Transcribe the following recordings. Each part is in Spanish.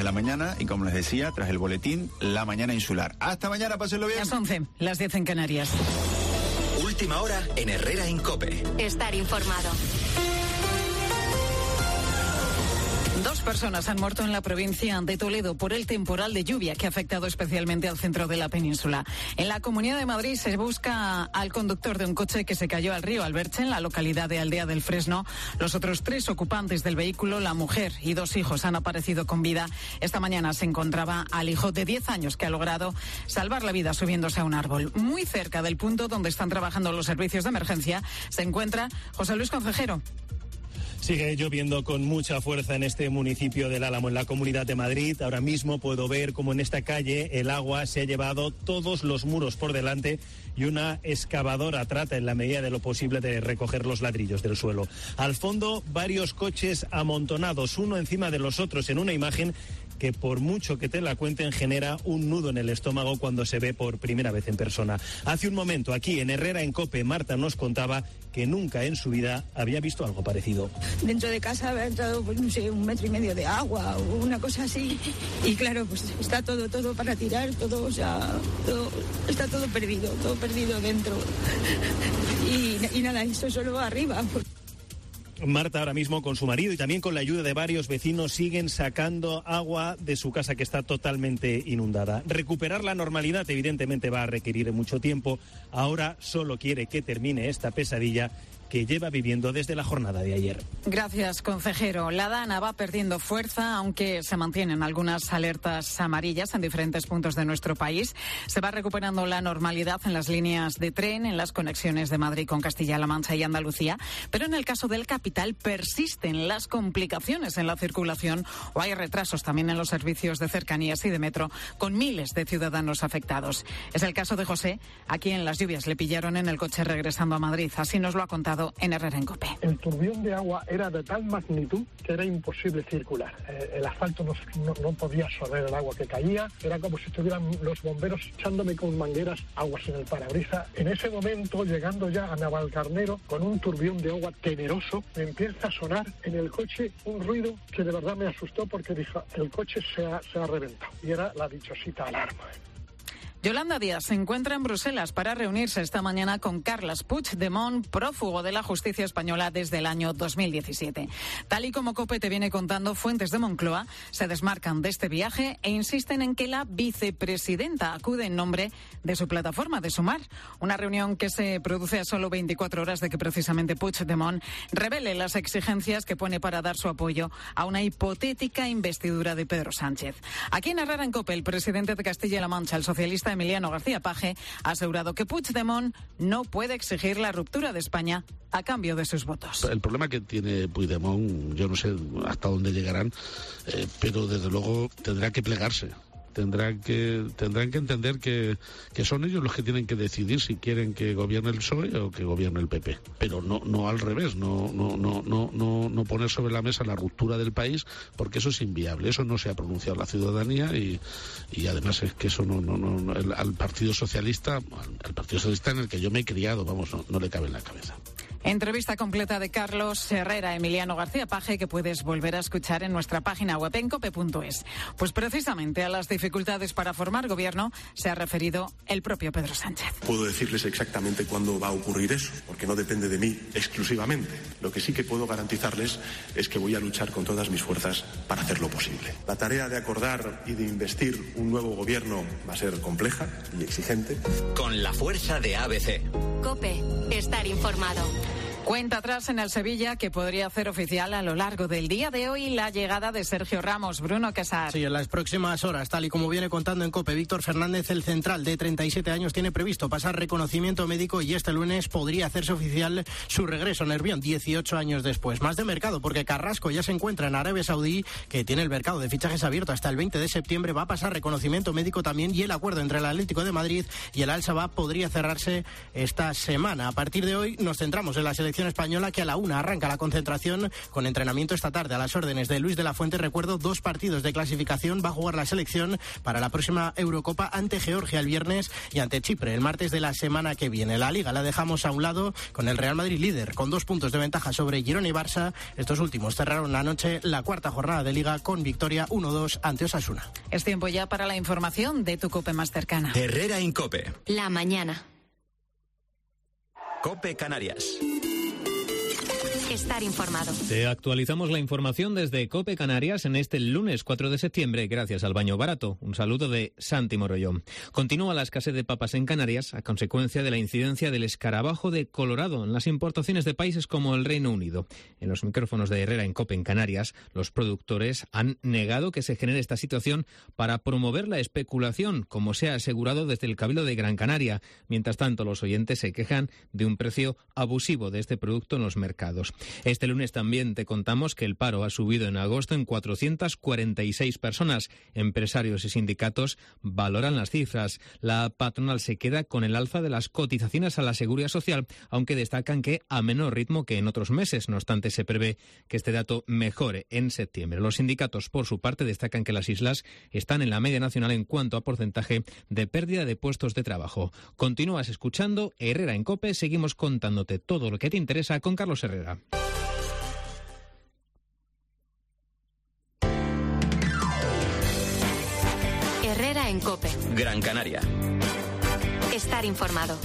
la mañana y, como les decía, tras el boletín, la mañana insular. Hasta mañana, pásenlo bien. Las 11, las 10 en Canarias. Última hora en Herrera en COPE. Estar informado. 2 personas han muerto en la provincia de Toledo por el temporal de lluvia que ha afectado especialmente al centro de la península. En la Comunidad de Madrid se busca al conductor de un coche que se cayó al río Alberche, en la localidad de Aldea del Fresno. Los otros 3 ocupantes del vehículo, la mujer y 2 hijos, han aparecido con vida. Esta mañana se encontraba al hijo de 10 años que ha logrado salvar la vida subiéndose a un árbol. Muy cerca del punto donde están trabajando los servicios de emergencia se encuentra José Luis Concejero. Sigue lloviendo con mucha fuerza en este municipio del Álamo, en la Comunidad de Madrid. Ahora mismo puedo ver cómo en esta calle el agua se ha llevado todos los muros por delante y una excavadora trata en la medida de lo posible de recoger los ladrillos del suelo. Al fondo, varios coches amontonados, uno encima de los otros, en una imagen que, por mucho que te la cuenten, genera un nudo en el estómago cuando se ve por primera vez en persona. Hace un momento, aquí en Herrera en COPE, Marta nos contaba que nunca en su vida había visto algo parecido. Dentro de casa había entrado, pues no sé, 1,5 metros de agua o una cosa así. Y claro, pues está todo para tirar, todo, o sea, está todo perdido dentro. Y nada, eso solo arriba. Marta ahora mismo con su marido y también con la ayuda de varios vecinos siguen sacando agua de su casa que está totalmente inundada. Recuperar la normalidad evidentemente va a requerir mucho tiempo. Ahora solo quiere que termine esta pesadilla que lleva viviendo desde la jornada de ayer. Gracias, consejero. La Dana va perdiendo fuerza, aunque se mantienen algunas alertas amarillas en diferentes puntos de nuestro país. Se va recuperando la normalidad en las líneas de tren, en las conexiones de Madrid con Castilla-La Mancha y Andalucía, pero en el caso del capital persisten las complicaciones en la circulación o hay retrasos también en los servicios de cercanías y de metro, con miles de ciudadanos afectados. Es el caso de José, a quien las lluvias le pillaron en el coche regresando a Madrid. Así nos lo ha contado en Herrera en COPE. El turbión de agua era de tal magnitud que era imposible circular. El asfalto no podía absorber el agua que caía. Era como si estuvieran los bomberos echándome con mangueras aguas en el parabrisas. En ese momento, llegando ya a Navalcarnero, con un turbión de agua temeroso, me empieza a sonar en el coche un ruido que de verdad me asustó porque dijo, el coche se ha reventado. Y era la dichosita alarma. Yolanda Díaz se encuentra en Bruselas para reunirse esta mañana con Carles Puigdemont, prófugo de la justicia española desde el año 2017. Tal y como COPE te viene contando, fuentes de Moncloa se desmarcan de este viaje e insisten en que la vicepresidenta acude en nombre de su plataforma, de Sumar. Una reunión que se produce a solo 24 horas de que precisamente Puigdemont revele las exigencias que pone para dar su apoyo a una hipotética investidura de Pedro Sánchez. Aquí en Herrera en COPE, el presidente de Castilla-La Mancha, el socialista Emiliano García Paje, ha asegurado que Puigdemont no puede exigir la ruptura de España a cambio de sus votos. El problema que tiene Puigdemont, yo no sé hasta dónde llegarán, pero desde luego tendrá que plegarse. Tendrán que entender que son ellos los que tienen que decidir si quieren que gobierne el PSOE o que gobierne el PP, pero no al revés, no poner sobre la mesa la ruptura del país, porque eso es inviable, eso no se ha pronunciado la ciudadanía y además es que eso al Partido Socialista en el que yo me he criado, no le cabe en la cabeza. Entrevista completa de Carlos Herrera, Emiliano García Paje, que puedes volver a escuchar en nuestra página web en cope.es. Pues precisamente a las dificultades para formar gobierno se ha referido el propio Pedro Sánchez. Puedo decirles exactamente cuándo va a ocurrir eso, porque no depende de mí exclusivamente. Lo que sí que puedo garantizarles es que voy a luchar con todas mis fuerzas para hacerlo posible. La tarea de acordar y de investir un nuevo gobierno va a ser compleja y exigente. Con la fuerza de ABC. COPE, estar informado. Cuenta atrás en el Sevilla que podría hacer oficial a lo largo del día de hoy la llegada de Sergio Ramos. Bruno Casar. Sí, en las próximas horas, tal y como viene contando en COPE, Víctor Fernández, el central de 37 años, tiene previsto pasar reconocimiento médico y este lunes podría hacerse oficial su regreso a Nervión 18 años después. Más de mercado, porque Carrasco ya se encuentra en Arabia Saudí, que tiene el mercado de fichajes abierto hasta el 20 de septiembre. Va a pasar reconocimiento médico también y el acuerdo entre el Atlético de Madrid y el Al-Shabaab podría cerrarse esta semana. A partir de hoy nos centramos en la selección selección española, que a la 1 arranca la concentración con entrenamiento esta tarde a las órdenes de Luis de la Fuente. Recuerdo, 2 partidos de clasificación va a jugar la selección para la próxima Eurocopa ante Georgia el viernes y ante Chipre el martes de la semana que viene. La Liga la dejamos a un lado con el Real Madrid líder, con 2 puntos de ventaja sobre Girona y Barça. Estos últimos cerraron anoche la cuarta jornada de Liga con victoria 1-2 ante Osasuna. Es tiempo ya para la información de tu COPE más cercana. Herrera Incope. La mañana. COPE Canarias. Estar informado. Te actualizamos la información desde COPE Canarias en este lunes 4 de septiembre gracias al baño barato. Un saludo de Santi Morrollón. Continúa la escasez de papas en Canarias a consecuencia de la incidencia del escarabajo de Colorado en las importaciones de países como el Reino Unido. En los micrófonos de Herrera en COPE en Canarias, los productores han negado que se genere esta situación para promover la especulación, como se ha asegurado desde el Cabildo de Gran Canaria. Mientras tanto, los oyentes se quejan de un precio abusivo de este producto en los mercados. Este lunes también te contamos que el paro ha subido en agosto en 446 personas. Empresarios y sindicatos valoran las cifras. La patronal se queda con el alza de las cotizaciones a la Seguridad Social, aunque destacan que a menor ritmo que en otros meses. No obstante, se prevé que este dato mejore en septiembre. Los sindicatos, por su parte, destacan que las islas están en la media nacional en cuanto a porcentaje de pérdida de puestos de trabajo. Continúas escuchando Herrera en COPE. Seguimos contándote todo lo que te interesa con Carlos Herrera. Herrera en COPE. Gran Canaria. Estar informado.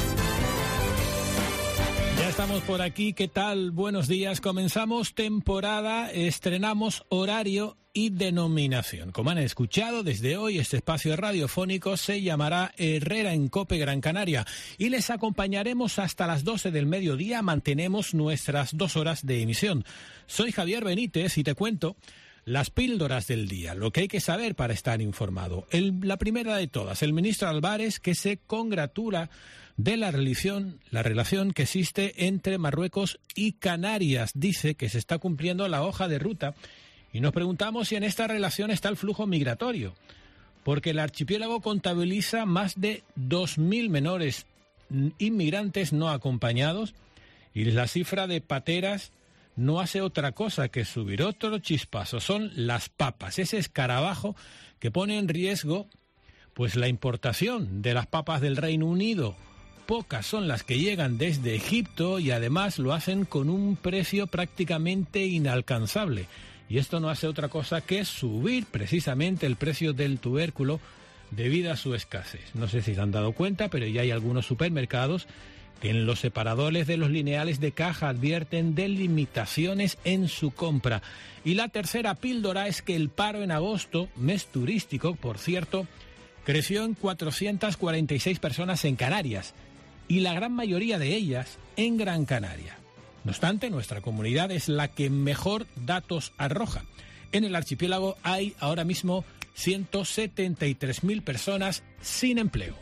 Ya estamos por aquí, ¿qué tal? Buenos días. Comenzamos temporada, estrenamos horario y denominación. Como han escuchado, desde hoy este espacio radiofónico se llamará Herrera en COPE Gran Canaria y les acompañaremos hasta las 12 del mediodía. Mantenemos nuestras 2 horas de emisión. Soy Javier Benítez y te cuento las píldoras del día, lo que hay que saber para estar informado. La primera de todas, el ministro Álvarez, que se congratula de la relación que existe entre Marruecos y Canarias. Dice que se está cumpliendo la hoja de ruta y nos preguntamos si en esta relación está el flujo migratorio, porque el archipiélago contabiliza más de 2.000 menores inmigrantes no acompañados y la cifra de pateras no hace otra cosa que subir. Otro chispazo son las papas, ese escarabajo que pone en riesgo pues la importación de las papas del Reino Unido. Pocas son las que llegan desde Egipto y además lo hacen con un precio prácticamente inalcanzable. Y esto no hace otra cosa que subir precisamente el precio del tubérculo debido a su escasez. No sé si se han dado cuenta, pero ya hay algunos supermercados que en los separadores de los lineales de caja advierten de limitaciones en su compra. Y la tercera píldora es que el paro en agosto, mes turístico, por cierto, creció en 446 personas en Canarias y la gran mayoría de ellas en Gran Canaria. No obstante, nuestra comunidad es la que mejor datos arroja. En el archipiélago hay ahora mismo 173.000 personas sin empleo.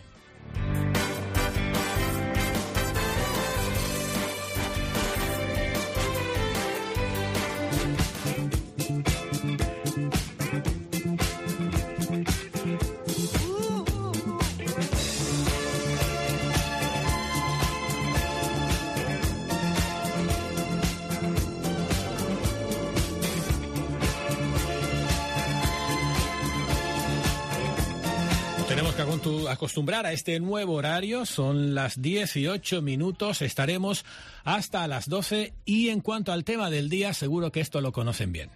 Acostumbrar a este nuevo horario, son las 18 minutos, estaremos hasta las 12 y en cuanto al tema del día, seguro que esto lo conocen bien.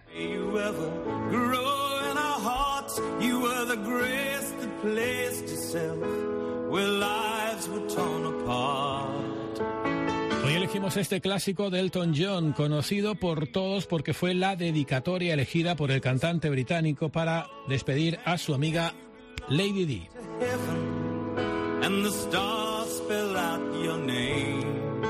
Hoy elegimos este clásico de Elton John, conocido por todos porque fue la dedicatoria elegida por el cantante británico para despedir a su amiga Lady Di. And the stars spell out your name.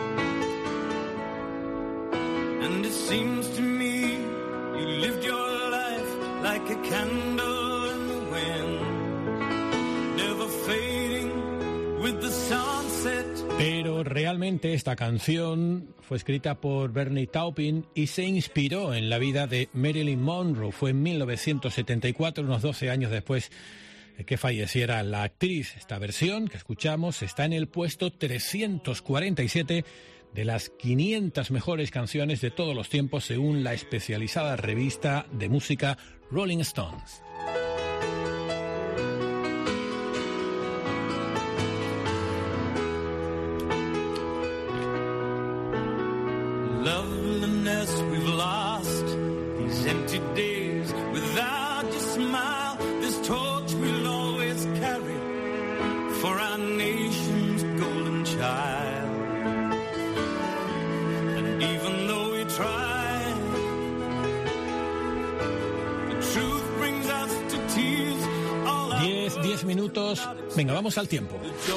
And it seems to me you lived your life like a candle in the wind, never fading with the sunset. Pero realmente esta canción fue escrita por Bernie Taupin y se inspiró en la vida de Marilyn Monroe. Fue en 1974, unos 12 años después que falleciera la actriz. Esta versión que escuchamos está en el puesto 347 de las 500 mejores canciones de todos los tiempos según la especializada revista de música Rolling Stones. Loveliness we've lost, these empty days without your smile, this torch we'll always carry for our nation's golden child. And even though we try, the truth brings us to tears. 10 minutos. Venga, vamos al tiempo.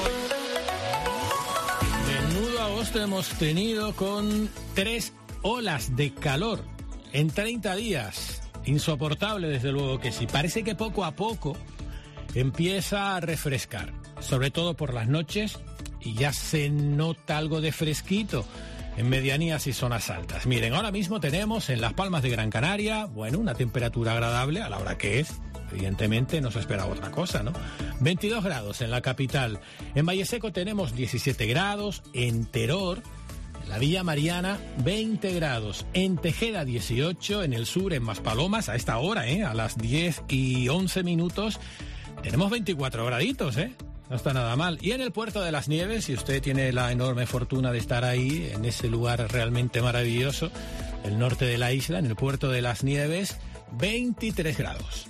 Menudo agosto hemos tenido con 3 olas de calor en 30 días. Insoportable, desde luego que sí. Parece que poco a poco empieza a refrescar, sobre todo por las noches, y ya se nota algo de fresquito en medianías y zonas altas. Miren, ahora mismo tenemos en Las Palmas de Gran Canaria, bueno, una temperatura agradable a la hora que es. Evidentemente no se esperaba otra cosa, ¿no? 22 grados en la capital. En Valleseco tenemos 17 grados. En Teror, en la Villa Mariana, 20 grados. En Tejeda, 18. En el sur, en Maspalomas, a esta hora, a las 10:11 minutos, tenemos 24 graditos, No está nada mal. Y en el Puerto de las Nieves, si usted tiene la enorme fortuna de estar ahí, en ese lugar realmente maravilloso, el norte de la isla, en el Puerto de las Nieves, 23 grados.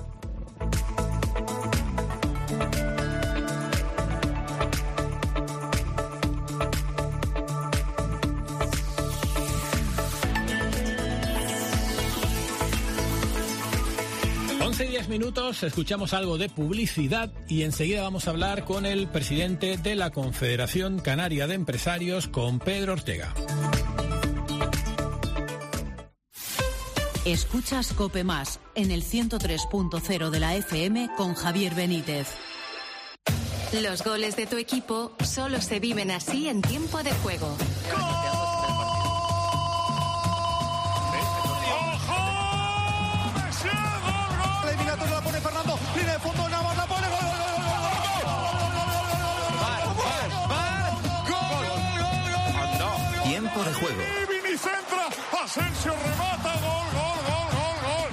Hace 10 minutos escuchamos algo de publicidad y enseguida vamos a hablar con el presidente de la Confederación Canaria de Empresarios, con Pedro Ortega. Escuchas COPE Más en el 103.0 de la FM con Javier Benítez. Los goles de tu equipo solo se viven así en tiempo de juego. Tiempo de juego. Vini centra, Asensio remata, gol.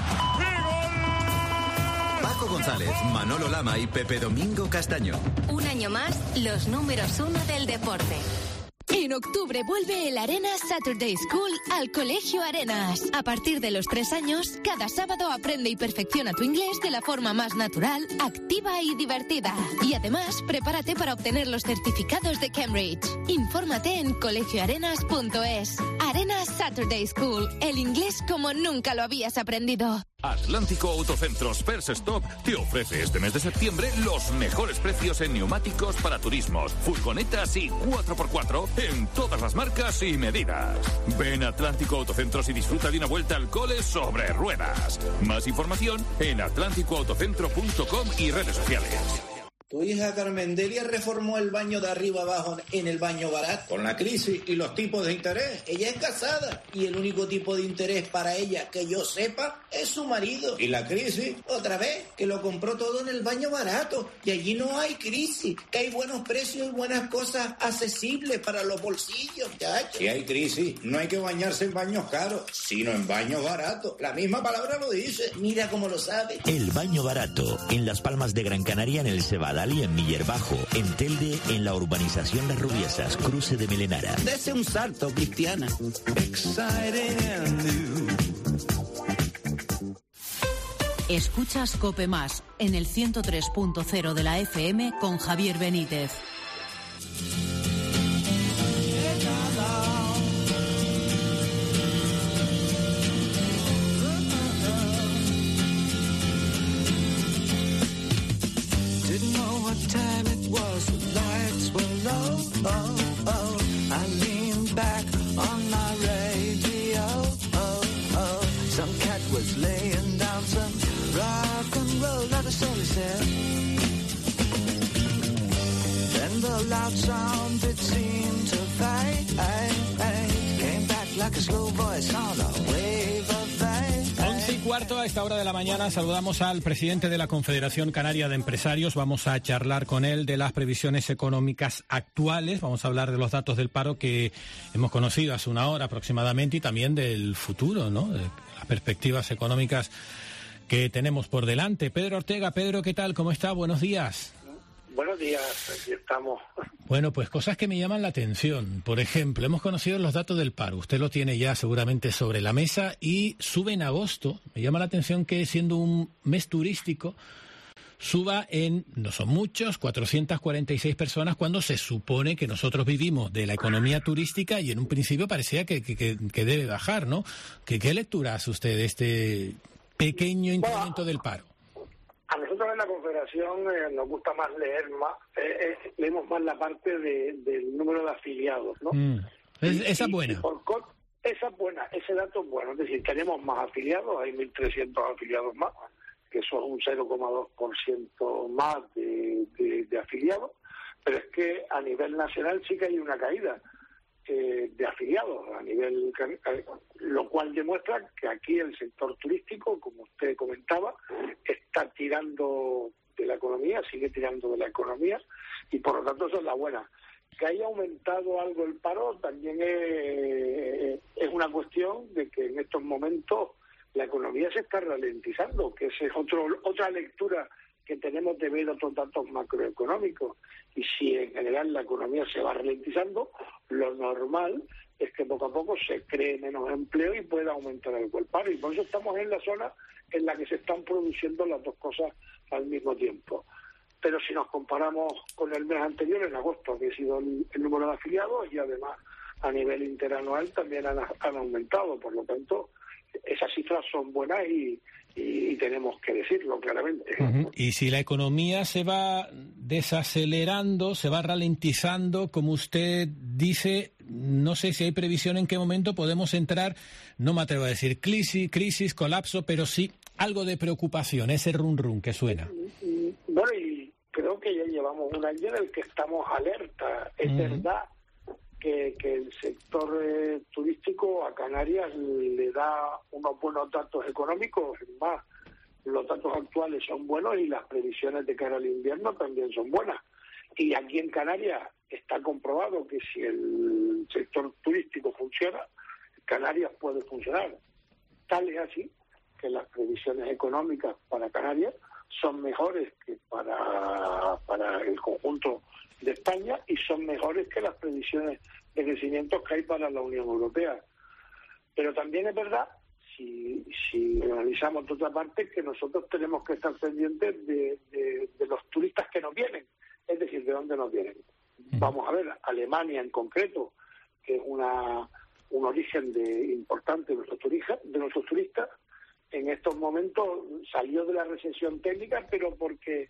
Paco González, Manolo Lama y Pepe Domingo Castaño. Un año más, los números 1 del deporte. En octubre vuelve el Arenas Saturday School al Colegio Arenas. A partir de los 3 años, cada sábado aprende y perfecciona tu inglés de la forma más natural, activa y divertida. Y además, prepárate para obtener los certificados de Cambridge. Infórmate en colegioarenas.es. Arenas Saturday School, el inglés como nunca lo habías aprendido. Atlántico Autocentros First Stop te ofrece este mes de septiembre los mejores precios en neumáticos para turismos, furgonetas y 4x4 en todas las marcas y medidas. Ven a Atlántico Autocentros y disfruta de una vuelta al cole sobre ruedas. Más información en atlánticoautocentro.com y redes sociales. Tu hija Carmen Delia reformó el baño de arriba abajo en el baño barato. Con la crisis y los tipos de interés, ella es casada y el único tipo de interés para ella que yo sepa es su marido. Y la crisis, otra vez, que lo compró todo en el baño barato. Y allí no hay crisis, que hay buenos precios y buenas cosas accesibles para los bolsillos, chacho. Si hay crisis, no hay que bañarse en baños caros, sino en baños baratos. La misma palabra lo dice, mira cómo lo sabe. El baño barato, en Las Palmas de Gran Canaria, en el Cebadal y en Miller Bajo, en Telde, en la urbanización Las Rubiesas, cruce de Melenara. Dese un salto, Cristiana. Escuchas COPE Más en el 103.0 de la FM con Javier Benítez. Time it was, the lights were low, I leaned back on my radio, some cat was laying down some rock and roll, not a soul said. Then the loud sound, it seemed to fade, came back like a slow voice on a wave of fade. 8:15, a esta hora de la mañana saludamos al presidente de la Confederación Canaria de Empresarios. Vamos a charlar con él de las previsiones económicas actuales. Vamos a hablar de los datos del paro que hemos conocido hace una hora aproximadamente y también del futuro, ¿no? De las perspectivas económicas que tenemos por delante. Pedro Ortega. Pedro, ¿qué tal? ¿Cómo está? Buenos días. Buenos días, aquí estamos. Bueno, pues cosas que me llaman la atención. Por ejemplo, hemos conocido los datos del paro. Usted lo tiene ya seguramente sobre la mesa y sube en agosto. Me llama la atención que siendo un mes turístico, suba en, no son muchos, 446 personas, cuando se supone que nosotros vivimos de la economía turística y en un principio parecía que debe bajar, ¿no? ¿Qué lectura hace usted de este pequeño incremento del paro? A nosotros en la Confederación nos gusta más leemos más la parte del número de afiliados, ¿no? Esa es buena. Esa es buena, ese dato es bueno, es decir, tenemos más afiliados, hay 1.300 afiliados más, que son un 0,2% más de afiliados, pero es que a nivel nacional sí que hay una caída de afiliados a nivel, lo cual demuestra que aquí el sector turístico, como usted comentaba, está tirando de la economía, sigue tirando de la economía, y por lo tanto eso es la buena. Que haya aumentado algo el paro también es una cuestión de que en estos momentos la economía se está ralentizando, que esa es otra lectura que tenemos de ver otros datos macroeconómicos. Y si en general la economía se va ralentizando, lo normal es que poco a poco se cree menos empleo y pueda aumentar algo el paro. Y por eso estamos en la zona en la que se están produciendo las dos cosas al mismo tiempo. Pero si nos comparamos con el mes anterior, en agosto, que ha sido el número de afiliados, y además a nivel interanual también han aumentado. Por lo tanto, esas cifras son buenas y tenemos que decirlo claramente. Y si la economía se va desacelerando, se va ralentizando, como usted dice, no sé si hay previsión en qué momento podemos entrar, no me atrevo a decir crisis, colapso, pero sí algo de preocupación, ese run que suena. Bueno, y creo que ya llevamos un año en el que estamos alerta. Es verdad que el sector turístico a Canarias le da unos buenos datos económicos, es más, los datos actuales son buenos y las previsiones de cara al invierno también son buenas. Y aquí en Canarias está comprobado que si el sector turístico funciona, Canarias puede funcionar. Tal es así que las previsiones económicas para Canarias son mejores que para el conjunto de España y son mejores que las previsiones de crecimiento que hay para la Unión Europea. Pero también es verdad, si analizamos de otra parte, que nosotros tenemos que estar pendientes de los turistas que nos vienen, es decir, de dónde nos vienen. Vamos a ver, Alemania en concreto, que es un origen importante de nuestros turistas, en estos momentos salió de la recesión técnica, pero porque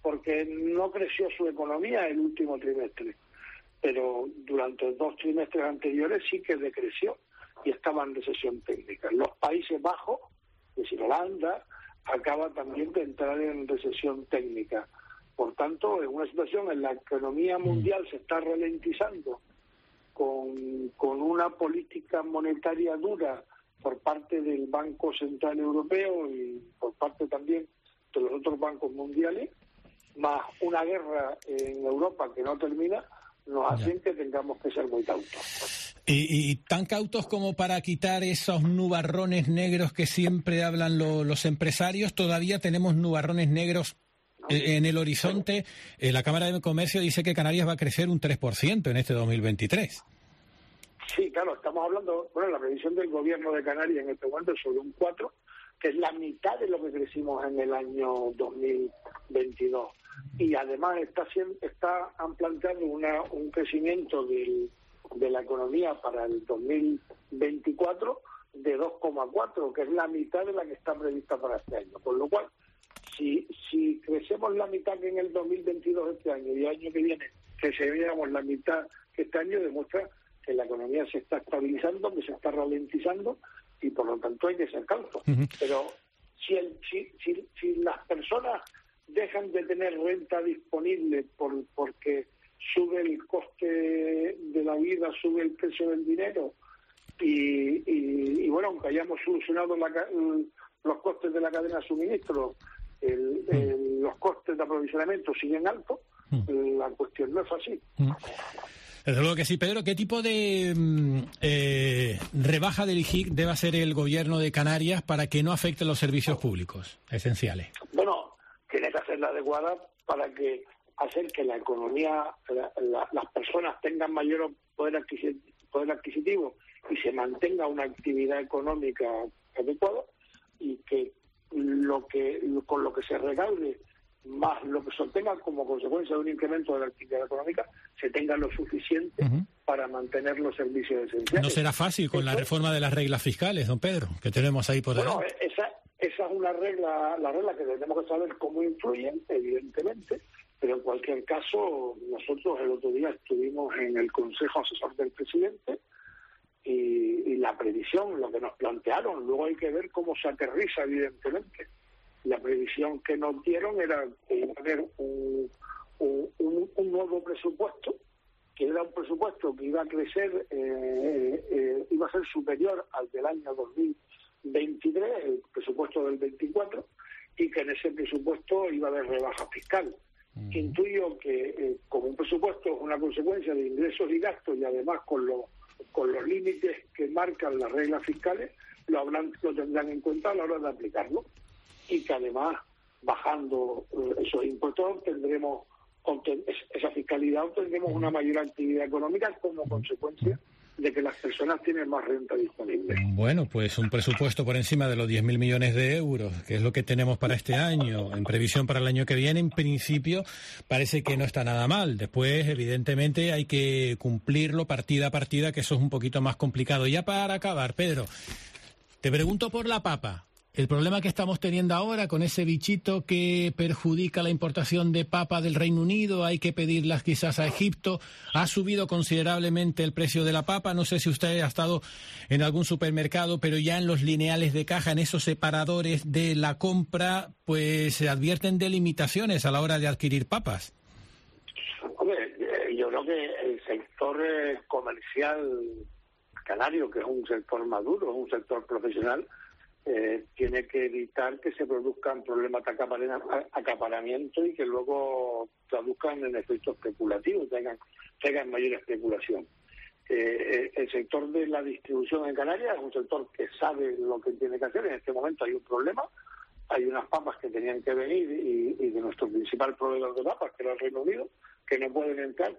no creció su economía el último trimestre. Pero durante los 2 trimestres anteriores sí que decreció y estaba en recesión técnica. Los Países Bajos, es decir, Holanda, acaba también de entrar en recesión técnica. Por tanto, es una situación en la economía mundial se está ralentizando con una política monetaria dura por parte del Banco Central Europeo y por parte también de los otros bancos mundiales, más una guerra en Europa que no termina, nos hacen que tengamos que ser muy cautos. Y tan cautos como para quitar esos nubarrones negros que siempre hablan los empresarios. Todavía tenemos nubarrones negros en el horizonte. La Cámara de Comercio dice que Canarias va a crecer un 3% en este 2023. Sí, claro, estamos hablando, la previsión del gobierno de Canarias en este momento es sobre un 4%, que es la mitad de lo que crecimos en el año 2022. Y además han planteado un crecimiento de la economía para el 2024 de 2,4, que es la mitad de la que está prevista para este año. Por lo cual, si crecemos la mitad que en el 2022 este año y el año que viene creceríamos la mitad que este año, demuestra que la economía se está estabilizando, que se está ralentizando y por lo tanto hay que ser cautos. Pero si las personas dejan de tener renta disponible porque sube el coste de la vida, sube el precio del dinero y bueno, aunque hayamos solucionado los costes de la cadena de suministro, los costes de aprovisionamiento siguen altos, la cuestión no es fácil. Desde luego que sí. Pedro, ¿qué tipo de rebaja del IGIC debe hacer el gobierno de Canarias para que no afecte los servicios públicos esenciales? Bueno, tiene que hacerla adecuada para que hacer que la economía, las personas tengan mayor poder adquisitivo y se mantenga una actividad económica adecuada, y que con lo que se recaude más lo que se obtenga como consecuencia de un incremento de la actividad económica, se tenga lo suficiente para mantener los servicios esenciales. No será fácil con la reforma de las reglas fiscales, don Pedro, que tenemos ahí por delante. Bueno, esa es una regla, la regla que tenemos que saber cómo influyen, evidentemente, pero en cualquier caso, nosotros el otro día estuvimos en el Consejo Asesor del Presidente y la previsión, lo que nos plantearon, luego hay que ver cómo se aterriza, evidentemente. La previsión que nos dieron era que iba a haber un nuevo presupuesto, que era un presupuesto que iba a crecer, iba a ser superior al del año 2023, el presupuesto del 24, y que en ese presupuesto iba a haber rebaja fiscal. Intuyo que como un presupuesto es una consecuencia de ingresos y gastos, y además con los límites que marcan las reglas fiscales, lo tendrán en cuenta a la hora de aplicarlo, y que además, bajando esos impuestos, tendremos esa fiscalidad, obtendremos una mayor actividad económica como consecuencia de que las personas tienen más renta disponible. Bueno, pues un presupuesto por encima de los 10.000 millones de euros, que es lo que tenemos para este año, en previsión para el año que viene, en principio parece que no está nada mal. Después, evidentemente, hay que cumplirlo partida a partida, que eso es un poquito más complicado. Ya para acabar, Pedro, te pregunto por la papa. El problema que estamos teniendo ahora con ese bichito que perjudica la importación de papa del Reino Unido, hay que pedirlas quizás a Egipto, ha subido considerablemente el precio de la papa. No sé si usted ha estado en algún supermercado, pero ya en los lineales de caja, en esos separadores de la compra, pues se advierten de limitaciones a la hora de adquirir papas. Hombre, yo creo que el sector comercial canario, que es un sector maduro, es un sector profesional, tiene que evitar que se produzcan problemas de acaparamiento y que luego traduzcan en efectos especulativos, tengan mayor especulación. El sector de la distribución en Canarias es un sector que sabe lo que tiene que hacer. En este momento hay un problema, hay unas papas que tenían que venir y de nuestro principal proveedor de papas, que era el Reino Unido, que no pueden entrar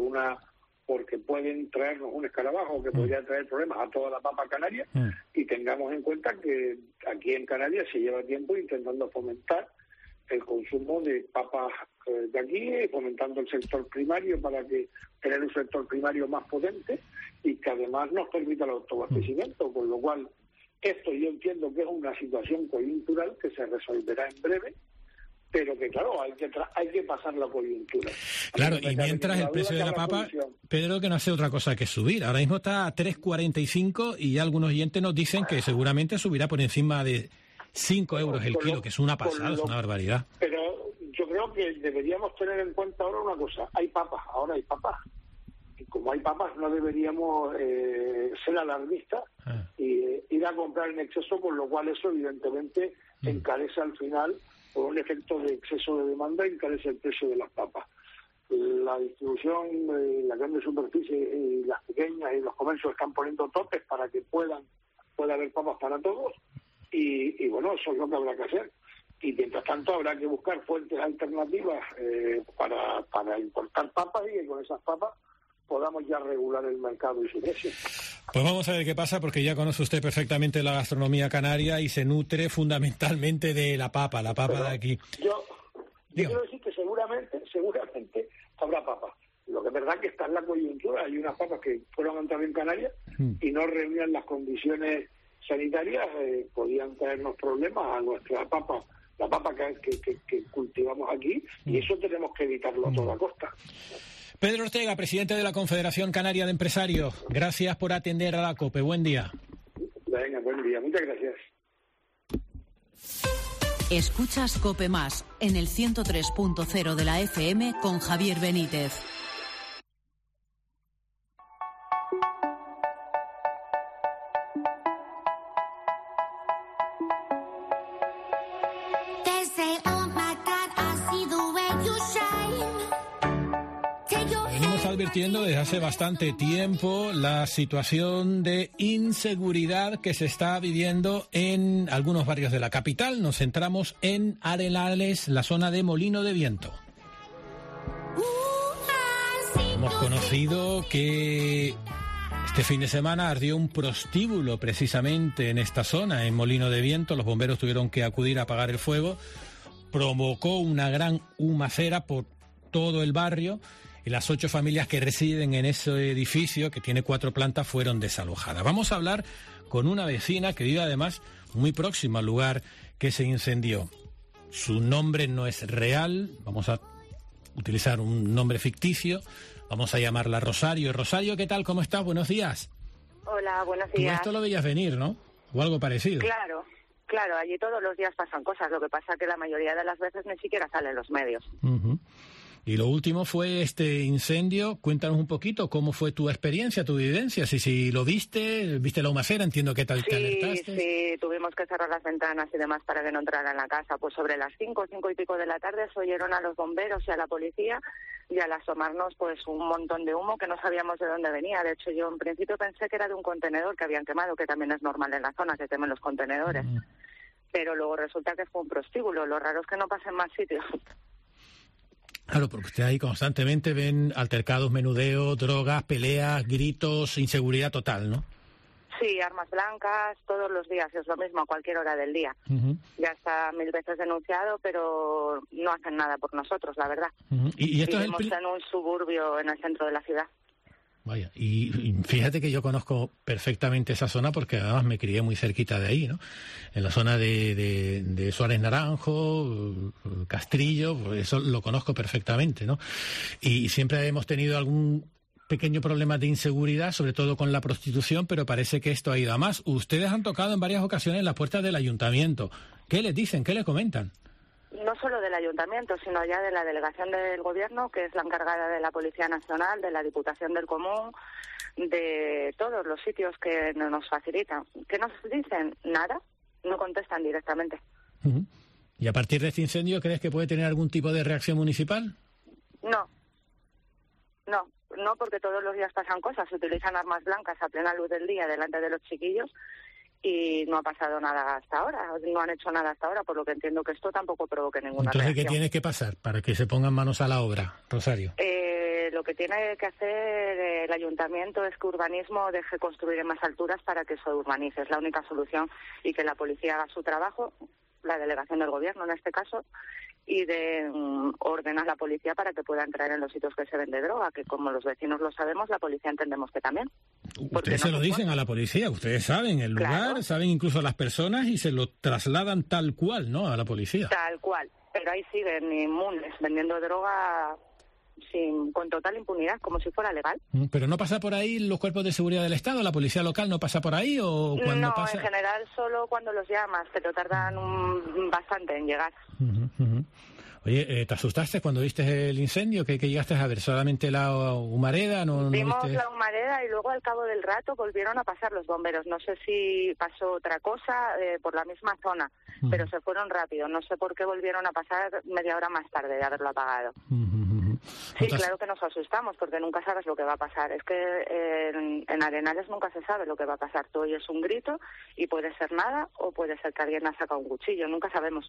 porque pueden traernos un escarabajo que podría traer problemas a toda la papa canaria, y tengamos en cuenta que aquí en Canarias se lleva tiempo intentando fomentar el consumo de papas de aquí, fomentando el sector primario para que tener un sector primario más potente y que además nos permita el autoabastecimiento, con lo cual esto yo entiendo que es una situación coyuntural que se resolverá en breve, pero que claro, hay que pasar la coyuntura. Claro, y mientras el precio de la papa, Pedro, que no hace otra cosa que subir. Ahora mismo está a 3,45 y algunos oyentes nos dicen que seguramente subirá por encima de 5 euros el kilo, que es una pasada, es una barbaridad. Pero yo creo que deberíamos tener en cuenta ahora una cosa, ahora hay papas. Y como hay papas no deberíamos ser alarmistas y ir a comprar en exceso, con lo cual eso evidentemente encarece al final, por un efecto de exceso de demanda, encarece el precio de las papas. La distribución, la grande superficie y las pequeñas y los comercios están poniendo topes para que pueda haber papas para todos, y bueno, eso es lo que habrá que hacer. Y mientras tanto habrá que buscar fuentes alternativas para importar papas, y que con esas papas podamos ya regular el mercado y su precio. Pues vamos a ver qué pasa, porque ya conoce usted perfectamente la gastronomía canaria y se nutre fundamentalmente de la papa de aquí. Yo quiero decir que seguramente habrá papas. Lo que es verdad que está en la coyuntura. Hay unas papas que fueron a entrar en Canarias y no reunían las condiciones sanitarias, podían traernos problemas a nuestra papa, la papa que cultivamos aquí, y eso tenemos que evitarlo a toda costa. Pedro Ortega, presidente de la Confederación Canaria de Empresarios, gracias por atender a la COPE. Buen día. Venga, buen día. Muchas gracias. Escuchas COPE Más en el 103.0 de la FM con Javier Benítez. advirtiendo desde hace bastante tiempo la situación de inseguridad que se está viviendo en algunos barrios de la capital. Nos centramos en Arenales, la zona de Molino de Viento. Hemos conocido que este fin de semana ardió un prostíbulo precisamente en esta zona, en Molino de Viento. Los bomberos tuvieron que acudir a apagar el fuego. Provocó una gran humacera por todo el barrio y las 8 familias que residen en ese edificio, que tiene 4 plantas, fueron desalojadas. Vamos a hablar con una vecina que vive además muy próxima al lugar que se incendió. Su nombre no es real, vamos a utilizar un nombre ficticio. Vamos a llamarla Rosario. Rosario, ¿qué tal? ¿Cómo estás? Buenos días. Hola, buenos Tú días. esto lo veías venir, ¿no? O algo parecido. Claro, allí todos los días pasan cosas. Lo que pasa que la mayoría de las veces ni siquiera salen los medios. Uh-huh. Y lo último fue este incendio. Cuéntanos un poquito cómo fue tu experiencia, tu vivencia. Si lo viste la humacera, entiendo que tal te alertaste. Sí, tuvimos que cerrar las ventanas y demás para que no entrara en la casa. Pues sobre las 5 y pico de la tarde se oyeron a los bomberos y a la policía, y al asomarnos pues un montón de humo que no sabíamos de dónde venía. De hecho, yo en principio pensé que era de un contenedor que habían quemado, que también es normal en la zona que quemen los contenedores. Pero luego resulta que fue un prostíbulo. Lo raro es que no pasa en más sitios. Claro, porque usted ahí constantemente ven altercados, menudeo, drogas, peleas, gritos, inseguridad total, ¿no? Sí, armas blancas, todos los días, es lo mismo a cualquier hora del día. Uh-huh. Ya está 1000 veces denunciado, pero no hacen nada por nosotros, la verdad. Uh-huh. ¿Y esto vivimos en un suburbio en el centro de la ciudad. Vaya, y fíjate que yo conozco perfectamente esa zona porque además me crié muy cerquita de ahí, ¿no? En la zona de Suárez Naranjo, Castrillo, pues eso lo conozco perfectamente, ¿no? Y siempre hemos tenido algún pequeño problema de inseguridad, sobre todo con la prostitución, pero parece que esto ha ido a más. Ustedes han tocado en varias ocasiones las puertas del ayuntamiento. ¿Qué les dicen? ¿Qué les comentan? No solo del ayuntamiento, sino ya de la delegación del gobierno, que es la encargada de la Policía Nacional, de la Diputación del Común, de todos los sitios que nos facilitan. ¿Qué nos dicen? Nada, no contestan directamente. Uh-huh. ¿Y a partir de este incendio crees que puede tener algún tipo de reacción municipal? No, porque todos los días pasan cosas. Se utilizan armas blancas a plena luz del día delante de los chiquillos y no ha pasado nada hasta ahora, no han hecho nada hasta ahora, por lo que entiendo que esto tampoco provoque ninguna Entonces, reacción. ¿qué tiene que pasar para que se pongan manos a la obra, Rosario? Lo que tiene que hacer el ayuntamiento es que urbanismo deje construir en más alturas para que eso urbanice. Es la única solución, y que la policía haga su trabajo, la delegación del gobierno en este caso, y de orden a la policía para que pueda entrar en los sitios que se vende droga, que como los vecinos lo sabemos, la policía entendemos que también. Ustedes se lo dicen a la policía, ustedes saben el lugar, saben incluso las personas y se lo trasladan tal cual, ¿no?, a la policía. Tal cual, pero ahí siguen inmunes vendiendo droga con total impunidad, como si fuera legal. ¿Pero no pasa por ahí los cuerpos de seguridad del Estado? ¿La policía local no pasa por ahí? ¿O cuando no, pasa? En general solo cuando los llamas, pero tardan bastante en llegar. Uh-huh. Oye, ¿te asustaste cuando viste el incendio? ¿Qué llegaste a ver? ¿Solamente la humareda? Vimos viste? la humareda y luego al cabo del rato volvieron a pasar los bomberos. No sé si pasó otra cosa por la misma zona, pero se fueron rápido. No sé por qué volvieron a pasar media hora más tarde de haberlo apagado. Sí, claro que nos asustamos porque nunca sabes lo que va a pasar. Es que en Arenales nunca se sabe lo que va a pasar. Tú oyes un grito y puede ser nada o puede ser que alguien ha sacado un cuchillo. Nunca sabemos.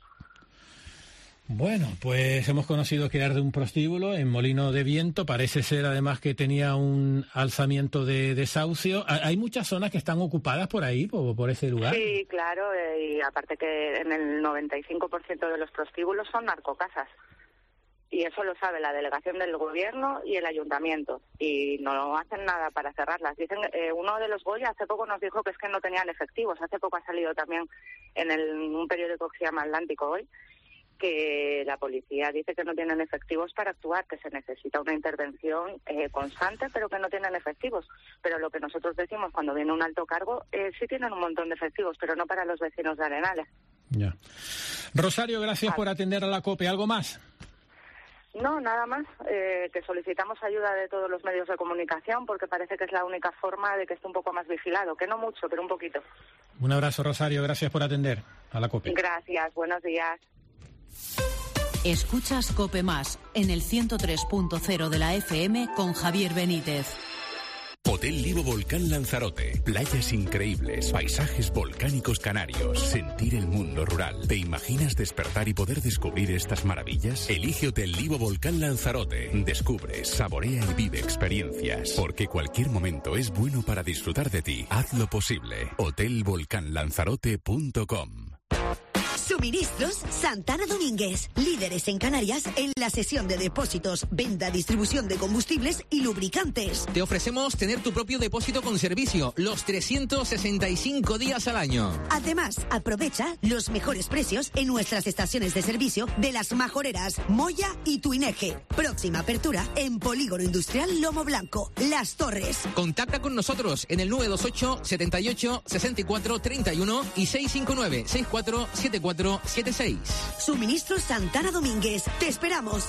Bueno, pues hemos conocido que arde un prostíbulo en Molino de Viento. Parece ser además que tenía un alzamiento de desahucio. ¿Hay muchas zonas que están ocupadas por ahí, por ese lugar? Sí, claro, y aparte que en el 95% de los prostíbulos son narcocasas. Y eso lo sabe la delegación del gobierno y el ayuntamiento. Y no hacen nada para cerrarlas. Dicen, uno de los Goya hace poco nos dijo que es que no tenían efectivos. Hace poco ha salido también en un periódico que se llama Atlántico Hoy, que la policía dice que no tienen efectivos para actuar, que se necesita una intervención constante, pero que no tienen efectivos. Pero lo que nosotros decimos cuando viene un alto cargo, sí tienen un montón de efectivos, pero no para los vecinos de Arenales. Ya. Rosario, gracias por atender a la COPE. ¿Algo más? No, nada más, que solicitamos ayuda de todos los medios de comunicación porque parece que es la única forma de que esté un poco más vigilado, que no mucho, pero un poquito. Un abrazo, Rosario, gracias por atender a la COPE. Gracias, buenos días. Escuchas COPE Más en el 103.0 de la FM con Javier Benítez. Hotel Livo Volcán Lanzarote. Playas increíbles, paisajes volcánicos canarios, sentir el mundo rural. ¿Te imaginas despertar y poder descubrir estas maravillas? Elige Hotel Livo Volcán Lanzarote. Descubre, saborea y vive experiencias. Porque cualquier momento es bueno para disfrutar de ti. Hazlo posible. hotelvolcanlanzarote.com. Suministros Santana Domínguez, líderes en Canarias en la sesión de depósitos, venta, distribución de combustibles y lubricantes. Te ofrecemos tener tu propio depósito con servicio los 365 días al año. Además, aprovecha los mejores precios en nuestras estaciones de servicio de Las Majoreras, Moya y Tuineje. Próxima apertura en Polígono Industrial Lomo Blanco, Las Torres. Contacta con nosotros en el 928 78 64 31 y 659 64 74 76. Suministros Santana Domínguez. Te esperamos.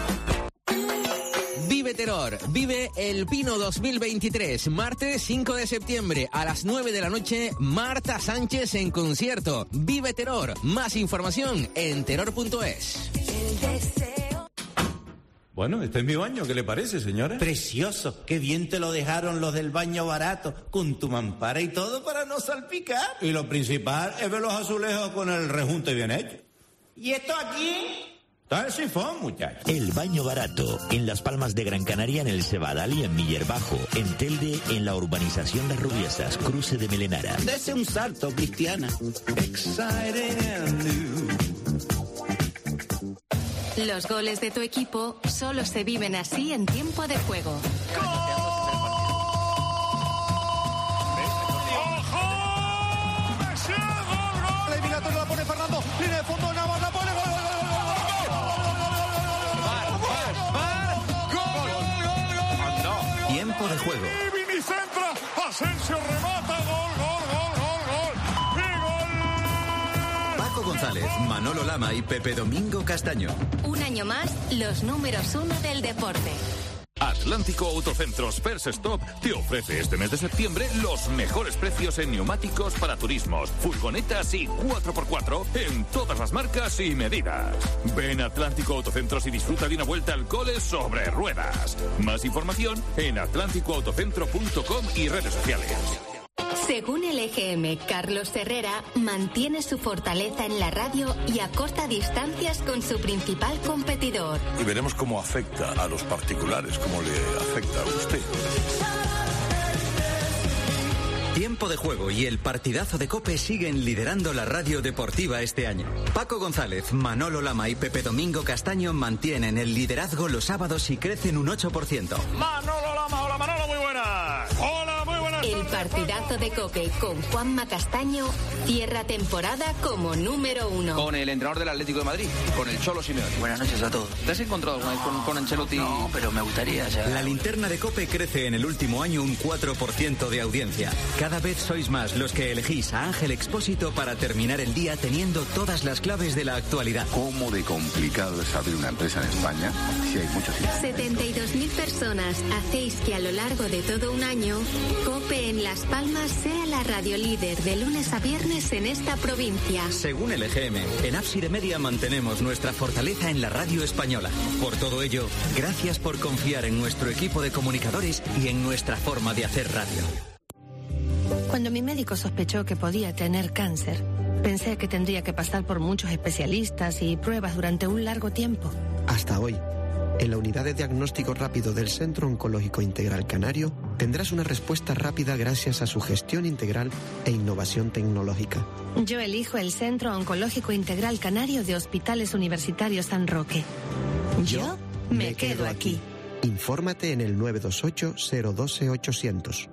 Vive Terror, vive el Pino 2023, martes 5 de septiembre a las 9 de la noche, Marta Sánchez en concierto. Vive Terror, más información en terror.es. Bueno, este es mi baño, ¿qué le parece, señora? Precioso, qué bien te lo dejaron los del baño barato, con tu mampara y todo para no salpicar. Y lo principal es ver los azulejos con el rejunte bien hecho. ¿Y esto aquí? Está el sifón, muchacho. El Baño Barato, en Las Palmas de Gran Canaria, en el Cebadal y en Miller Bajo, en Telde, en la urbanización Las Rubiesas, cruce de Melenara. Dese un salto, Cristiana. Los goles de tu equipo solo se viven así en tiempo de juego. La eliminatoria la pone Fernando. Línea de fondo, Navas la pone. Gol. Tiempo de juego. Vini centra. Asensio remata. Gol. Paco González, Manolo Lama y Pepe Domingo Castaño. Un año más, los números 1 del deporte. Atlántico Autocentros First Stop te ofrece este mes de septiembre los mejores precios en neumáticos para turismos, furgonetas y 4x4 en todas las marcas y medidas. Ven a Atlántico Autocentros y disfruta de una vuelta al cole sobre ruedas. Más información en atlánticoautocentro.com y redes sociales. Según el EGM, Carlos Herrera mantiene su fortaleza en la radio y acorta distancias con su principal competidor. Y veremos cómo afecta a los particulares, cómo le afecta a usted. Tiempo de juego y el partidazo de COPE siguen liderando la radio deportiva este año. Paco González, Manolo Lama y Pepe Domingo Castaño mantienen el liderazgo los sábados y crecen un 8%. Manolo Lama, hola Manolo, muy buenas. Hola, muy buenas. El partidazo de COPE con Juanma Castaño cierra temporada como número 1. Con el entrenador del Atlético de Madrid, con el Cholo Simeone. Buenas noches a todos. ¿Te has encontrado alguna vez con Ancelotti? No, pero me gustaría ya. La linterna de COPE crece en el último año un 4% de audiencia. Cada vez sois más los que elegís a Ángel Expósito para terminar el día teniendo todas las claves de la actualidad. ¿Cómo de complicado es abrir una empresa en España si hay muchos? 72.000 personas hacéis que a lo largo de todo un año COPE en Las Palmas sea la radio líder de lunes a viernes en esta provincia. Según el EGM, en Ábside Media mantenemos nuestra fortaleza en la radio española. Por todo ello, gracias por confiar en nuestro equipo de comunicadores y en nuestra forma de hacer radio. Cuando mi médico sospechó que podía tener cáncer, pensé que tendría que pasar por muchos especialistas y pruebas durante un largo tiempo. Hasta hoy, en la unidad de diagnóstico rápido del Centro Oncológico Integral Canario, tendrás una respuesta rápida gracias a su gestión integral e innovación tecnológica. Yo elijo el Centro Oncológico Integral Canario de Hospitales Universitarios San Roque. Yo me quedo aquí. Infórmate en el 928-012-800.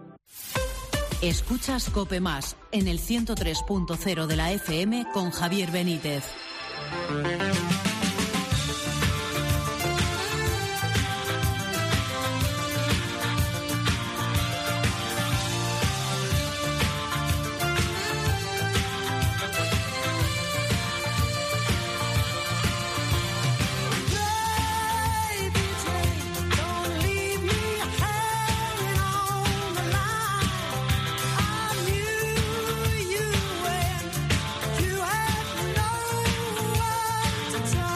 Escuchas COPE Más en el 103.0 de la FM con Javier Benítez. You have no one to talk.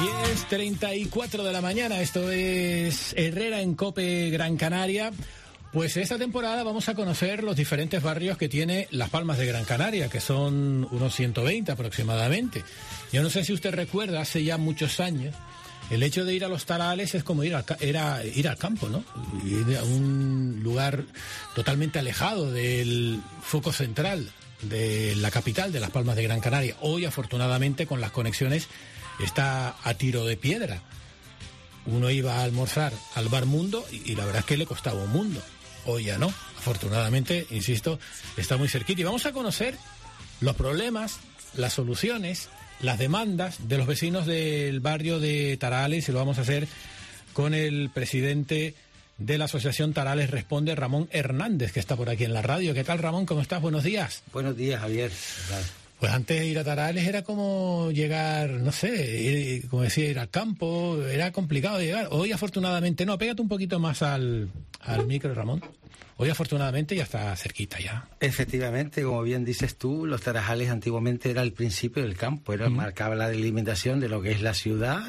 6:34 de la mañana, esto es Herrera en COPE Gran Canaria. Pues esta temporada vamos a conocer los diferentes barrios que tiene Las Palmas de Gran Canaria, que son unos 120 aproximadamente. Yo no sé si usted recuerda, hace ya muchos años, el hecho de ir a los Tarales es como ir al campo, ¿no? Ir a un lugar totalmente alejado del foco central de la capital de Las Palmas de Gran Canaria. Hoy, afortunadamente, con las conexiones, está a tiro de piedra. Uno iba a almorzar al Bar Mundo y la verdad es que le costaba un mundo. Hoy ya no. Afortunadamente, insisto, está muy cerquita. Y vamos a conocer los problemas, las soluciones, las demandas de los vecinos del barrio de Tarales, y lo vamos a hacer con el presidente de la Asociación Tarales Responde, Ramón Hernández, que está por aquí en la radio. ¿Qué tal, Ramón? ¿Cómo estás? Buenos días. Buenos días, Javier. Pues antes de ir a Tarales era como llegar, no sé, como decía, ir al campo, era complicado de llegar. Hoy afortunadamente no, pégate un poquito más al micro, Ramón. Hoy afortunadamente ya está cerquita ya. Efectivamente, como bien dices tú, los Tarajales antiguamente era el principio del campo, marcaba la delimitación de lo que es la ciudad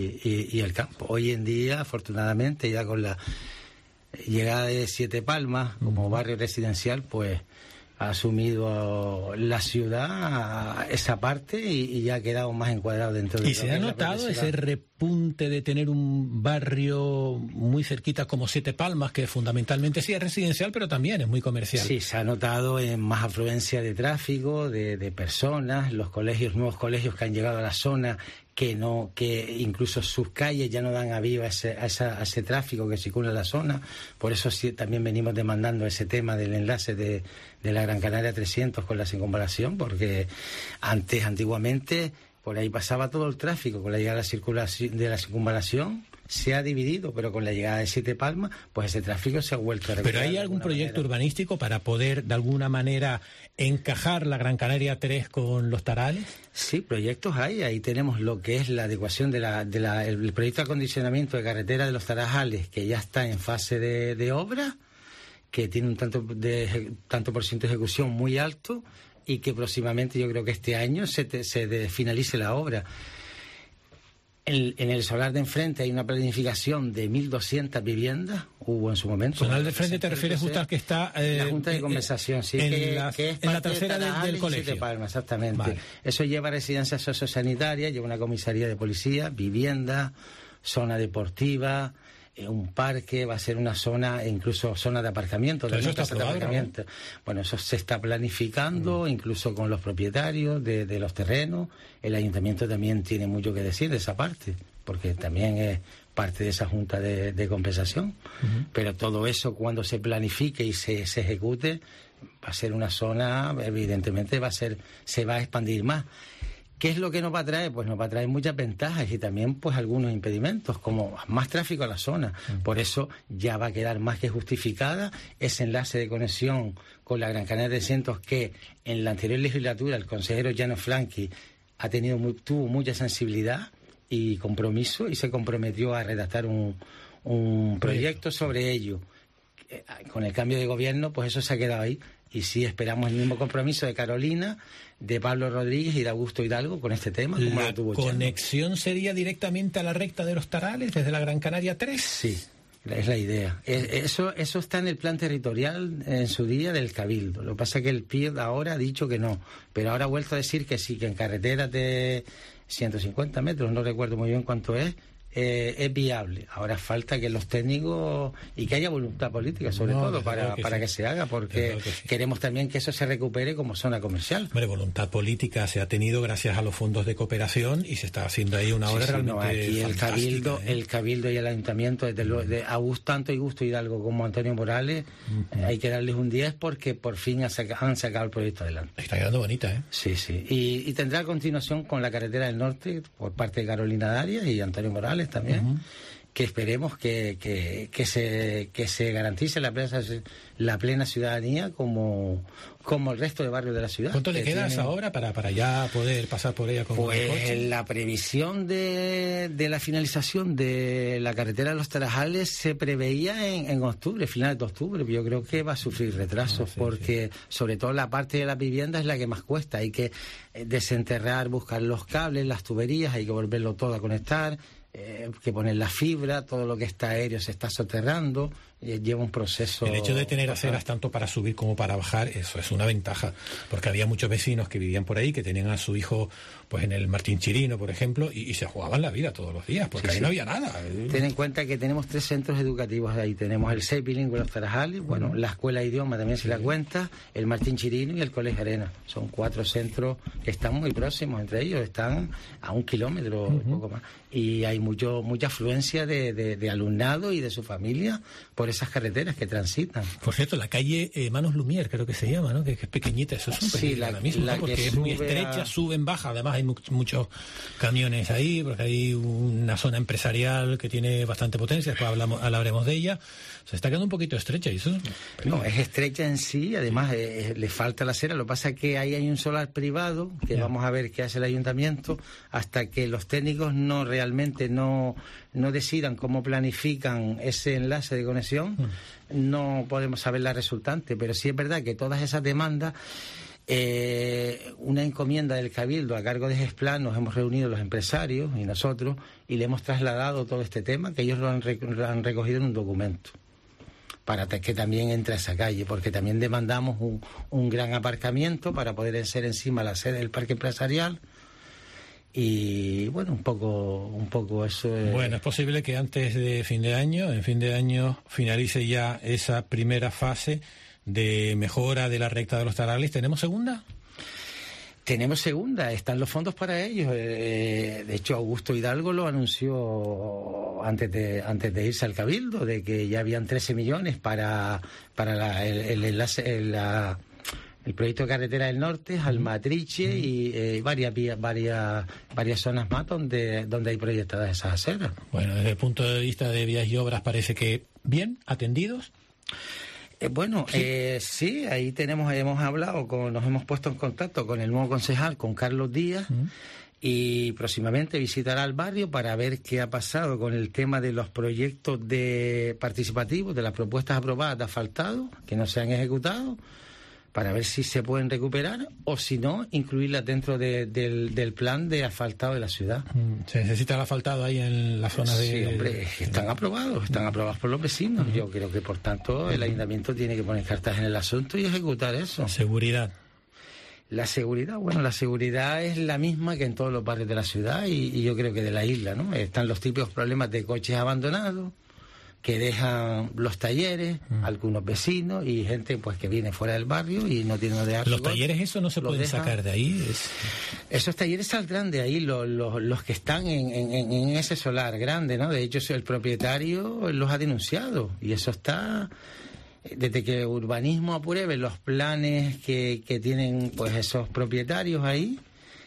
y el campo. Hoy en día, afortunadamente, ya con la llegada de Siete Palmas como barrio residencial, pues ha asumido la ciudad esa parte y ya ha quedado más encuadrado dentro de... ¿Y se ha notado ese repunte de tener un barrio muy cerquita como Siete Palmas, que fundamentalmente sí es residencial, pero también es muy comercial? Sí, se ha notado en más afluencia de tráfico, de personas, los colegios, nuevos colegios que han llegado a la zona, que incluso sus calles ya no dan aviso a ese tráfico que circula en la zona. Por eso sí, también venimos demandando ese tema del enlace de la Gran Canaria 300 con la circunvalación, porque antiguamente por ahí pasaba todo el tráfico. Con la llegada de la circunvalación se ha dividido, pero con la llegada de Siete Palmas, pues ese tráfico se ha vuelto a recuperar. ¿Pero hay algún proyecto urbanístico para poder, de alguna manera, encajar la Gran Canaria 3 con los Tarales? Sí, proyectos hay. Ahí tenemos lo que es la adecuación el proyecto de acondicionamiento de carretera de los Tarajales, que ya está en fase de obra, que tiene un tanto por ciento de ejecución muy alto y que próximamente, yo creo que este año, se finalice la obra. En el solar de enfrente hay una planificación de 1.200 viviendas, hubo en su momento. ¿Solar de enfrente te refieres justo al que está...? la Junta de Compensación, sí, que es en la trasera del colegio. De Palma, exactamente. Vale. Eso lleva residencias sociosanitarias, lleva una comisaría de policía, vivienda, zona deportiva, un parque, va a ser una zona, incluso zona de aparcamiento. Eso está aprobado, ¿no? Bueno, eso se está planificando, incluso con los propietarios de los terrenos. El ayuntamiento también tiene mucho que decir de esa parte, porque también es parte de esa junta de compensación. Pero todo eso, cuando se planifique y se ejecute, va a ser una zona, evidentemente se va a expandir más. ¿Qué es lo que nos va a traer? Pues nos va a traer muchas ventajas y también pues algunos impedimentos, como más tráfico a la zona. Por eso ya va a quedar más que justificada ese enlace de conexión con la Gran Canaria 300, que en la anterior legislatura el consejero Llano Franchi tuvo mucha sensibilidad y compromiso, y se comprometió a redactar un proyecto sobre ello. Con el cambio de gobierno, pues eso se ha quedado ahí. Y sí esperamos el mismo compromiso de Carolina, de Pablo Rodríguez y de Augusto Hidalgo con este tema. ¿La conexión sería directamente a la recta de los Tarales, desde la Gran Canaria 3? Sí, es la idea. Eso está en el plan territorial en su día del Cabildo. Lo que pasa es que el PIB ahora ha dicho que no, pero ahora ha vuelto a decir que sí, que en carreteras de 150 metros, no recuerdo muy bien cuánto es viable. Ahora falta que los técnicos y que haya voluntad política, sobre todo para que se haga, porque queremos también que eso se recupere como zona comercial. Hombre, voluntad política se ha tenido gracias a los fondos de cooperación y se está haciendo ahí una obra realmente aquí el Cabildo y el Ayuntamiento, desde tanto Augusto Hidalgo como Antonio Morales, hay que darles un 10 porque por fin han sacado el proyecto adelante. Está quedando bonita, ¿eh? Sí. Y tendrá continuación con la carretera del norte por parte de Carolina Darias y Antonio Morales también, que esperemos que se garantice la plena ciudadanía como el resto de barrios de la ciudad. ¿Cuánto le queda a esa obra para ya poder pasar por ella con el coche? La previsión de la finalización de la carretera de los Tarajales se preveía en octubre, finales de octubre. Yo creo que va a sufrir retrasos porque sobre todo la parte de la vivienda es la que más cuesta. Hay que desenterrar, buscar los cables, las tuberías, hay que volverlo todo a conectar. que poner la fibra, todo lo que está aéreo se está soterrando, lleva un proceso. El hecho de tener aceras tanto para subir como para bajar, eso es una ventaja, porque había muchos vecinos que vivían por ahí, que tenían a su hijo pues en el Martín Chirino, por ejemplo, y se jugaban la vida todos los días, porque ahí no había nada. Ten en cuenta que tenemos 3 centros educativos ahí. Tenemos el CEI bilingüe Los Tarajales, bueno, la Escuela de Idioma también se la cuenta, el Martín Chirino y el Colegio Arena. Son 4 centros que están muy próximos entre ellos, están a 1 kilómetro, un poco más. Y hay mucha afluencia de alumnado y de su familia por esas carreteras que transitan. Por cierto, la calle Manos Lumière, creo que se llama, ¿no? Que es pequeñita, eso es un pequeño ahora mismo, ¿no? Porque es muy estrecha, suben, baja, además hay muchos camiones ahí, porque hay una zona empresarial que tiene bastante potencia, después hablaremos de ella. Se está quedando un poquito estrecha, ¿y eso? No, es estrecha en sí, además le falta la acera, lo que pasa es que ahí hay un solar privado, que vamos a ver qué hace el ayuntamiento, hasta que los técnicos realmente no decidan cómo planifican ese enlace de conexión, no podemos saber la resultante, pero sí es verdad que todas esas demandas, una encomienda del Cabildo a cargo de GESPLAN, nos hemos reunido los empresarios y nosotros y le hemos trasladado todo este tema, que ellos lo han recogido en un documento para que también entre a esa calle, porque también demandamos un gran aparcamiento para poder ser encima la sede del parque empresarial. Y bueno, un poco eso es... Bueno, es posible que antes de fin de año, finalice ya esa primera fase de mejora de la recta de los Tarajales. ¿Tenemos segunda? Tenemos segunda, están los fondos para ellos. De hecho, Augusto Hidalgo lo anunció antes de irse al Cabildo, de que ya habían 13 millones para el enlace, el proyecto de carretera del norte, Almatriche y varias zonas más donde hay proyectadas esas aceras. Bueno, desde el punto de vista de vías y obras parece que bien atendidos. Sí, ahí hemos hablado, nos hemos puesto en contacto con el nuevo concejal, con Carlos Díaz, y próximamente visitará el barrio para ver qué ha pasado con el tema de los proyectos participativos, de las propuestas aprobadas de asfaltado, que no se han ejecutado, para ver si se pueden recuperar o si no, incluirlas dentro del plan de asfaltado de la ciudad. ¿Se necesita el asfaltado ahí en la zona de...? Sí, hombre, están aprobados por los vecinos. Yo creo que, por tanto, el ayuntamiento tiene que poner cartas en el asunto y ejecutar eso. ¿Seguridad? La seguridad es la misma que en todos los barrios de la ciudad y yo creo que de la isla, ¿no? Están los típicos problemas de coches abandonados, que dejan los talleres, algunos vecinos y gente pues que viene fuera del barrio y no tiene donde dejar. ¿Los talleres eso no se pueden sacar de ahí? Esos talleres saldrán de ahí, los que están en ese solar grande, ¿no? De hecho, el propietario los ha denunciado y eso está... Desde que Urbanismo apruebe los planes que tienen pues esos propietarios ahí,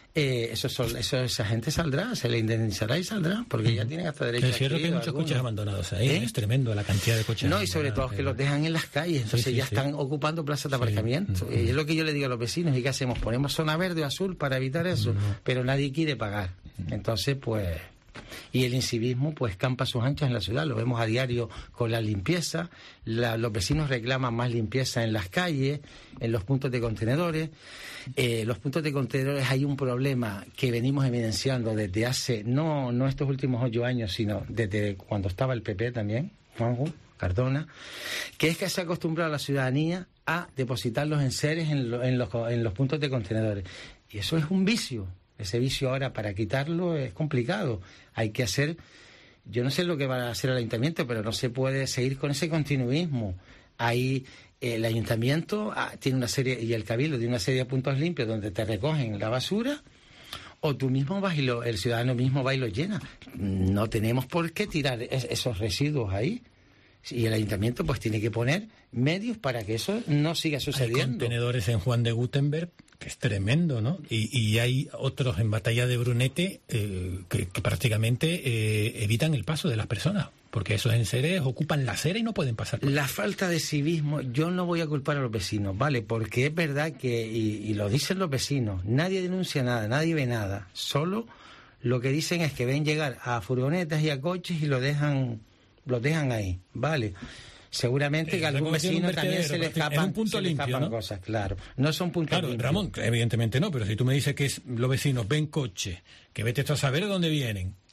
esa gente saldrá, se le indemnizará y saldrá, porque ya tienen hasta derecho a... Es cierto que hay muchos coches abandonados ahí, es tremendo la cantidad de coches abandonados. No, y sobre todo que los dejan en las calles, entonces están ocupando plazas de aparcamiento. Y es lo que yo le digo a los vecinos, ¿y qué hacemos? Ponemos zona verde o azul para evitar eso, pero nadie quiere pagar. Entonces, pues... Y el incivismo pues campa sus anchas en la ciudad, lo vemos a diario con la limpieza, los vecinos reclaman más limpieza en las calles, en los puntos de contenedores. Los puntos de contenedores hay un problema que venimos evidenciando desde hace, no estos últimos 8 años, sino desde cuando estaba el PP también, Juanjo Cardona, que es que se ha acostumbrado a la ciudadanía a depositar los enseres en los puntos de contenedores. Y eso es un vicio. Ese vicio ahora, para quitarlo, es complicado. Hay que hacer... Yo no sé lo que va a hacer el ayuntamiento, pero no se puede seguir con ese continuismo. Ahí el ayuntamiento tiene una serie, y el Cabildo tiene una serie de puntos limpios donde te recogen la basura, o tú mismo vas y el ciudadano mismo va y lo llena. No tenemos por qué tirar esos residuos ahí. Y el ayuntamiento pues tiene que poner medios para que eso no siga sucediendo. Hay contenedores en Juan de Gutenberg, que es tremendo, ¿no? Y hay otros en Batalla de Brunete que prácticamente evitan el paso de las personas, porque esos enseres ocupan la acera y no pueden pasar. La falta de civismo, yo no voy a culpar a los vecinos, ¿vale? Porque es verdad que, y lo dicen los vecinos, nadie denuncia nada, nadie ve nada, solo lo que dicen es que ven llegar a furgonetas y a coches y lo dejan ahí, ¿vale? Seguramente que a algún vecino también se le escapan, ¿no? Cosas, claro. No son puntos limpios. Ramón, evidentemente no, pero si tú me dices que los vecinos ven coches, que vete tú a saber de dónde vienen,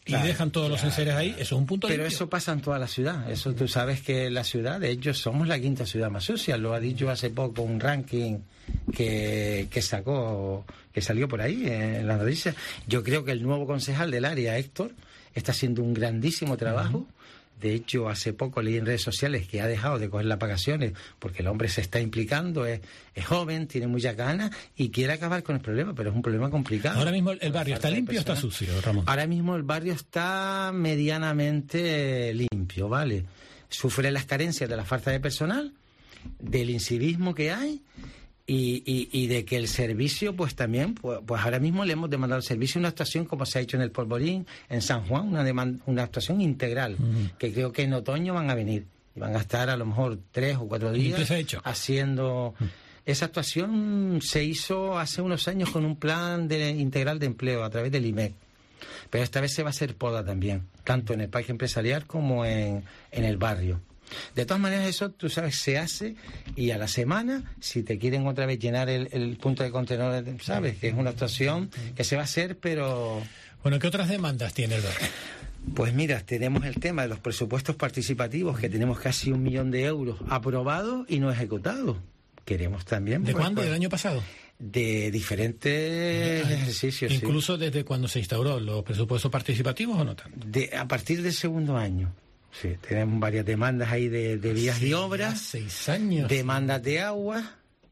y dejan todos los enseres ahí, eso es un punto Pero limpio. eso pasa en toda la ciudad. Eso tú sabes que la ciudad, de hecho, somos la quinta ciudad más sucia. Lo ha dicho hace poco un ranking que salió por ahí en la noticia. Yo creo que el nuevo concejal del área, Héctor, está haciendo un grandísimo trabajo. De hecho, hace poco leí en redes sociales que ha dejado de coger las vacaciones porque el hombre se está implicando, es joven, tiene mucha ganas y quiere acabar con el problema, pero es un problema complicado. Ahora mismo el barrio está limpio o está sucio, Ramón. Ahora mismo el barrio está medianamente limpio, ¿vale? Sufre las carencias de la falta de personal, del incivismo que hay y de que el servicio, pues también, pues ahora mismo le hemos demandado el servicio, una actuación como se ha hecho en el Polvorín, en San Juan, una actuación integral, que creo que en otoño van a venir. Y van a estar a lo mejor 3 o 4 días haciendo... Esa actuación se hizo hace unos años con un plan integral de empleo a través del IMEC. Pero esta vez se va a hacer poda también, tanto en el parque empresarial como en el barrio. De todas maneras, eso, tú sabes, se hace y a la semana, si te quieren otra vez llenar el punto de contenedores, sabes, que es una actuación que se va a hacer, pero... Bueno, ¿qué otras demandas tiene el barrio? Pues mira, tenemos el tema de los presupuestos participativos, que tenemos casi 1 millón de euros aprobados y no ejecutados. Queremos también... ¿De cuándo? ¿Del año pasado? De diferentes ejercicios. ¿Incluso desde cuando se instauró los presupuestos participativos o no tanto? A partir del segundo año. Sí, tenemos varias demandas ahí de vías de obras, 6 años. Demandas de agua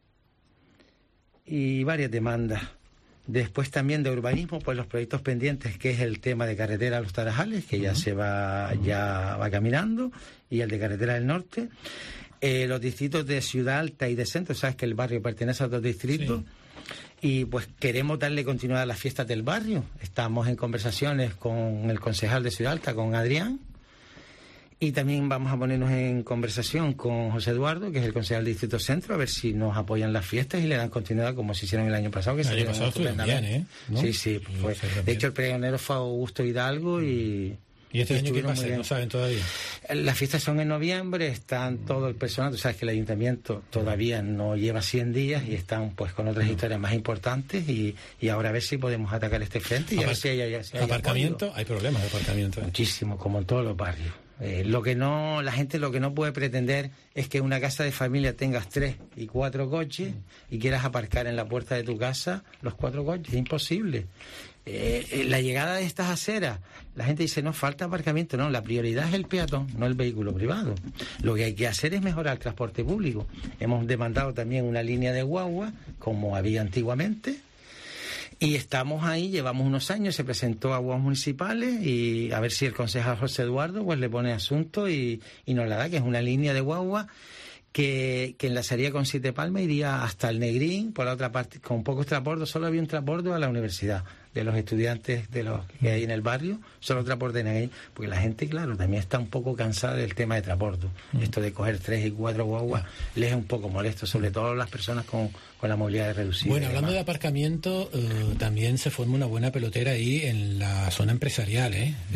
y varias demandas. Después también de urbanismo, pues los proyectos pendientes, que es el tema de carretera a los Tarajales, que ya va caminando, y el de carretera del norte. Los distritos de Ciudad Alta y de Centro, sabes que el barrio pertenece a 2 distritos. Y pues queremos darle continuidad a las fiestas del barrio. Estamos en conversaciones con el concejal de Ciudad Alta, con Adrián. Y también vamos a ponernos en conversación con José Eduardo, que es el concejal del Distrito Centro, a ver si nos apoyan las fiestas y le dan continuidad como se hicieron el año pasado. Que el año pasado estuvieron bien, ¿no? Sí, fue. De hecho, el pregonero fue Augusto Hidalgo y este año qué va a ser? ¿No saben todavía? Las fiestas son en noviembre, están todo el personal. Tú sabes que el ayuntamiento todavía no lleva 100 días y están pues con otras historias más importantes y ahora a ver si podemos atacar este frente y a ver si hay aparcamiento. Hay problemas de aparcamiento. Muchísimo, como en todos los barrios. La gente lo que no puede pretender es que en una casa de familia tengas 3 y 4 coches y quieras aparcar en la puerta de tu casa los 4 coches. Es imposible. La llegada de estas aceras, la gente dice, no, falta aparcamiento. No, la prioridad es el peatón, no el vehículo privado. Lo que hay que hacer es mejorar el transporte público. Hemos demandado también una línea de guagua, como había antiguamente. Y estamos ahí, llevamos unos años, se presentó a aguas municipales y a ver si el concejal José Eduardo pues le pone asunto y nos la da, que es una línea de guagua que enlazaría con Siete Palmas, iría hasta el Negrín, por la otra parte, con pocos transbordos, solo había un transbordo a la universidad, de los estudiantes de los que hay en el barrio, solo transbordo en ahí, porque la gente, claro, también está un poco cansada del tema de transbordo. Esto de coger 3 y 4 guaguas les es un poco molesto, sobre todo las personas con la movilidad reducida. Bueno, hablando de aparcamiento, también se forma una buena pelotera ahí en la zona empresarial,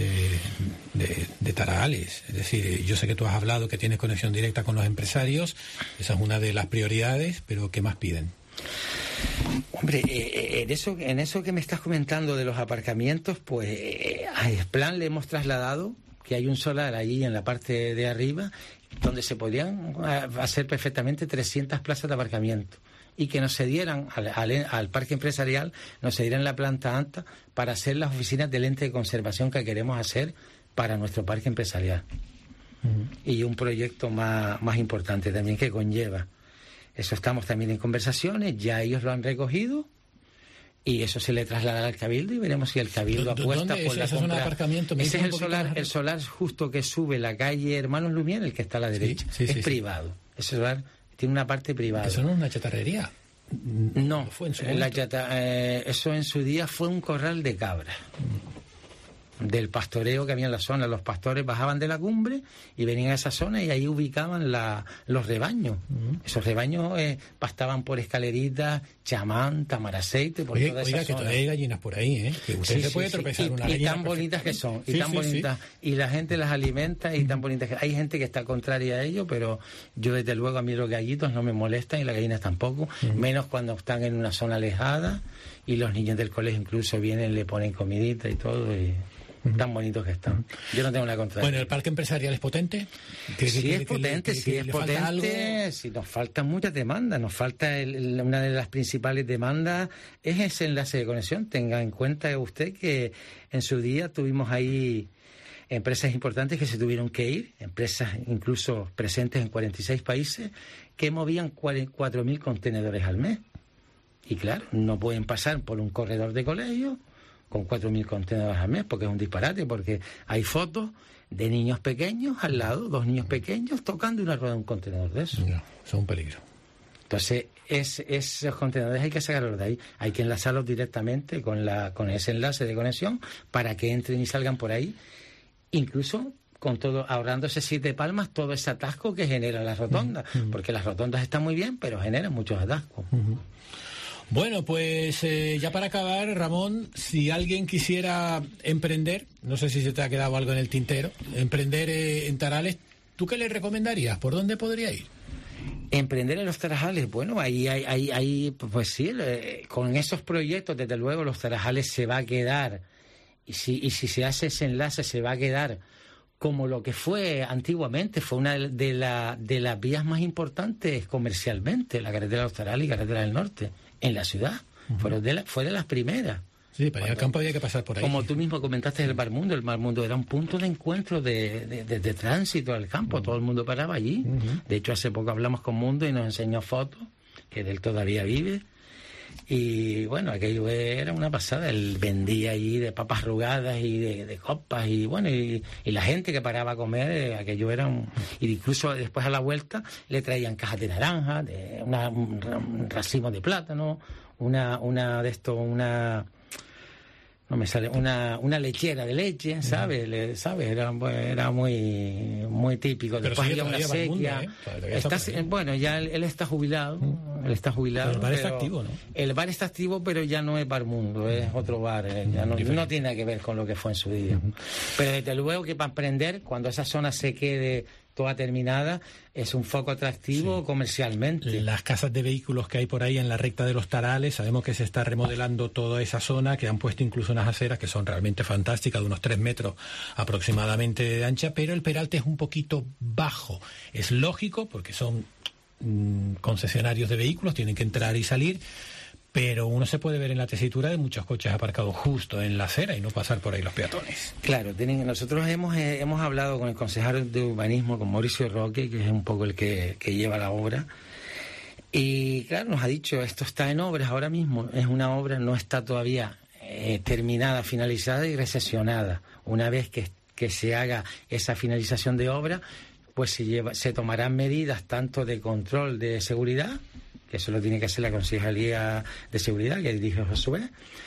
de Tarajales. Es decir, yo sé que tú has hablado que tienes conexión directa con los empresarios, esa es una de las prioridades, pero ¿qué más piden? Hombre, en eso que me estás comentando de los aparcamientos, pues a Esplan le hemos trasladado que hay un solar allí en la parte de arriba donde se podrían hacer perfectamente 300 plazas de aparcamiento y que nos cedieran al parque empresarial, nos cedieran la planta alta para hacer las oficinas del ente de conservación que queremos hacer para nuestro parque empresarial. Y un proyecto más importante también que conlleva. Eso estamos también en conversaciones, ya ellos lo han recogido y eso se le trasladará al Cabildo y veremos si el Cabildo apuesta por la compra. ¿Es aparcamiento? Ese es el solar justo que sube la calle Hermanos Lumière, el que está a la derecha. Es privado. Ese solar tiene una parte privada. ¿Eso no es una chatarrería? No, eso en su día fue un corral de cabras. Del pastoreo que había en la zona. Los pastores bajaban de la cumbre y venían a esa zona y ahí ubicaban los rebaños. Esos rebaños pastaban por escaleritas, chamán, tamaraceite, por toda esa zona. Que todavía hay gallinas por ahí, que usted se puede tropezar una gallina. Y tan bonitas que son, y tan bonitas. Y la gente las alimenta y tan bonitas que... Hay gente que está contraria a ello, pero yo desde luego a mí los gallitos no me molestan y las gallinas tampoco, menos cuando están en una zona alejada y los niños del colegio incluso vienen, le ponen comidita y todo y tan bonitos que están. Yo no tengo nada contra Bueno, ¿el parque empresarial es potente? Sí es potente, sí, nos faltan muchas demandas, nos falta una de las principales demandas es ese enlace de conexión. Tenga en cuenta usted que en su día tuvimos ahí empresas importantes que se tuvieron que ir, empresas incluso presentes en 46 países, que movían 4.000 contenedores al mes. Y claro, no pueden pasar por un corredor de colegio con 4.000 contenedores al mes, porque es un disparate, porque hay fotos de niños pequeños al lado, 2 niños pequeños tocando una rueda de un contenedor de eso. No, son un peligro. Entonces, esos contenedores hay que sacarlos de ahí, hay que enlazarlos directamente con ese enlace de conexión para que entren y salgan por ahí, incluso con todo, ahorrándose 7 palmas todo ese atasco que genera las rotondas, porque las rotondas están muy bien, pero generan muchos atascos. Bueno, pues ya para acabar, Ramón, si alguien quisiera emprender, no sé si se te ha quedado algo en el tintero, emprender en Tarales, ¿tú qué le recomendarías? ¿Por dónde podría ir? Emprender en los Tarajales, bueno, ahí pues sí, con esos proyectos, desde luego, los Tarajales se va a quedar, y si se hace ese enlace, se va a quedar como lo que fue antiguamente, fue una de las vías más importantes comercialmente, la carretera de los Tarales y carretera del Norte, en la ciudad. Fue de las primeras. Sí, para ir al campo había que pasar por ahí. Como tú mismo comentaste, el Mar Mundo era un punto de encuentro de tránsito al campo, todo el mundo paraba allí. De hecho, hace poco hablamos con Mundo y nos enseñó fotos, que él todavía vive. Y bueno, aquello era una pasada. Él vendía allí de papas arrugadas y de copas, y bueno, y la gente que paraba a comer, aquello era y incluso después a la vuelta le traían cajas de naranja, un racimo de plátano, una lechera de leche, ¿sabes? Era muy típico. Pero después había una sequía. Bueno, ya él está jubilado. Él está jubilado. Pero el bar está activo, ¿no? El bar está activo, pero ya no es Bar Mundo, es otro bar. Ya no tiene nada que ver con lo que fue en su día. Pero desde luego que para emprender, cuando esa zona se quede toda terminada, es un foco atractivo comercialmente. Las casas de vehículos que hay por ahí en la recta de los Tarales, sabemos que se está remodelando toda esa zona, que han puesto incluso unas aceras que son realmente fantásticas, de unos 3 metros aproximadamente de ancha, pero el peralte es un poquito bajo. Es lógico, porque son concesionarios de vehículos, tienen que entrar y salir, pero uno se puede ver en la tesitura de muchos coches aparcados justo en la acera y no pasar por ahí los peatones. Claro, nosotros hemos hablado con el concejal de urbanismo, con Mauricio Roque, que es un poco el que lleva la obra, y claro, nos ha dicho, esto está en obras ahora mismo, es una obra, no está todavía terminada, finalizada y recesionada. Una vez que se haga esa finalización de obra, pues se tomarán medidas tanto de control de seguridad, que eso lo tiene que hacer la Concejalía de Seguridad, que dirige Josué,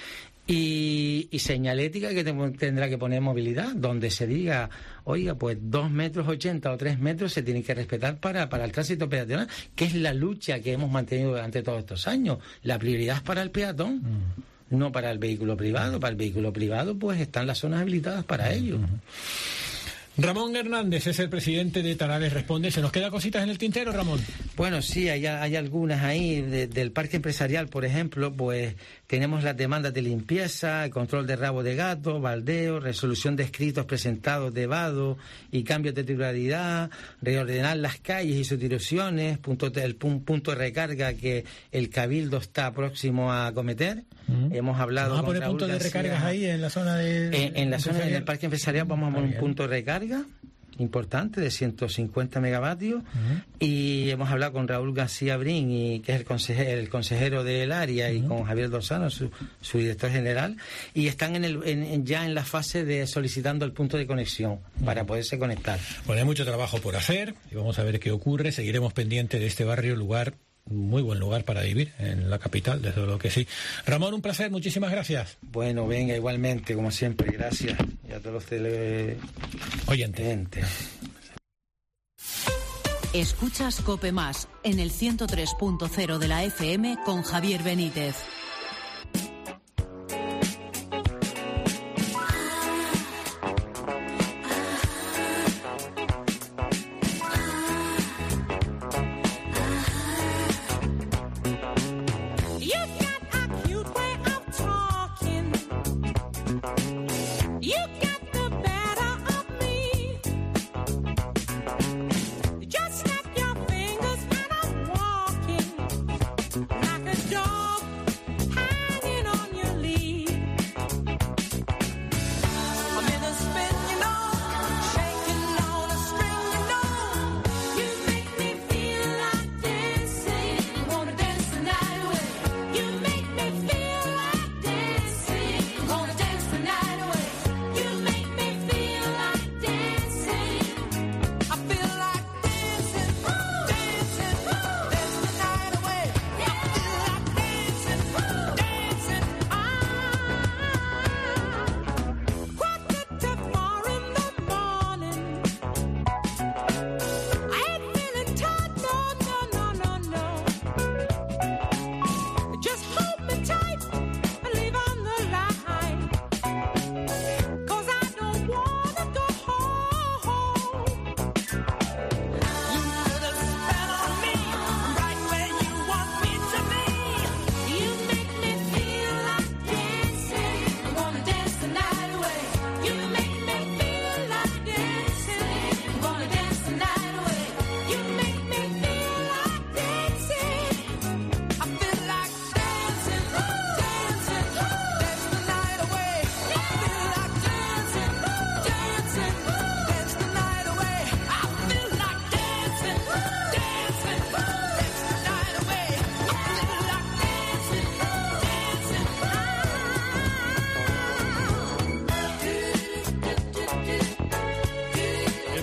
y señalética que tendrá que poner movilidad, donde se diga, oiga, pues 2,80 metros o 3 metros se tienen que respetar para el tránsito peatonal, que es la lucha que hemos mantenido durante todos estos años. La prioridad es para el peatón, no para el vehículo privado. Para el vehículo privado, pues están las zonas habilitadas para ello. Ramón Hernández es el presidente de Tarales Responde. ¿Se nos quedan cositas en el tintero, Ramón? Bueno, sí, hay algunas ahí. Del parque empresarial, por ejemplo, pues tenemos las demandas de limpieza, control de rabo de gato, baldeo, resolución de escritos presentados de vado y cambios de titularidad, reordenar las calles y sustituciones, el punto de recarga que el Cabildo está próximo a acometer. Hemos hablado ¿Vamos a poner puntos de recargas ahí en la zona de... En la zona del parque empresarial vamos a poner un punto de recarga importante de 150 megavatios y hemos hablado con Raúl García Brin, que es el consejero del área, y con Javier Dorzano, su director general, y están ya en la fase de solicitando el punto de conexión para poderse conectar. Bueno, hay mucho trabajo por hacer y vamos a ver qué ocurre. Seguiremos pendientes de este barrio, muy buen lugar para vivir en la capital, desde luego que sí. Ramón, un placer, muchísimas gracias. Bueno, venga, igualmente, como siempre, gracias. Y a todos los oyentes. Escuchas COPE Más en el 103.0 de la FM con Javier Benítez. You got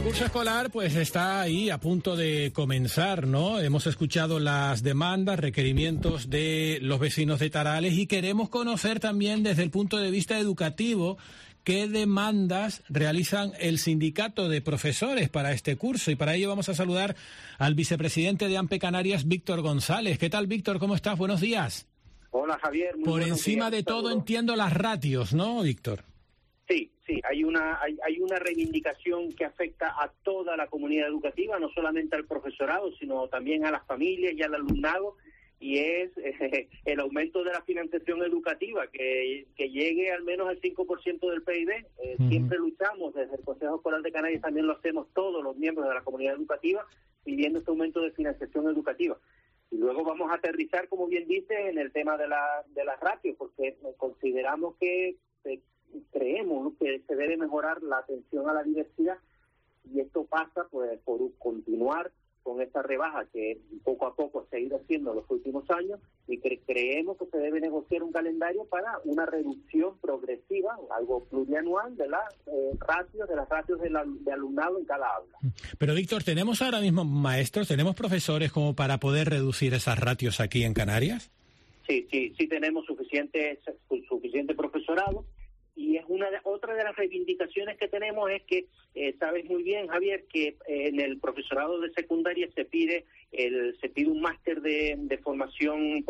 curso escolar pues está ahí a punto de comenzar, ¿no? Hemos escuchado las demandas, requerimientos de los vecinos de Tarales y queremos conocer también desde el punto de vista educativo qué demandas realizan el sindicato de profesores para este curso. Y para ello vamos a saludar al vicepresidente de AMPE Canarias, Víctor González. ¿Qué tal, Víctor? ¿Cómo estás? Buenos días. Hola, Javier. Muy Por encima de todo entiendo las ratios, ¿no, Víctor? Sí, hay una reivindicación que afecta a toda la comunidad educativa, no solamente al profesorado, sino también a las familias y al alumnado, y es el aumento de la financiación educativa, que llegue al menos al 5% del PIB. Siempre luchamos, desde el Consejo Escolar de Canarias también lo hacemos todos los miembros de la comunidad educativa, pidiendo este aumento de financiación educativa. Y luego vamos a aterrizar, como bien dice, en el tema de las ratios, porque consideramos que creemos que se debe mejorar la atención a la diversidad, y esto pasa pues por continuar con esta rebaja que poco a poco se ha ido haciendo en los últimos años, y creemos que se debe negociar un calendario para una reducción progresiva, algo plurianual, de las ratios de alumnado en cada aula. Pero Víctor, ¿tenemos ahora mismo maestros, tenemos profesores como para poder reducir esas ratios aquí en Canarias? Sí, tenemos suficiente profesorado. Y es otra de las reivindicaciones que tenemos es que, sabes muy bien, Javier, que en el profesorado de secundaria se pide un máster de formación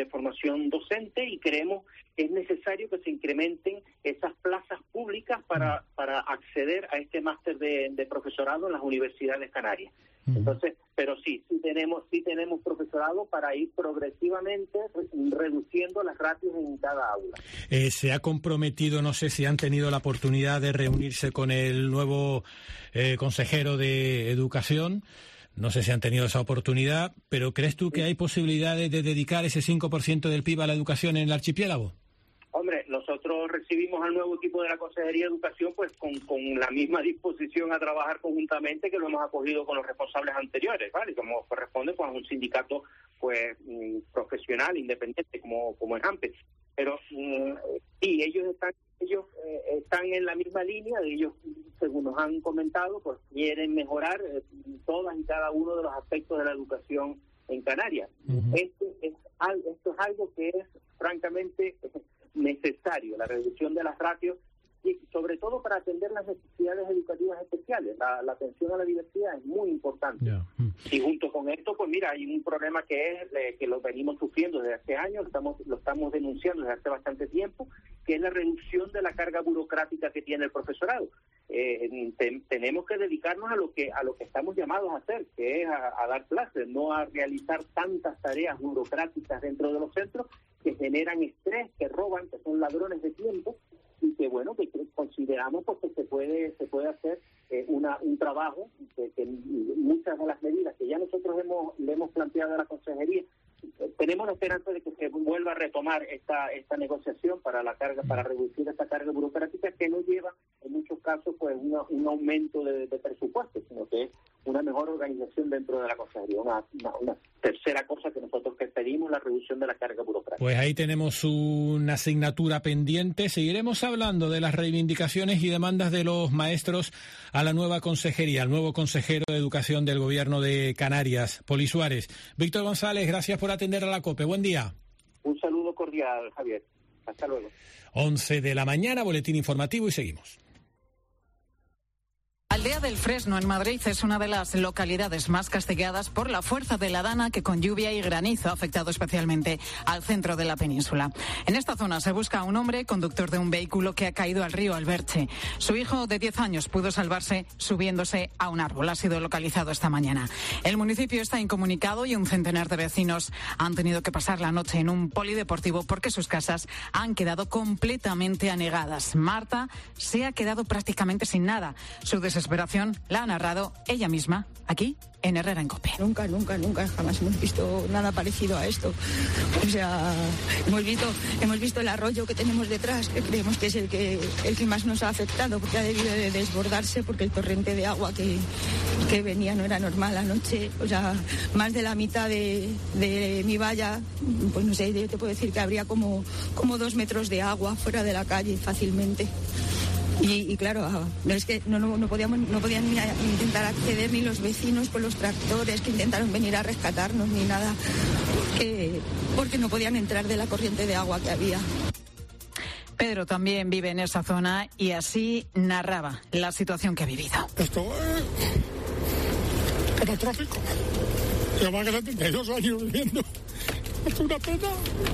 docente, y creemos que es necesario que se incrementen esas plazas públicas para acceder a este máster de profesorado en las universidades canarias. Entonces, pero sí tenemos profesorado para ir progresivamente reduciendo las ratios en cada aula. Se ha comprometido, no sé si han tenido la oportunidad de reunirse con el nuevo consejero de Educación. No sé si han tenido esa oportunidad, pero ¿crees tú que hay posibilidades de dedicar ese 5% del PIB a la educación en el archipiélago? Hombre, nosotros recibimos al nuevo equipo de la Consejería de Educación pues con la misma disposición a trabajar conjuntamente que lo hemos acogido con los responsables anteriores, ¿vale? Como corresponde pues a un sindicato pues profesional, independiente como es AMPE. Pero sí, ellos están en la misma línea. Ellos, según nos han comentado, pues quieren mejorar todas y cada uno de los aspectos de la educación en Canarias. Esto es algo que es francamente necesario, la reducción de las ratios, y sobre todo para atender las necesidades educativas especiales. La atención a la diversidad es muy importante. Y junto con esto, pues mira, hay un problema que lo venimos sufriendo desde hace años, lo estamos denunciando desde hace bastante tiempo, que es la reducción de la carga burocrática que tiene el profesorado. Tenemos que dedicarnos a lo que estamos llamados a hacer, que es a dar clases, no a realizar tantas tareas burocráticas dentro de los centros que generan estrés, que roban, que son ladrones de tiempo, y que bueno, que consideramos pues que se puede hacer un trabajo que muchas de las medidas que ya nosotros le hemos planteado a la Consejería, tenemos la esperanza de que se vuelva a retomar esta negociación para reducir esta carga burocrática, que no lleva en muchos casos pues un aumento de presupuesto, sino que es una mejor organización dentro de la Consejería. Una tercera cosa que nosotros pedimos, la reducción de la carga burocrática. Pues ahí tenemos una asignatura pendiente. Seguiremos hablando de las reivindicaciones y demandas de los maestros a la nueva consejería, al nuevo consejero de Educación del Gobierno de Canarias, Poli Suárez. Víctor González, gracias por atender a la COPE. Buen día. Un saludo cordial, Javier. Hasta luego. 11 de la mañana, boletín informativo, y seguimos. Aldea del Fresno, en Madrid, es una de las localidades más castigadas por la fuerza de la dana, que con lluvia y granizo ha afectado especialmente al centro de la península. En esta zona se busca a un hombre conductor de un vehículo que ha caído al río Alberche. Su hijo de 10 años pudo salvarse subiéndose a un árbol. Ha sido localizado esta mañana. El municipio está incomunicado y un centenar de vecinos han tenido que pasar la noche en un polideportivo porque sus casas han quedado completamente anegadas. Marta se ha quedado prácticamente sin nada. Su desesperación la ha narrado ella misma aquí en Herrera en COPE. Nunca, jamás hemos visto nada parecido a esto. O sea, hemos visto el arroyo que tenemos detrás, que creemos que es el que más nos ha afectado, porque ha debido de desbordarse, porque el torrente de agua que venía no era normal anoche. O sea, más de la mitad de mi valla, pues no sé, yo te puedo decir que habría como 2 metros de agua fuera de la calle fácilmente. Y claro, es que no podían ni intentar acceder ni los vecinos con los tractores que intentaron venir a rescatarnos ni nada, porque no podían entrar de la corriente de agua que había. Pedro también vive en esa zona y así narraba la situación que ha vivido. Esto es catastrófico. Llevan 72 años viviendo. Es una pena.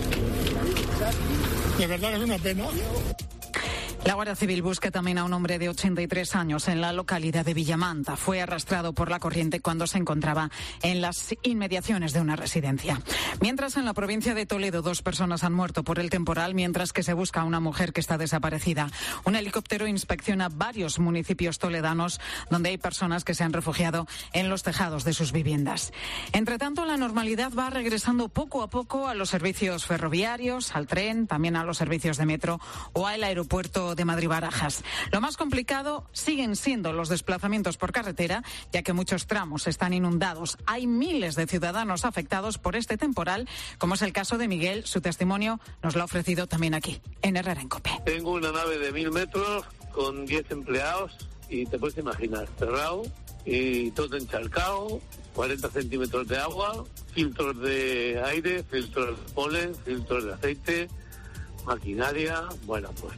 De verdad que es una pena. La Guardia Civil busca también a un hombre de 83 años en la localidad de Villamanta. Fue arrastrado por la corriente cuando se encontraba en las inmediaciones de una residencia. Mientras, en la provincia de Toledo, 2 personas han muerto por el temporal, mientras que se busca a una mujer que está desaparecida. Un helicóptero inspecciona varios municipios toledanos donde hay personas que se han refugiado en los tejados de sus viviendas. Entre tanto, la normalidad va regresando poco a poco a los servicios ferroviarios, al tren, también a los servicios de metro o al aeropuerto de Madrid-Barajas. Lo más complicado siguen siendo los desplazamientos por carretera, ya que muchos tramos están inundados. Hay miles de ciudadanos afectados por este temporal, como es el caso de Miguel. Su testimonio nos lo ha ofrecido también aquí, en Herrera en COPE. Tengo una nave de 1000 metros con 10 empleados y te puedes imaginar, cerrado y todo encharcado, 40 centímetros de agua, filtros de aire, filtros de polen, filtros de aceite, maquinaria, bueno, pues.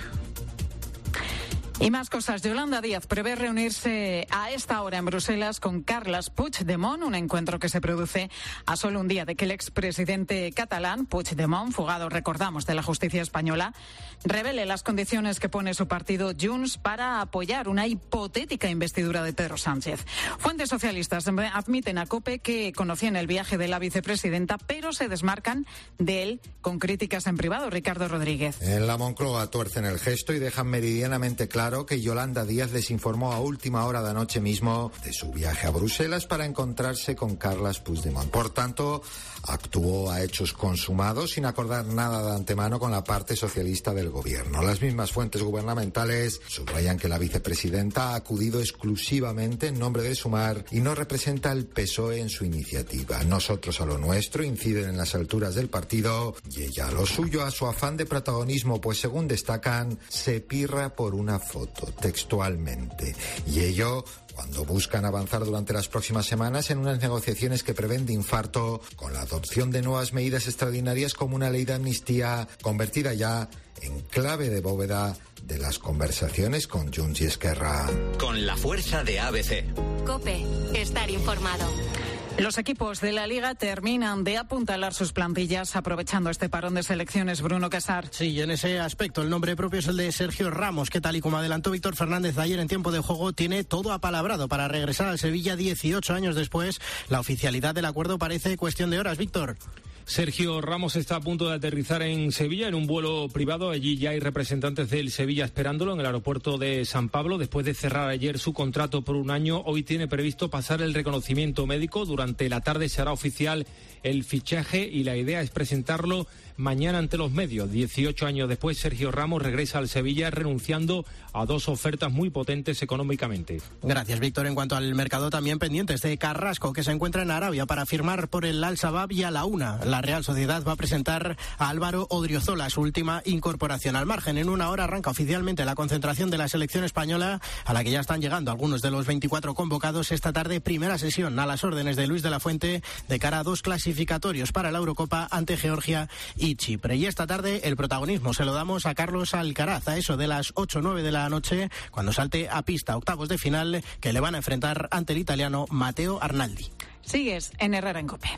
Y más cosas. Yolanda Díaz prevé reunirse a esta hora en Bruselas con Carles Puigdemont, un encuentro que se produce a solo un día de que el expresidente catalán, Puigdemont, fugado, recordamos, de la justicia española, revele las condiciones que pone su partido Junts para apoyar una hipotética investidura de Pedro Sánchez. Fuentes socialistas admiten a COPE que conocían el viaje de la vicepresidenta, pero se desmarcan de él con críticas en privado. Ricardo Rodríguez. En la Moncloa tuercen el gesto y dejan meridianamente claro que Yolanda Díaz les informó a última hora de anoche mismo de su viaje a Bruselas para encontrarse con Carles Puigdemont. Por tanto, actuó a hechos consumados sin acordar nada de antemano con la parte socialista del gobierno. Las mismas fuentes gubernamentales subrayan que la vicepresidenta ha acudido exclusivamente en nombre de Sumar y no representa al PSOE en su iniciativa. Nosotros a lo nuestro, inciden en las alturas del partido, y ella a lo suyo, a su afán de protagonismo, pues según destacan, se pirra por una foto, textualmente. Y ello cuando buscan avanzar durante las próximas semanas en unas negociaciones que prevén de infarto, con la adopción de nuevas medidas extraordinarias como una ley de amnistía, convertida ya en clave de bóveda de las conversaciones con Junts y Esquerra. Con la fuerza de ABC. COPE, estar informado. Los equipos de la Liga terminan de apuntalar sus plantillas aprovechando este parón de selecciones. Bruno Casar. Sí, en ese aspecto el nombre propio es el de Sergio Ramos, que tal y como adelantó Víctor Fernández ayer en tiempo de juego, tiene todo apalabrado para regresar al Sevilla 18 años después. La oficialidad del acuerdo parece cuestión de horas, Víctor. Sergio Ramos está a punto de aterrizar en Sevilla en un vuelo privado. Allí ya hay representantes del Sevilla esperándolo en el aeropuerto de San Pablo. Después de cerrar ayer su contrato por un año, hoy tiene previsto pasar el reconocimiento médico. Durante la tarde se hará oficial el fichaje y la idea es presentarlo mañana ante los medios. 18 años después, Sergio Ramos regresa al Sevilla renunciando a 2 ofertas muy potentes económicamente. Gracias, Víctor. En cuanto al mercado, también pendientes de Carrasco, que se encuentra en Arabia para firmar por el Al-Shabaab y a la UNA. La Real Sociedad va a presentar a Álvaro Odriozola, su última incorporación. Al margen, en una hora arranca oficialmente la concentración de la selección española, a la que ya están llegando algunos de los 24 convocados. Esta tarde, primera sesión a las órdenes de Luis de la Fuente de cara a 2 clasificatorios para la Eurocopa ante Georgia y Chipre. Y esta tarde el protagonismo se lo damos a Carlos Alcaraz, a eso de las 8 o 9 de la noche, cuando salte a pista, octavos de final, que le van a enfrentar ante el italiano Matteo Arnaldi. Sigues en Herrera en COPE.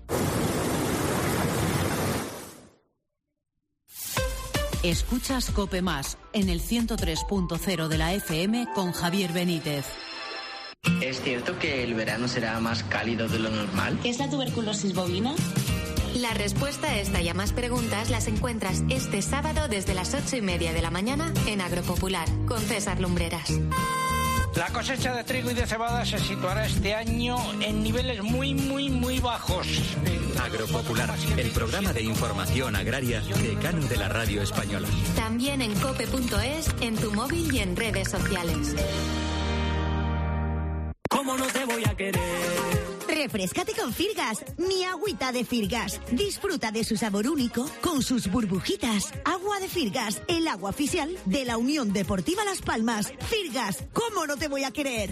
Escuchas COPE Más en el 103.0 de la FM con Javier Benítez. ¿Es cierto que el verano será más cálido de lo normal? ¿Qué es la tuberculosis bovina? La respuesta a esta y a más preguntas las encuentras este sábado desde las 8:30 de la mañana en Agropopular con César Lumbreras. La cosecha de trigo y de cebada se situará este año en niveles muy bajos. Agropopular, el programa de información agraria decano de la radio española. También en cope.es, en tu móvil y en redes sociales. ¿Cómo no te voy a querer? Refréscate con Firgas, mi agüita de Firgas. Disfruta de su sabor único con sus burbujitas. Agua de Firgas, el agua oficial de la Unión Deportiva Las Palmas. Firgas, ¿cómo no te voy a querer?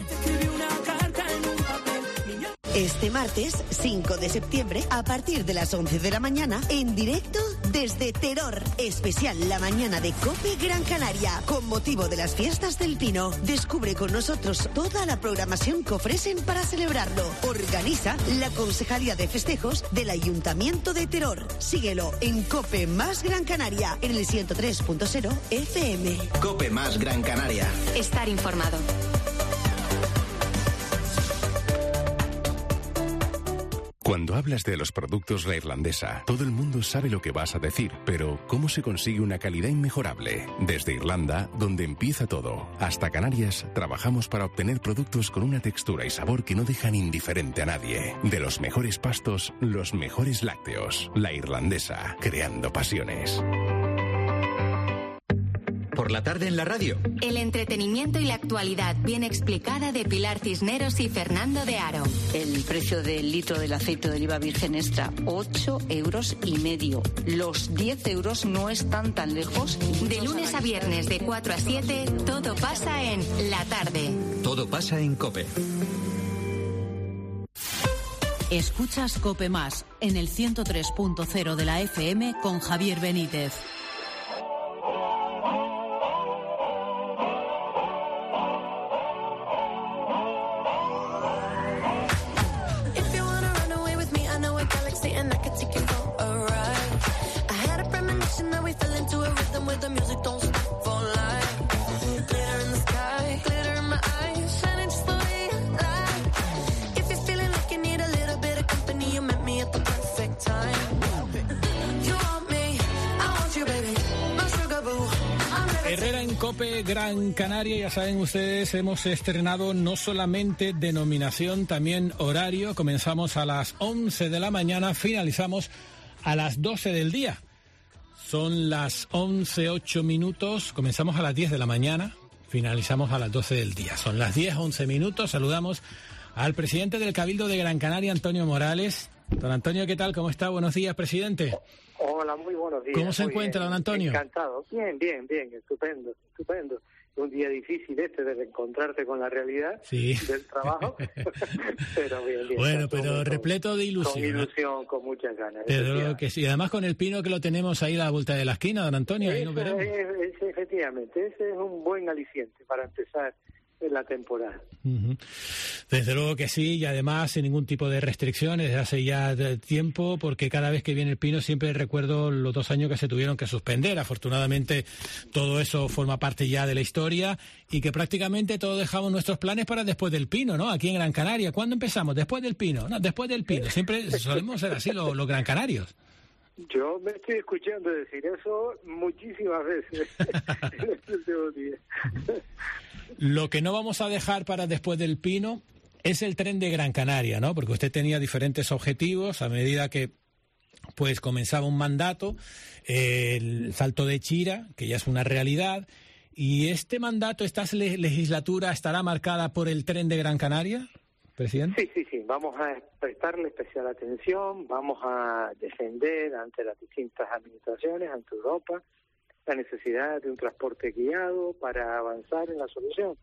Este martes, 5 de septiembre, a partir de las 11 de la mañana, en directo desde Teror, especial la mañana de COPE Gran Canaria, con motivo de las fiestas del Pino. Descubre con nosotros toda la programación que ofrecen para celebrarlo. Organiza la Concejalía de Festejos del Ayuntamiento de Teror. Síguelo en COPE más Gran Canaria, en el 103.0 FM. COPE más Gran Canaria. Estar informado. Cuando hablas de los productos La Irlandesa, todo el mundo sabe lo que vas a decir, pero ¿cómo se consigue una calidad inmejorable? Desde Irlanda, donde empieza todo, hasta Canarias, trabajamos para obtener productos con una textura y sabor que no dejan indiferente a nadie. De los mejores pastos, los mejores lácteos. La Irlandesa, creando pasiones. Por la tarde en la radio. El entretenimiento y la actualidad bien explicada de Pilar Cisneros y Fernando de Aro. El precio del litro del aceite de oliva virgen extra, 8,5 €. Los 10 € no están tan lejos. De lunes a viernes de 4 a 7, todo pasa en La Tarde. Todo pasa en COPE. Escuchas COPE más en el 103.0 de la FM con Javier Benítez. COPE Gran Canaria, ya saben ustedes, hemos estrenado no solamente denominación, también horario. Comenzamos a las 11 de la mañana, finalizamos a las 12 del día. Son las 11:08 minutos, comenzamos a las 10 de la mañana, finalizamos a las 12 del día. Son las 10:11 minutos, saludamos al presidente del Cabildo de Gran Canaria, Antonio Morales. Don Antonio, ¿qué tal? ¿Cómo está? Buenos días, presidente. Hola, muy buenos días. ¿Cómo se encuentra, don Antonio? Encantado. Bien, estupendo. Un día difícil de reencontrarte con la realidad del trabajo, pero bien. Bueno, pero repleto de ilusión. Con ilusión, con muchas ganas. Pero que sí, además con el pino que lo tenemos ahí a la vuelta de la esquina, don Antonio, ahí nos veremos. Efectivamente, ese es un buen aliciente para empezar en la temporada. Uh-huh. Desde luego que sí, y además sin ningún tipo de restricciones desde hace ya tiempo, porque cada vez que viene el pino siempre recuerdo los 2 años que se tuvieron que suspender. Afortunadamente todo eso forma parte ya de la historia y que prácticamente todos dejamos nuestros planes para después del pino, ¿no? Aquí en Gran Canaria. ¿Cuándo empezamos? Después del pino. No, después del pino. Siempre solemos ser así los gran canarios. Yo me estoy escuchando decir eso muchísimas veces en estos últimos días. Lo que no vamos a dejar para después del pino es el tren de Gran Canaria, ¿no? Porque usted tenía diferentes objetivos a medida que pues comenzaba un mandato, el Salto de Chira, que ya es una realidad, y este mandato, esta legislatura, ¿estará marcada por el tren de Gran Canaria, presidente? Sí. Vamos a prestarle especial atención, vamos a defender ante las distintas administraciones, ante Europa, la necesidad de un transporte guiado para avanzar en la solución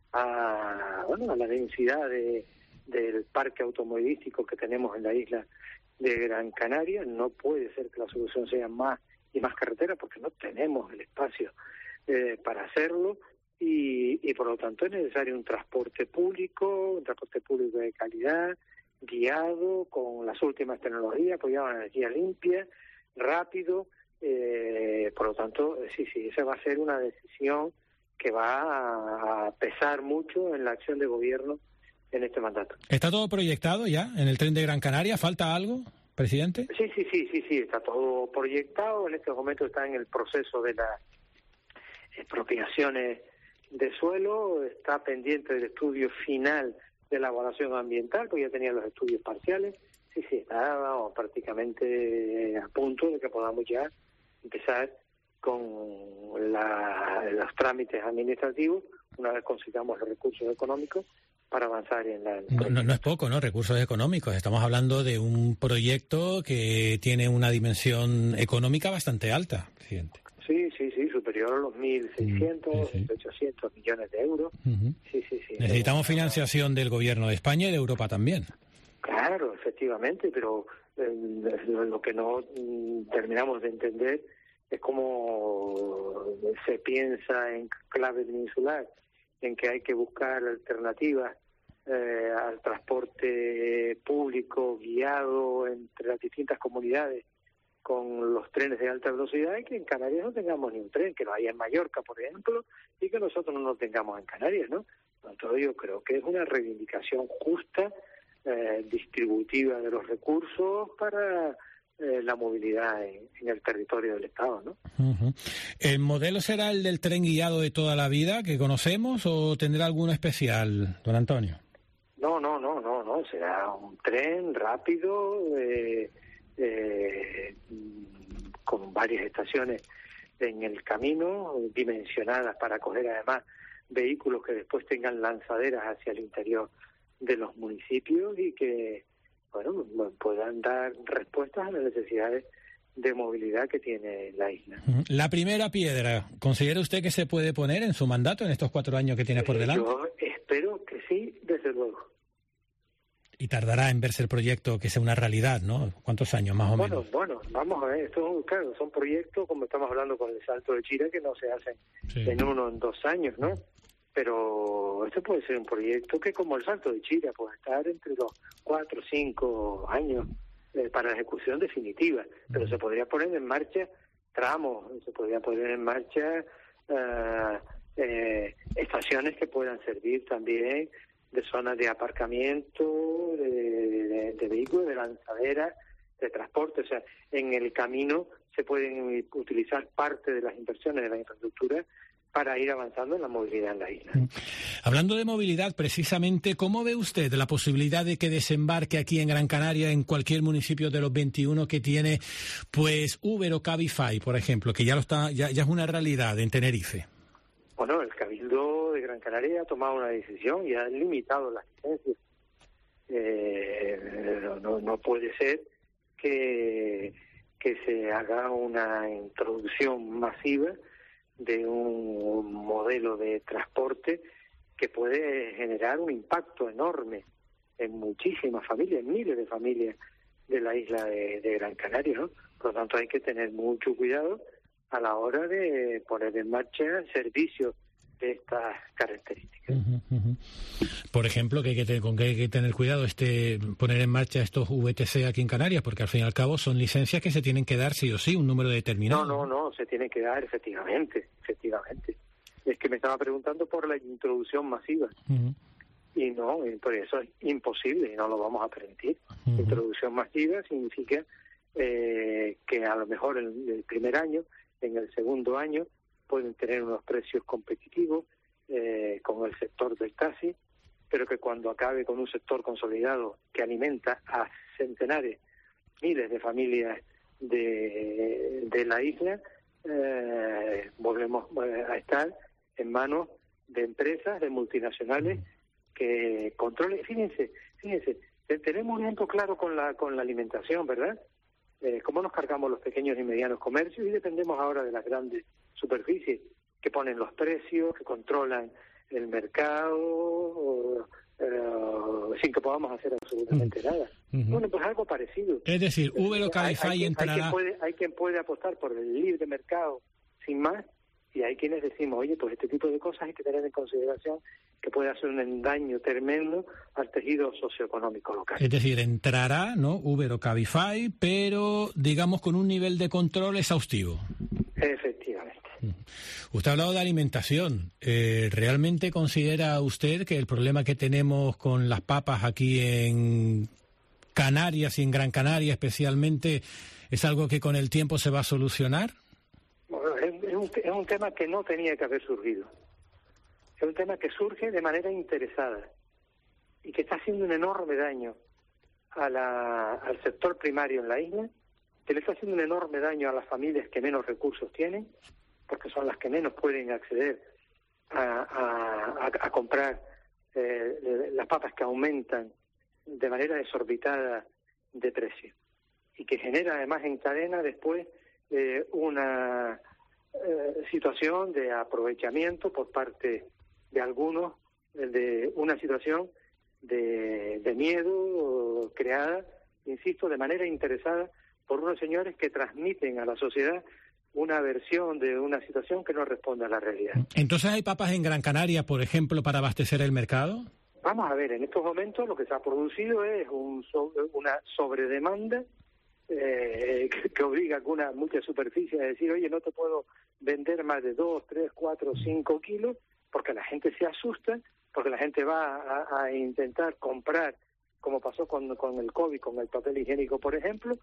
a la densidad del parque automovilístico que tenemos en la isla de Gran Canaria. No puede ser que la solución sea más y más carretera porque no tenemos el espacio para hacerlo y por lo tanto es necesario un transporte público de calidad, guiado, con las últimas tecnologías, apoyado en energía limpia, rápido. Por lo tanto, sí, esa va a ser una decisión que va a pesar mucho en la acción de gobierno en este mandato. ¿Está todo proyectado ya en el tren de Gran Canaria? ¿Falta algo, presidente? Sí, está todo proyectado. En este momento está en el proceso de las expropiaciones de suelo, está pendiente del estudio final de la evaluación ambiental, pues ya tenía los estudios parciales. Sí, está prácticamente a punto de que podamos ya empezar con los trámites administrativos, una vez consigamos los recursos económicos para avanzar en la... No es poco, ¿no? Recursos económicos. Estamos hablando de un proyecto que tiene una dimensión económica bastante alta, presidente. Sí, superior a los 1.600, 1.800 millones de euros. Sí. Necesitamos financiación del gobierno de España y de Europa también. Claro, efectivamente, pero lo que no terminamos de entender es cómo se piensa en clave peninsular, en que hay que buscar alternativas al transporte público guiado entre las distintas comunidades con los trenes de alta velocidad, y que en Canarias no tengamos ni un tren, que lo haya en Mallorca, por ejemplo, y que nosotros no lo tengamos en Canarias, ¿no? Entonces yo creo que es una reivindicación justa, distributiva de los recursos para la movilidad en el territorio del Estado, ¿no? ¿El modelo será el del tren guiado de toda la vida que conocemos o tendrá alguno especial, don Antonio? No, será un tren rápido, con varias estaciones en el camino, dimensionadas para acoger además vehículos que después tengan lanzaderas hacia el interior de los municipios y que, bueno, puedan dar respuestas a las necesidades de movilidad que tiene la isla. La primera piedra, ¿considera usted que se puede poner en su mandato en estos 4 años que tiene por delante? Yo espero que sí, desde luego. Y tardará en verse el proyecto que sea una realidad, ¿no? ¿Cuántos años más o menos? Bueno, vamos a ver, esto, claro, son proyectos, como estamos hablando con el Salto de Chira, que no se hacen en 1 o en 2 años, ¿no? Pero este puede ser un proyecto que, como el Salto de Chira, puede estar entre los 4 o 5 años para la ejecución definitiva, pero se podría poner en marcha tramos, se podría poner en marcha estaciones que puedan servir también de zonas de aparcamiento, de vehículos, de lanzaderas, de transporte. O sea, en el camino se pueden utilizar parte de las inversiones de la infraestructura para ir avanzando en la movilidad en la isla. Hablando de movilidad, precisamente, ¿cómo ve usted la posibilidad de que desembarque aquí en Gran Canaria, en cualquier municipio de los 21 que tiene, pues, Uber o Cabify, por ejemplo, que ya es una realidad en Tenerife? Bueno, el Cabildo de Gran Canaria ha tomado una decisión y ha limitado las licencias. No puede ser que se haga una introducción masiva de un modelo de transporte que puede generar un impacto enorme en muchísimas familias, en miles de familias de la isla de Gran Canaria, ¿no? Por lo tanto, hay que tener mucho cuidado a la hora de poner en marcha servicios de estas características. Por ejemplo, ¿con qué hay que tener cuidado poner en marcha estos VTC aquí en Canarias? Porque al fin y al cabo son licencias que se tienen que dar sí o sí, un número determinado. No, se tienen que dar efectivamente. Es que me estaba preguntando por la introducción masiva. Y no, por eso es imposible y no lo vamos a permitir. Introducción masiva significa que a lo mejor en el primer año, en el segundo año, pueden tener unos precios competitivos con el sector del taxi, pero que cuando acabe con un sector consolidado que alimenta a centenares, miles de familias de la isla, volvemos a estar en manos de empresas, de multinacionales que controlen. Fíjense, tenemos un ejemplo claro con la alimentación, ¿verdad? Cómo nos cargamos los pequeños y medianos comercios y dependemos ahora de las grandes superficies que ponen los precios, que controlan el mercado, sin que podamos hacer absolutamente nada. Bueno, pues algo parecido. Es decir, Uber o Cabify entrará... Hay quien puede apostar por el libre mercado sin más, y hay quienes decimos, oye, pues este tipo de cosas hay que tener en consideración que puede hacer un daño tremendo al tejido socioeconómico local. Es decir, entrará, ¿no?, Uber o Cabify, pero digamos con un nivel de control exhaustivo. Efectivamente. Usted ha hablado de alimentación. ¿Realmente considera usted que el problema que tenemos con las papas aquí en Canarias y en Gran Canaria especialmente es algo que con el tiempo se va a solucionar? Bueno, es un tema que no tenía que haber surgido. Es un tema que surge de manera interesada y que está haciendo un enorme daño al sector primario en la isla, que le está haciendo un enorme daño a las familias que menos recursos tienen, porque son las que menos pueden acceder a comprar las papas que aumentan de manera desorbitada de precio y que genera además en cadena después una situación de aprovechamiento por parte de algunos, de una situación de miedo creada, insisto, de manera interesada por unos señores que transmiten a la sociedad una versión de una situación que no responde a la realidad. Entonces, ¿hay papas en Gran Canaria, por ejemplo, para abastecer el mercado? Vamos a ver, en estos momentos lo que se ha producido es una sobredemanda que obliga a muchas superficies a decir, oye, no te puedo vender más de 2, 3, 4, 5 kilos, porque la gente se asusta, porque la gente va a intentar comprar, como pasó con el COVID, con el papel higiénico, por ejemplo,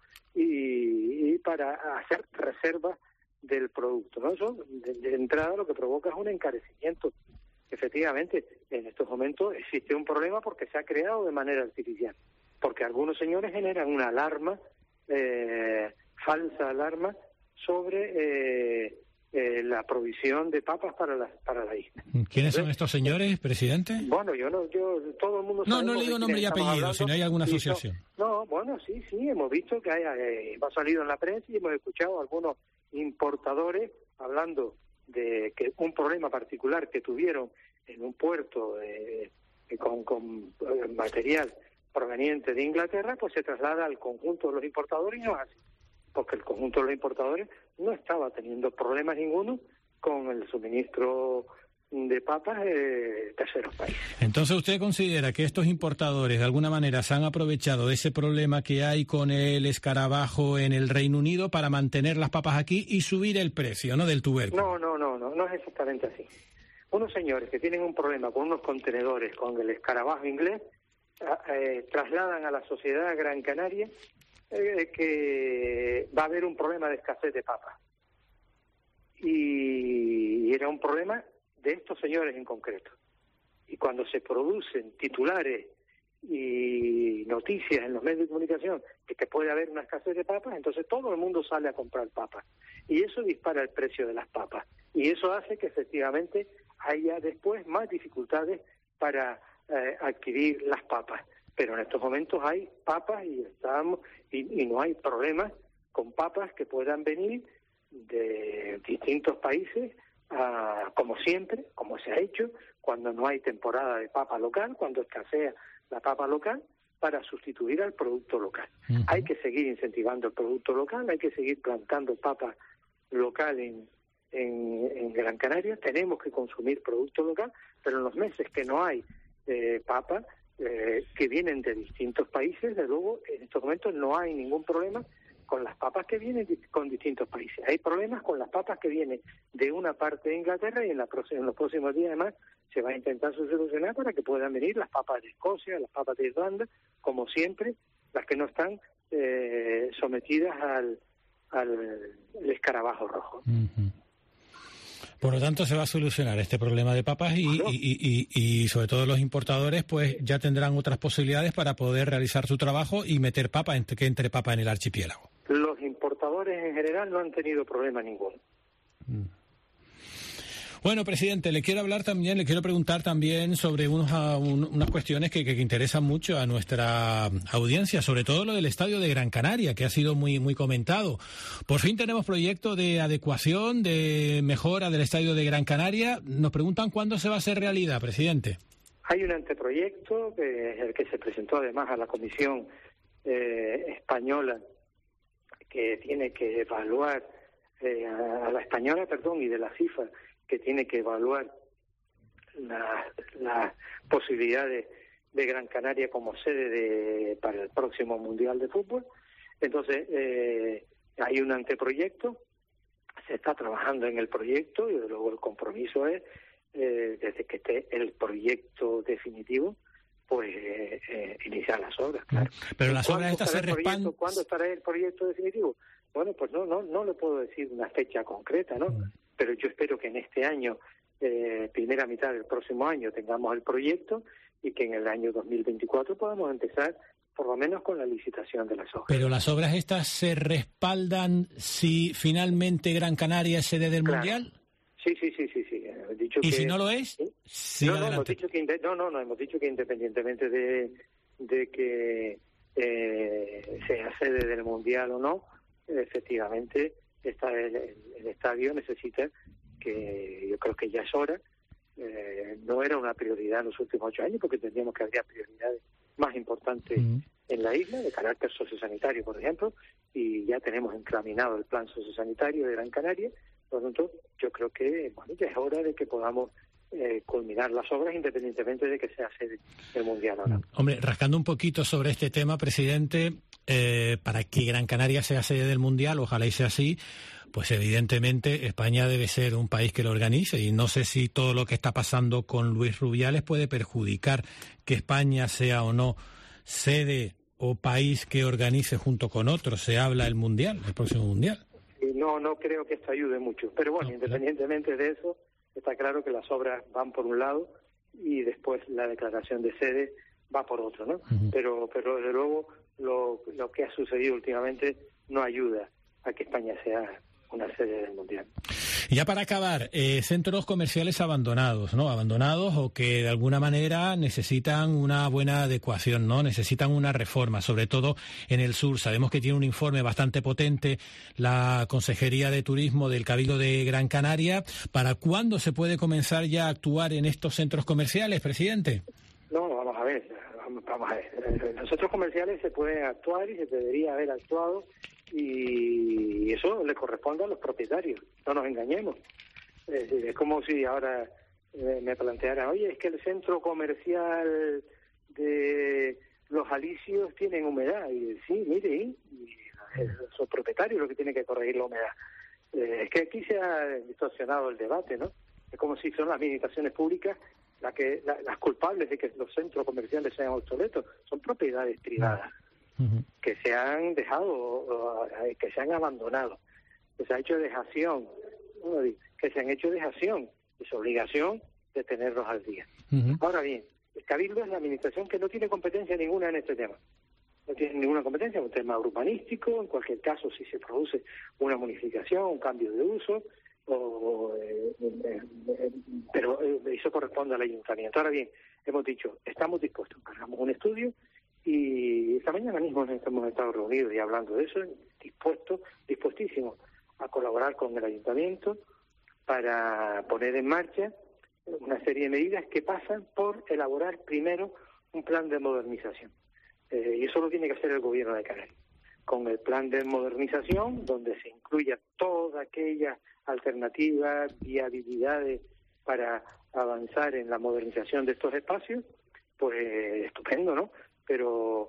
y para hacer reservas del producto, ¿no? Eso, de entrada, lo que provoca es un encarecimiento. Efectivamente, en estos momentos existe un problema porque se ha creado de manera artificial, porque algunos señores generan una alarma, falsa alarma, sobre la provisión de papas para la isla. ¿Quiénes son estos señores, presidente? Bueno, todo el mundo... No le digo nombre y apellido, si no hay alguna asociación. No, bueno, sí, hemos visto que ha salido en la prensa y hemos escuchado a algunos importadores hablando de que un problema particular que tuvieron en un puerto con material proveniente de Inglaterra, pues se traslada al conjunto de los importadores y no es así, porque el conjunto de los importadores no estaba teniendo problemas ninguno con el suministro de papas de terceros países. Entonces, ¿usted considera que estos importadores de alguna manera se han aprovechado de ese problema que hay con el escarabajo en el Reino Unido para mantener las papas aquí y subir el precio, ¿no?, del tubérculo? No es exactamente así. Unos señores que tienen un problema con unos contenedores con el escarabajo inglés trasladan a la sociedad Gran Canaria que va a haber un problema de escasez de papas. Y era un problema de estos señores en concreto. Y cuando se producen titulares y noticias en los medios de comunicación de que puede haber una escasez de papas, entonces todo el mundo sale a comprar papas. Y eso dispara el precio de las papas. Y eso hace que efectivamente haya después más dificultades para adquirir las papas. Pero en estos momentos hay papas y no hay problemas con papas que puedan venir de distintos países, como siempre, como se ha hecho, cuando no hay temporada de papa local, cuando escasea la papa local, para sustituir al producto local. Uh-huh. Hay que seguir incentivando el producto local, hay que seguir plantando papa local en Gran Canaria, tenemos que consumir producto local, pero en los meses que no hay papa, que vienen de distintos países, de luego, en estos momentos no hay ningún problema con las papas que vienen con distintos países. Hay problemas con las papas que vienen de una parte de Inglaterra y en los próximos días, además, se va a intentar solucionar para que puedan venir las papas de Escocia, las papas de Irlanda, como siempre, las que no están sometidas al escarabajo rojo. Uh-huh. Por lo tanto, se va a solucionar este problema de papas y sobre todo los importadores pues ya tendrán otras posibilidades para poder realizar su trabajo y meter papa, que entre papa en el archipiélago. Los importadores en general no han tenido problema ninguno. Bueno, presidente, le quiero preguntar también sobre unas cuestiones que interesan mucho a nuestra audiencia, sobre todo lo del estadio de Gran Canaria, que ha sido muy, muy comentado. Por fin tenemos proyecto de adecuación, de mejora del estadio de Gran Canaria. Nos preguntan cuándo se va a hacer realidad, presidente. Hay un anteproyecto, que es el que se presentó además a la Comisión Española, que tiene que evaluar, a la española, y de la FIFA, que tiene que evaluar las posibilidades de Gran Canaria como sede para el próximo Mundial de Fútbol. Entonces, hay un anteproyecto, se está trabajando en el proyecto y luego el compromiso es, desde que esté el proyecto definitivo, pues iniciar las obras, claro. Pero las obras estas se respaldan. ¿Cuándo estará el proyecto definitivo? Bueno, pues no le puedo decir una fecha concreta, ¿no? Pero yo espero que en este año, primera mitad del próximo año, tengamos el proyecto y que en el año 2024 podamos empezar por lo menos con la licitación de las obras. Pero las obras estas se respaldan si finalmente Gran Canaria es sede del Mundial. Sí. He dicho ¿Y que, si no lo es? Siga adelante. Hemos dicho que independientemente de que sea sede del Mundial o no, efectivamente el estadio necesita, que yo creo que ya es hora, no era una prioridad en los últimos 8 años, porque tendríamos que haber prioridades más importantes en la isla, de carácter sociosanitario, por ejemplo, y ya tenemos encaminado el plan sociosanitario de Gran Canaria. Por lo tanto, yo creo que ya es hora de que podamos culminar las obras independientemente de que sea sede del Mundial o no. Hombre, rascando un poquito sobre este tema, presidente, para que Gran Canaria sea sede del Mundial, ojalá y sea así, pues evidentemente España debe ser un país que lo organice, y no sé si todo lo que está pasando con Luis Rubiales puede perjudicar que España sea o no sede o país que organice junto con otros, se habla el Mundial, el próximo Mundial. No creo que esto ayude mucho, pero bueno, independientemente de eso, está claro que las obras van por un lado y después la declaración de sede va por otro, ¿no? Pero desde luego lo que ha sucedido últimamente no ayuda a que España sea una sede del Mundial. Y ya para acabar, centros comerciales abandonados, ¿no? Abandonados o que de alguna manera necesitan una buena adecuación, ¿no? Necesitan una reforma, sobre todo en el sur. Sabemos que tiene un informe bastante potente la Consejería de Turismo del Cabildo de Gran Canaria. ¿Para cuándo se puede comenzar ya a actuar en estos centros comerciales, presidente? No, vamos a ver. En los centros comerciales se puede actuar y se debería haber actuado, y eso le corresponde a los propietarios, no nos engañemos. Es como si ahora me planteara, oye, es que el centro comercial de Los Alicios tienen humedad, y sí, mire, y son propietarios los que tienen que corregir la humedad. Es que aquí se ha distorsionado el debate, ¿no? Es como si son las administraciones públicas las culpables de que los centros comerciales sean obsoletos. Son propiedades privadas que se han dejado, que se han abandonado, que se ha hecho dejación, es obligación de tenerlos al día. Ahora bien, el Cabildo es la administración que no tiene competencia ninguna en este tema. No tiene ninguna competencia en un tema urbanístico. En cualquier caso, si se produce una modificación, un cambio de uso, pero eso corresponde al ayuntamiento. Ahora bien, hemos dicho, estamos dispuestos, hagamos un estudio, y esta mañana mismo hemos estado reunidos y hablando de eso, dispuestísimos a colaborar con el ayuntamiento para poner en marcha una serie de medidas que pasan por elaborar primero un plan de modernización. Y eso lo tiene que hacer el Gobierno de Canarias, con el plan de modernización, donde se incluya toda aquella alternativas, viabilidades para avanzar en la modernización de estos espacios, pues estupendo, ¿no? Pero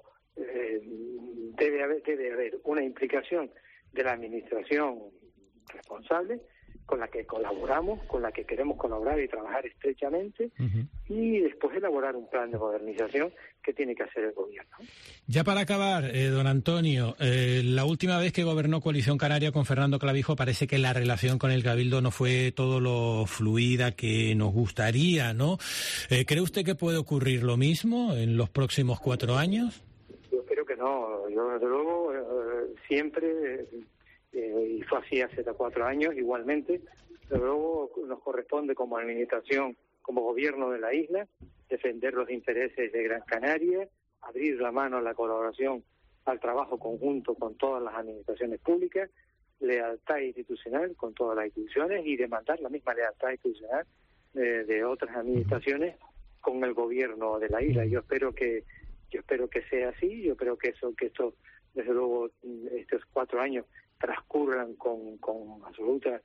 debe haber una implicación de la administración responsable, con la que colaboramos, con la que queremos colaborar y trabajar estrechamente, y después elaborar un plan de modernización que tiene que hacer el gobierno. Ya para acabar, don Antonio, la última vez que gobernó Coalición Canaria con Fernando Clavijo, parece que la relación con el Cabildo no fue todo lo fluida que nos gustaría, ¿no? ¿Cree usted que puede ocurrir lo mismo en los próximos 4 años? Yo creo que no. Yo, desde luego, siempre... y fue así hace 4 años, igualmente. Pero luego nos corresponde como administración, como gobierno de la isla, defender los intereses de Gran Canaria, abrir la mano a la colaboración, al trabajo conjunto con todas las administraciones públicas, lealtad institucional con todas las instituciones, y demandar la misma lealtad institucional de otras administraciones con el gobierno de la isla. Yo espero que sea así. Yo creo que esto, desde luego, estos 4 años transcurran con absoluta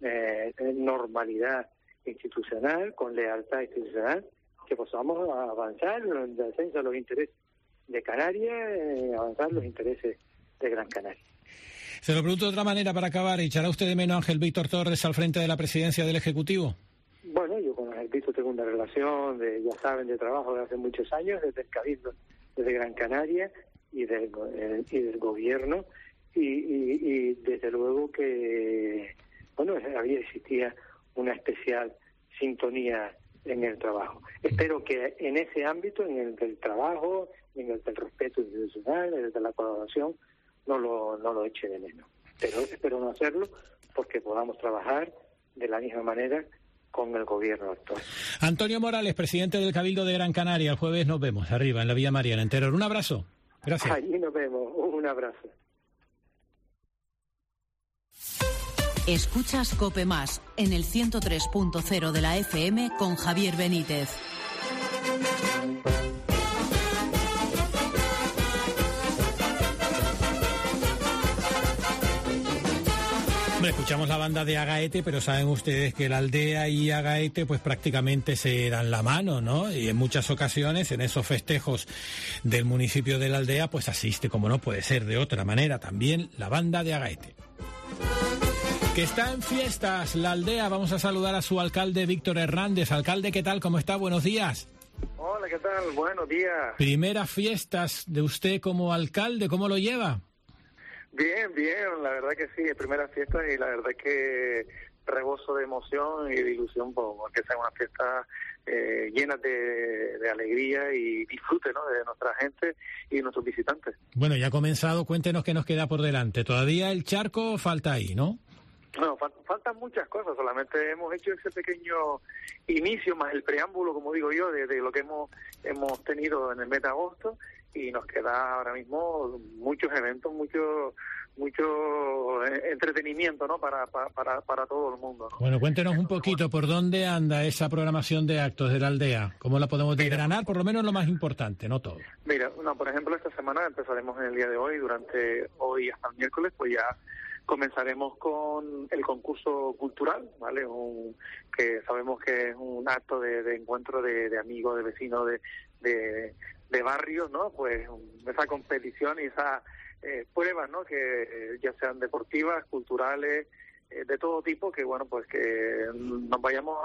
normalidad institucional, con lealtad institucional, que podamos avanzar en la defensa de los intereses de Canarias, avanzar los intereses de Gran Canaria. Se lo pregunto de otra manera para acabar. ¿Echará usted de menos a Ángel Víctor Torres al frente de la presidencia del Ejecutivo? Bueno, yo con Ángel Víctor tengo una relación, ya saben, de trabajo de hace muchos años, desde el Cabildo, desde Gran Canaria y del gobierno, y desde luego que, bueno, existía una especial sintonía en el trabajo. Espero que en ese ámbito, en el del trabajo, en el del respeto institucional, en el de la colaboración, no lo eche de menos. Pero espero no hacerlo, porque podamos trabajar de la misma manera con el gobierno actual. Antonio Morales, presidente del Cabildo de Gran Canaria. El jueves nos vemos arriba en la Villa Mariana, en Terror. Un abrazo. Gracias. Allí nos vemos. Un abrazo. Escuchas COPE Más en el 103.0 de la FM con Javier Benítez. Hombre, escuchamos la banda de Agaete, pero saben ustedes que la aldea y Agaete pues prácticamente se dan la mano, ¿no? Y en muchas ocasiones en esos festejos del municipio de la aldea pues asiste, como no puede ser de otra manera, también la banda de Agaete. Que está en fiestas la aldea. Vamos a saludar a su alcalde Víctor Hernández. Alcalde, ¿qué tal? ¿Cómo está? Buenos días. Hola, ¿qué tal? Buenos días. Primeras fiestas de usted como alcalde, ¿cómo lo lleva? Bien, la verdad que sí, primeras fiestas y la verdad que rebozo de emoción y de ilusión porque sea una fiesta llena de alegría y disfrute, ¿no?, de nuestra gente y de nuestros visitantes. Bueno, ya ha comenzado, cuéntenos qué nos queda por delante. Todavía el charco falta ahí, ¿no? No, faltan muchas cosas, solamente hemos hecho ese pequeño inicio, más el preámbulo, como digo yo, de lo que hemos tenido en el mes de agosto, y nos queda ahora mismo muchos eventos, mucho entretenimiento, ¿no?, para todo el mundo, ¿no? Bueno, cuéntenos un poquito por dónde anda esa programación de actos de la aldea, cómo la podemos desgranar, por lo menos lo más importante, no todo. Mira, por ejemplo, esta semana empezaremos en el día de hoy, durante hoy hasta el miércoles, pues ya comenzaremos con el concurso cultural, ¿vale? Que sabemos que es un acto de encuentro de amigos, de vecinos, de barrios, ¿no? Pues esa competición y esas pruebas, ¿no?, que ya sean deportivas, culturales, de todo tipo, que bueno, pues que nos vayamos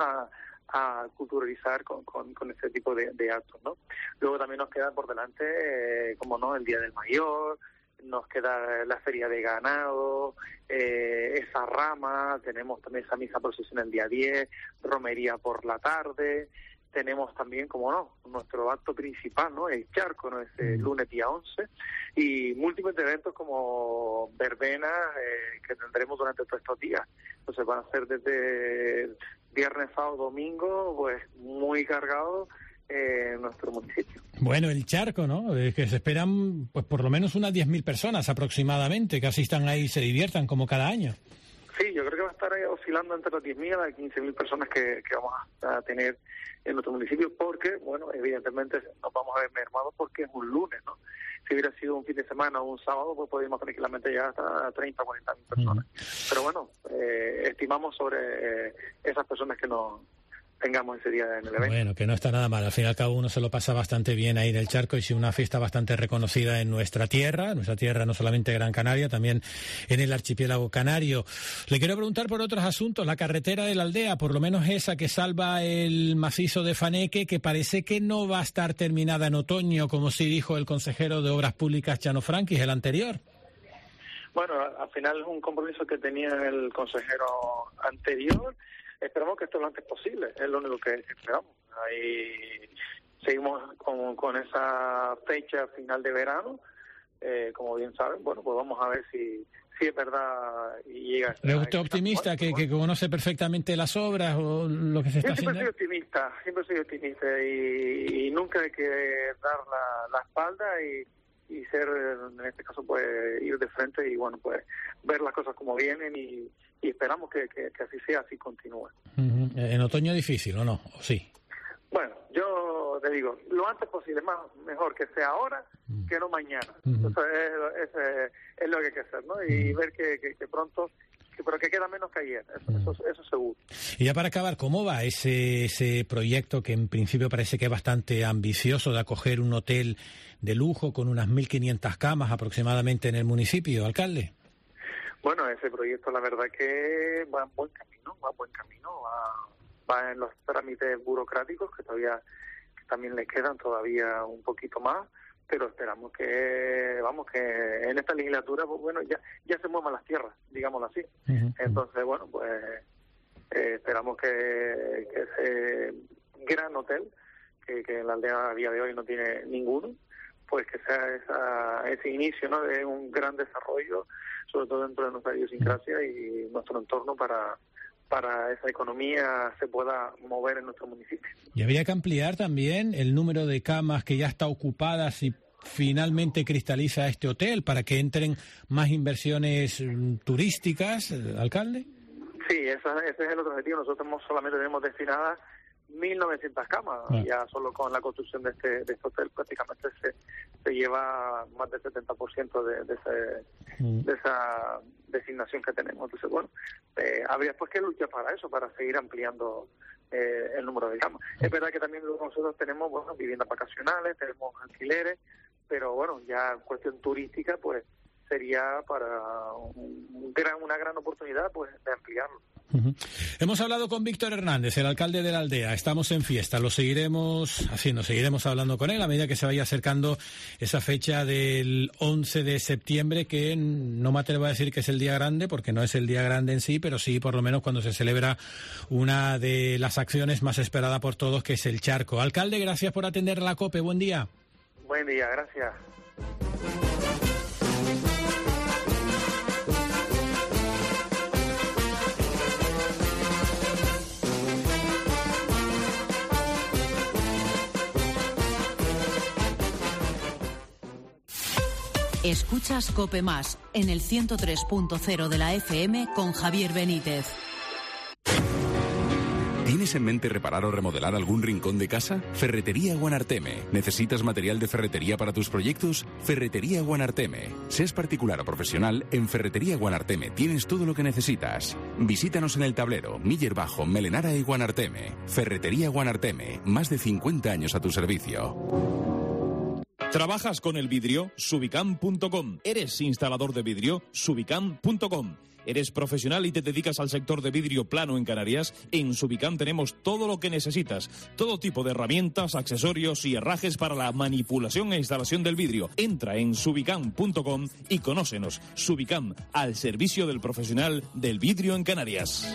a culturalizar con este tipo de actos, ¿no? Luego también nos queda por delante, como no, el Día del Mayor, nos queda la feria de ganado, esa rama, tenemos también esa misa procesión el día 10, romería por la tarde, tenemos también, como no, nuestro acto principal, ¿no?, el charco, ¿no?, ese lunes día 11, y múltiples eventos como verbenas que tendremos durante todos estos días. Entonces van a ser desde viernes, sábado, domingo, pues muy cargados en nuestro municipio. Bueno, el charco, ¿no?, que se esperan pues por lo menos unas 10.000 personas aproximadamente que asistan ahí y se diviertan como cada año. Sí, yo creo que va a estar oscilando entre las 10.000 a las 15.000 personas que vamos a tener en nuestro municipio, porque, bueno, evidentemente nos vamos a ver mermados porque es un lunes, ¿no? Si hubiera sido un fin de semana o un sábado, pues podríamos tranquilamente llegar hasta 30 o 40.000 personas. Pero bueno, estimamos sobre esas personas que nos tengamos ese día en el evento. Bueno, que no está nada mal. Al fin y al cabo uno se lo pasa bastante bien ahí en el charco, y es una fiesta bastante reconocida en nuestra tierra no solamente Gran Canaria, también en el archipiélago canario. Le quiero preguntar por otros asuntos. La carretera de la aldea, por lo menos esa que salva el macizo de Faneque, que parece que no va a estar terminada en otoño, como sí dijo el consejero de Obras Públicas Chano Franquis, el anterior. Bueno, al final es un compromiso que tenía el consejero anterior. Esperamos que esto lo antes posible, es lo único que esperamos. Ahí seguimos con esa fecha final de verano, como bien saben. Bueno, pues vamos a ver si es verdad y llega. ¿Es usted optimista, que conoce perfectamente las obras o lo que se está haciendo? Siempre soy optimista y nunca hay que dar la espalda y ser, en este caso, pues ir de frente y, bueno, pues ver las cosas como vienen y esperamos que así sea, así continúe. ¿En otoño difícil o no? ¿O sí? Bueno, yo te digo, lo antes posible, mejor que sea ahora que no mañana. Entonces, es lo que hay que hacer, ¿no? Y ver que pronto, pero que queda menos que ayer, eso seguro. Y ya para acabar, ¿cómo va ese proyecto que en principio parece que es bastante ambicioso, de acoger un hotel de lujo con unas 1.500 camas aproximadamente en el municipio, alcalde? Bueno, ese proyecto la verdad que va en buen camino, va en los trámites burocráticos que también le quedan todavía un poquito más, pero esperamos que en esta legislatura, pues bueno, ya se muevan las tierras, digámoslo así. Entonces, bueno, pues esperamos que ese gran hotel, que en la aldea a día de hoy no tiene ninguno, pues que sea ese inicio, ¿no?, de un gran desarrollo, sobre todo dentro de nuestra idiosincrasia y nuestro entorno para para esa economía se pueda mover en nuestro municipio. Y habría que ampliar también el número de camas que ya está ocupadas si finalmente cristaliza este hotel, para que entren más inversiones turísticas, alcalde. Sí, ese es el otro objetivo. Nosotros solamente tenemos destinadas 1.900 camas. Ya solo con la construcción de este hotel prácticamente se lleva más del 70% de esa designación que tenemos. Entonces, bueno, habría pues que luchar para eso, para seguir ampliando el número de camas. Es verdad que también nosotros tenemos viviendas vacacionales, tenemos alquileres, pero bueno, ya en cuestión turística, pues sería para una gran oportunidad pues de ampliarlo. Hemos hablado con Víctor Hernández, el alcalde de la aldea. Estamos en fiesta, lo seguiremos haciendo, seguiremos hablando con él a medida que se vaya acercando esa fecha del 11 de septiembre, que no me atrevo a decir que es el día grande, porque no es el día grande en sí, pero sí por lo menos cuando se celebra una de las acciones más esperada por todos, que es el charco. Alcalde, gracias por atender la COPE, buen día. Buen día, gracias. Escuchas COPE Más en el 103.0 de la FM con Javier Benítez. ¿Tienes en mente reparar o remodelar algún rincón de casa? Ferretería Guanarteme. ¿Necesitas material de ferretería para tus proyectos? Ferretería Guanarteme. Seas particular o profesional, en Ferretería Guanarteme tienes todo lo que necesitas. Visítanos en El Tablero, Miller Bajo, Melenara y Guanarteme. Ferretería Guanarteme. Más de 50 años a tu servicio. ¿Trabajas con el vidrio? Subicam.com. ¿Eres instalador de vidrio? Subicam.com. ¿Eres profesional y te dedicas al sector de vidrio plano en Canarias? En Subicam tenemos todo lo que necesitas. Todo tipo de herramientas, accesorios y herrajes para la manipulación e instalación del vidrio. Entra en subicam.com y conócenos. Subicam, al servicio del profesional del vidrio en Canarias.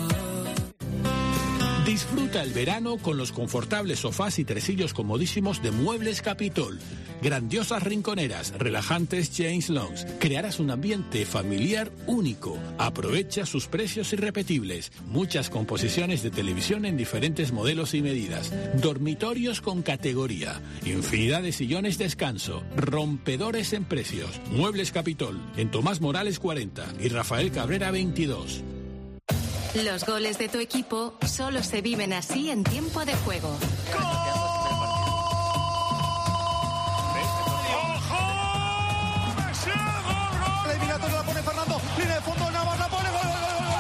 Disfruta el verano con los confortables sofás y tresillos comodísimos de Muebles Capitol. Grandiosas rinconeras, relajantes James Longs. Crearás un ambiente familiar único. Aprovecha sus precios irrepetibles. Muchas composiciones de televisión en diferentes modelos y medidas. Dormitorios con categoría. Infinidad de sillones descanso. Rompedores en precios. Muebles Capitol, en Tomás Morales 40 y Rafael Cabrera 22. Los goles de tu equipo solo se viven así en tiempo de juego. La eliminatoria la pone Fernando, línea de fondo, Navas la pone, gol.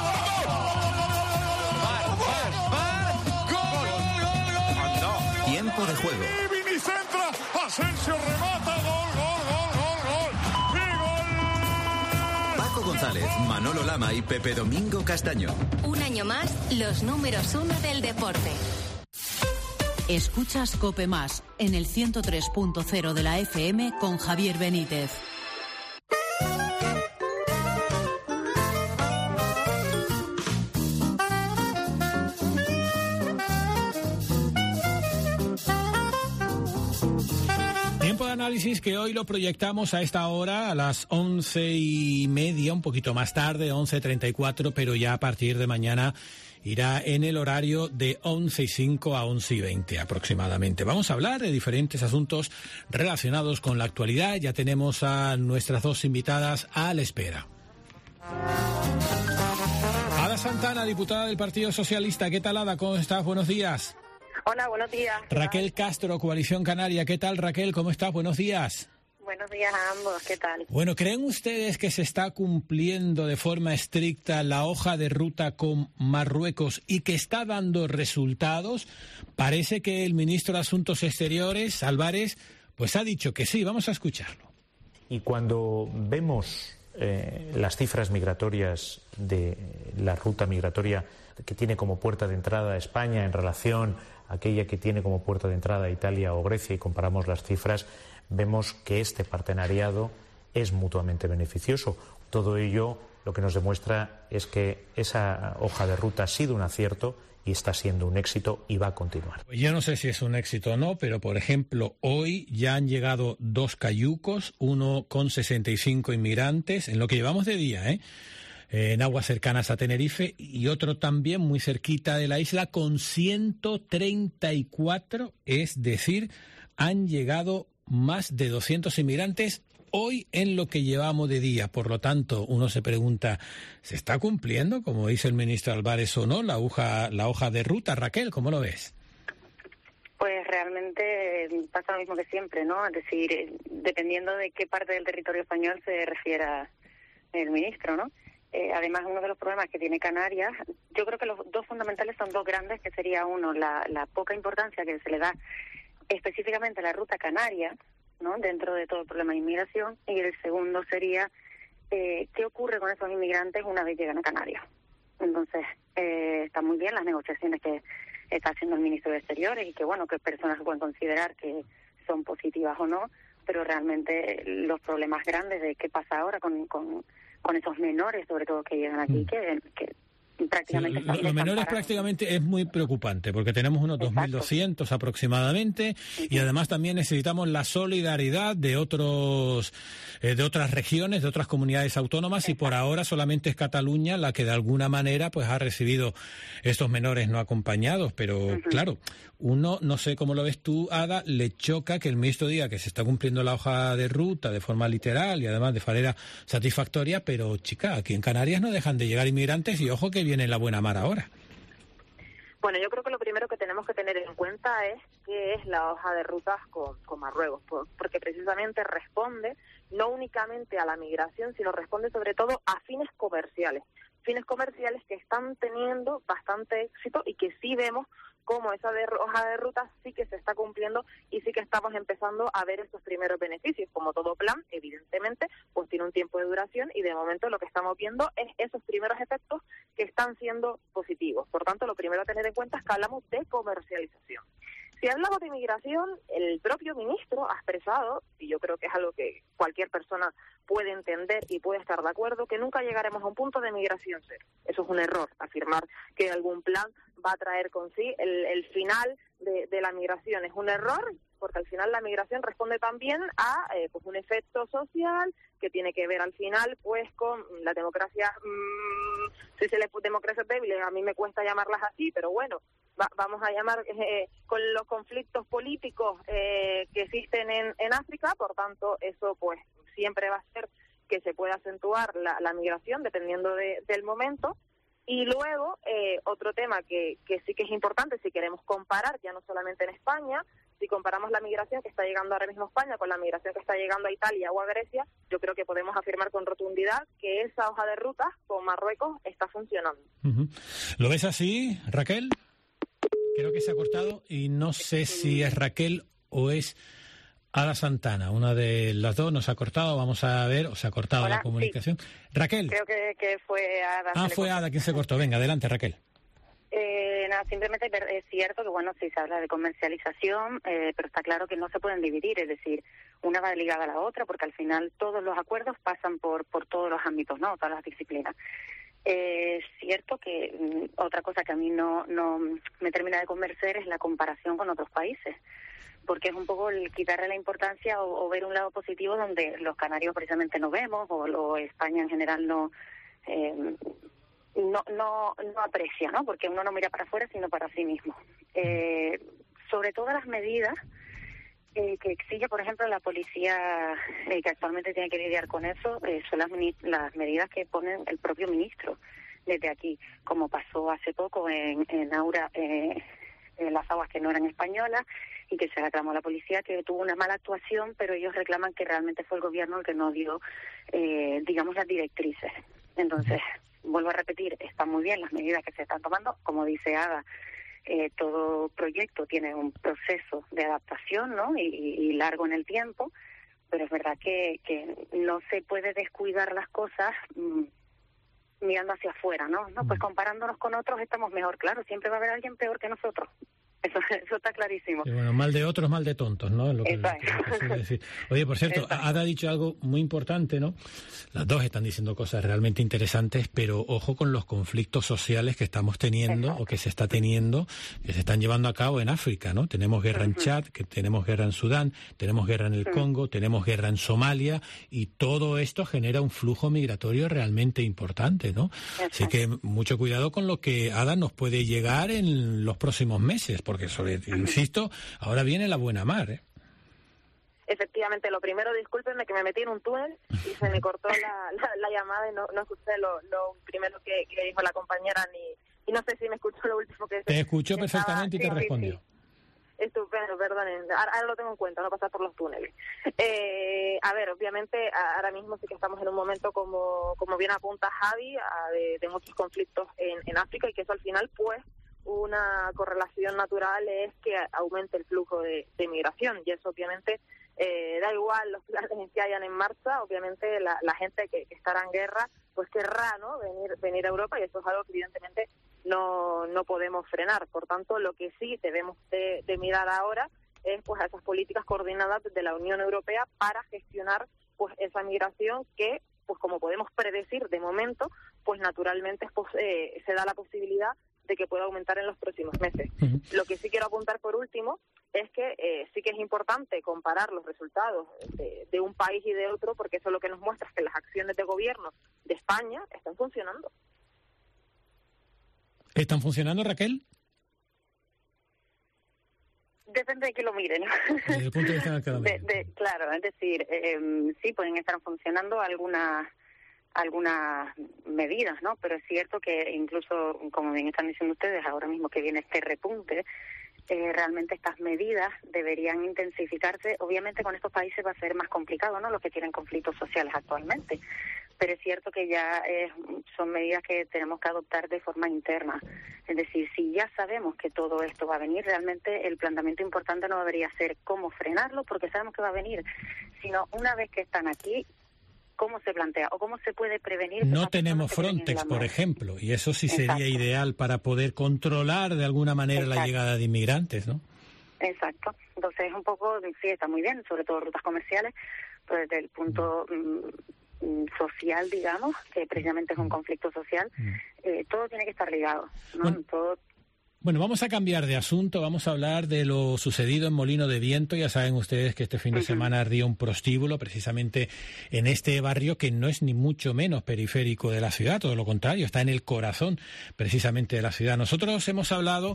Tiempo de juego. Vini centra, Asensio remata, gol. Paco González, Manolo Lama y Pepe Domingo Castaño. Un año más, los números 1 del deporte. Escuchas COPE Más en el 103.0 de la FM con Javier Benítez. Análisis que hoy lo proyectamos a esta hora, a las 11:30, un poquito más tarde, 11:34, pero ya a partir de mañana irá en el horario de 11:05 a 11:20 aproximadamente. Vamos a hablar de diferentes asuntos relacionados con la actualidad. Ya tenemos a nuestras dos invitadas a la espera. Ada Santana, diputada del Partido Socialista. ¿Qué tal, Ada? ¿Cómo estás? Buenos días. Hola, buenos días. Raquel Castro, Coalición Canaria. ¿Qué tal, Raquel? ¿Cómo estás? Buenos días. Buenos días a ambos. ¿Qué tal? Bueno, ¿creen ustedes que se está cumpliendo de forma estricta la hoja de ruta con Marruecos y que está dando resultados? Parece que el ministro de Asuntos Exteriores, Álvarez, pues ha dicho que sí. Vamos a escucharlo. Y cuando vemos las cifras migratorias de la ruta migratoria que tiene como puerta de entrada a España en relación a aquella que tiene como puerta de entrada a Italia o Grecia, y comparamos las cifras, vemos que este partenariado es mutuamente beneficioso. Todo ello lo que nos demuestra es que esa hoja de ruta ha sido un acierto y está siendo un éxito y va a continuar. Yo no sé si es un éxito o no, pero por ejemplo, hoy ya han llegado 2 cayucos, uno con 65 inmigrantes, en lo que llevamos de día, en aguas cercanas a Tenerife, y otro también muy cerquita de la isla con 134, es decir, han llegado más de 200 inmigrantes hoy en lo que llevamos de día. Por lo tanto, uno se pregunta, ¿se está cumpliendo, como dice el ministro Álvarez, o no, la hoja de ruta? Raquel, ¿cómo lo ves? Pues realmente pasa lo mismo que siempre, ¿no? Es decir, dependiendo de qué parte del territorio español se refiera el ministro, ¿no? Además, uno de los problemas que tiene Canarias, yo creo que los dos fundamentales son dos grandes, que sería uno, la poca importancia que se le da específicamente a la ruta canaria, ¿no?, dentro de todo el problema de inmigración, y el segundo sería qué ocurre con esos inmigrantes una vez llegan a Canarias. Entonces, están muy bien las negociaciones que está haciendo el ministro de Exteriores y que, bueno, que personas se pueden considerar que son positivas o no, pero realmente los problemas grandes de qué pasa ahora con esos menores, sobre todo, que llegan aquí, que prácticamente... Sí, los menores prácticamente es muy preocupante, porque tenemos unos 2.200 aproximadamente, y además también necesitamos la solidaridad de otras regiones, de otras comunidades autónomas, y por ahora solamente es Cataluña la que de alguna manera pues ha recibido estos menores no acompañados, pero claro, uno, no sé cómo lo ves tú, Ada, le choca que el ministro diga que se está cumpliendo la hoja de ruta de forma literal y además de manera satisfactoria, pero chica, aquí en Canarias no dejan de llegar inmigrantes y ojo que viene la buena mar ahora. Bueno, yo creo que lo primero que tenemos que tener en cuenta es qué es la hoja de rutas con Marruecos, porque precisamente responde no únicamente a la migración, sino responde sobre todo a fines comerciales que están teniendo bastante éxito y que sí vemos cómo esa hoja de ruta sí que se está cumpliendo y sí que estamos empezando a ver estos primeros beneficios. Como todo plan, evidentemente, pues tiene un tiempo de duración y de momento lo que estamos viendo es esos primeros efectos que están siendo positivos. Por tanto, lo primero a tener en cuenta es que hablamos de comercialización. Si hablamos de inmigración, el propio ministro ha expresado, y yo creo que es algo que cualquier persona puede entender y puede estar de acuerdo, que nunca llegaremos a un punto de migración cero. Eso es un error, afirmar que algún plan va a traer con sí el final de la migración. Es un error, porque al final la migración responde también a pues un efecto social que tiene que ver al final pues con la democracia, si se le democracias débiles, a mí me cuesta llamarlas así, pero bueno, vamos a llamar con los conflictos políticos que existen en África. Por tanto, eso pues siempre va a hacer que se pueda acentuar la migración dependiendo del momento. Y luego, otro tema que sí que es importante, si queremos comparar, ya no solamente en España, si comparamos la migración que está llegando ahora mismo a España con la migración que está llegando a Italia o a Grecia, yo creo que podemos afirmar con rotundidad que esa hoja de ruta con Marruecos está funcionando. ¿Lo ves así, Raquel? Creo que se ha cortado y no sé si es Raquel o es Ada Santana. Una de las dos nos ha cortado, vamos a ver, o se ha cortado la comunicación. Sí. Raquel. Creo que fue Ada. Fue Ada quien se cortó. Venga, adelante, Raquel. Simplemente es cierto que, bueno, sí se habla de comercialización, pero está claro que no se pueden dividir, es decir, una va ligada a la otra, porque al final todos los acuerdos pasan por todos los ámbitos, ¿no?, todas las disciplinas. Es cierto que otra cosa que a mí no me termina de convencer es la comparación con otros países, porque es un poco el quitarle la importancia o ver un lado positivo donde los canarios precisamente no vemos, o España en general no aprecia, ¿no? Porque uno no mira para afuera sino para sí mismo. Sobre todo las medidas que exige, por ejemplo, la policía, que actualmente tiene que lidiar con eso, son las medidas que pone el propio ministro desde aquí, como pasó hace poco en Aura, en las aguas que no eran españolas, y que se reclamó a la policía que tuvo una mala actuación, pero ellos reclaman que realmente fue el gobierno el que no dio, digamos, las directrices. Entonces, vuelvo a repetir, están muy bien las medidas que se están tomando, como dice Ada, todo proyecto tiene un proceso de adaptación, ¿no?, y largo en el tiempo, pero es verdad que no se puede descuidar las cosas mirando hacia afuera, ¿no? Pues comparándonos con otros estamos mejor, claro, siempre va a haber alguien peor que nosotros. Eso está clarísimo. Y bueno, mal de otros, mal de tontos, ¿no? Es lo que suele decir. Oye, por cierto, Ada ha dicho algo muy importante, ¿no? Las dos están diciendo cosas realmente interesantes, pero ojo con los conflictos sociales que estamos teniendo o que se está teniendo, que se están llevando a cabo en África, ¿no? Tenemos guerra en Chad, que tenemos guerra en Sudán, tenemos guerra en el Congo, tenemos guerra en Somalia, y todo esto genera un flujo migratorio realmente importante, ¿no? Así que mucho cuidado con lo que Ada nos puede llegar en los próximos meses, porque insisto, ahora viene la buena mar, ¿eh? Efectivamente, lo primero, discúlpenme que me metí en un túnel y se me cortó la llamada y no escuché lo primero que dijo la compañera, y no sé si me escuchó lo último que te escuchó perfectamente y te respondió. Sí. Estupendo, perdonen, ahora lo tengo en cuenta, no pasar por los túneles. A ver, obviamente ahora mismo sí que estamos en un momento, como bien apunta Javi, de muchos conflictos en África, y que eso al final, pues, una correlación natural es que aumente el flujo de migración, y eso obviamente da igual los planes que hayan en marcha, obviamente la gente que estará en guerra pues querrá, ¿no?, venir a Europa, y eso es algo que evidentemente no podemos frenar. Por tanto, lo que sí debemos de mirar ahora es pues a esas políticas coordinadas de la Unión Europea para gestionar pues esa migración que, pues como podemos predecir de momento, pues naturalmente pues, se da la posibilidad de que pueda aumentar en los próximos meses. Lo que sí quiero apuntar por último es que sí que es importante comparar los resultados de un país y de otro, porque eso lo que nos muestra es que las acciones de gobierno de España están funcionando. ¿Están funcionando, Raquel? Depende de que lo miren. Desde el punto de vista de que lo miren. Claro, es decir, sí pueden estar funcionando algunas medidas, ¿no? Pero es cierto que incluso, como bien están diciendo ustedes, ahora mismo que viene este repunte, realmente estas medidas deberían intensificarse. Obviamente con estos países va a ser más complicado, ¿no?, los que tienen conflictos sociales actualmente, pero es cierto que ya son medidas que tenemos que adoptar de forma interna. Es decir, si ya sabemos que todo esto va a venir, realmente el planteamiento importante no debería ser cómo frenarlo, porque sabemos que va a venir, sino una vez que están aquí, cómo se plantea o cómo se puede prevenir. No tenemos Frontex, por ejemplo, y eso sí sería ideal para poder controlar de alguna manera la llegada de inmigrantes, ¿no? Exacto. Entonces es un poco, sí, está muy bien, sobre todo rutas comerciales, pero desde el punto social, digamos, que precisamente es un conflicto social, todo tiene que estar ligado, ¿no? Bueno, vamos a cambiar de asunto, vamos a hablar de lo sucedido en Molino de Viento. Ya saben ustedes que este fin de semana ardía un prostíbulo precisamente en este barrio, que no es ni mucho menos periférico de la ciudad, todo lo contrario, está en el corazón precisamente de la ciudad. Nosotros hemos hablado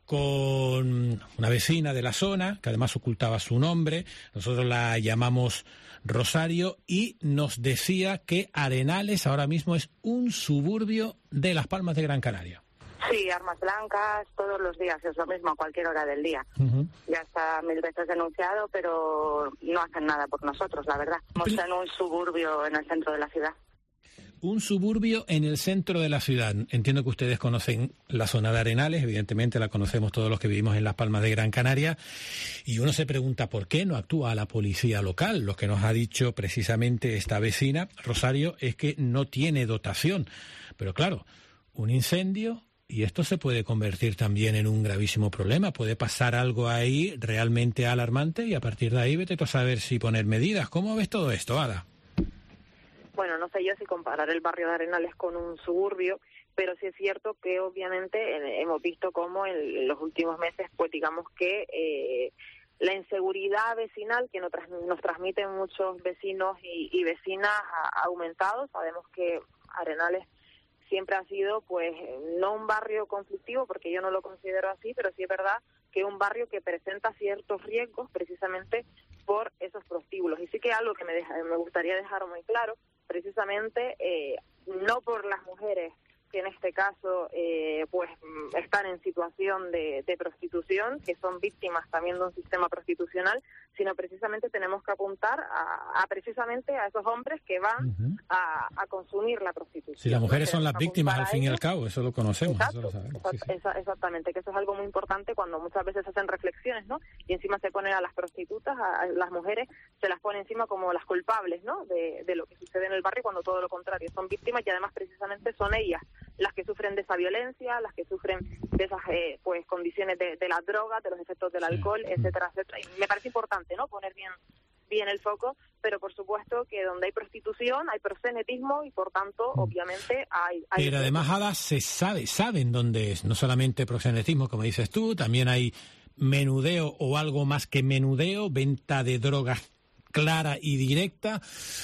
con una vecina de la zona, que además ocultaba su nombre, nosotros la llamamos Rosario, y nos decía que Arenales ahora mismo es un suburbio de Las Palmas de Gran Canaria. Sí, armas blancas todos los días, es lo mismo a cualquier hora del día. Ya está 1000 veces denunciado, pero no hacen nada por nosotros, la verdad. Estamos en un suburbio en el centro de la ciudad. Un suburbio en el centro de la ciudad. Entiendo que ustedes conocen la zona de Arenales, evidentemente la conocemos todos los que vivimos en Las Palmas de Gran Canaria, y uno se pregunta por qué no actúa la policía local. Lo que nos ha dicho precisamente esta vecina, Rosario, es que no tiene dotación. Pero claro, un incendio, y esto se puede convertir también en un gravísimo problema. Puede pasar algo ahí realmente alarmante y a partir de ahí vete tú a saber si poner medidas. ¿Cómo ves todo esto, Ada? Bueno, no sé yo si comparar el barrio de Arenales con un suburbio, pero sí es cierto que obviamente hemos visto cómo en los últimos meses, pues digamos que la inseguridad vecinal que nos transmiten muchos vecinos y vecinas ha aumentado. Sabemos que Arenales siempre ha sido, pues, no un barrio conflictivo, porque yo no lo considero así, pero sí es verdad que es un barrio que presenta ciertos riesgos precisamente por esos prostíbulos. Y sí que algo que me gustaría dejar muy claro, precisamente no por las mujeres que en este caso pues están en situación de prostitución, que son víctimas también de un sistema prostitucional, sino precisamente tenemos que apuntar precisamente a esos hombres que van a consumir la prostitución. Si las mujeres son las víctimas, al fin y al cabo, eso lo conocemos. Exacto, eso lo sabemos. Exactamente, que eso es algo muy importante cuando muchas veces hacen reflexiones, ¿no? Y encima se ponen a las prostitutas, a las mujeres, se las pone encima como las culpables, ¿no? De lo que sucede en el barrio, cuando todo lo contrario, son víctimas y además precisamente son ellas las que sufren de esa violencia, las que sufren de esas pues condiciones de las drogas, de los efectos del alcohol, etcétera, etcétera. Y me parece importante, ¿no?, poner bien el foco, pero por supuesto que donde hay prostitución hay proxenetismo y por tanto obviamente hay pero además, Ada, saben dónde es, no solamente proxenetismo como dices tú, también hay menudeo o algo más que menudeo, venta de drogas clara y directa,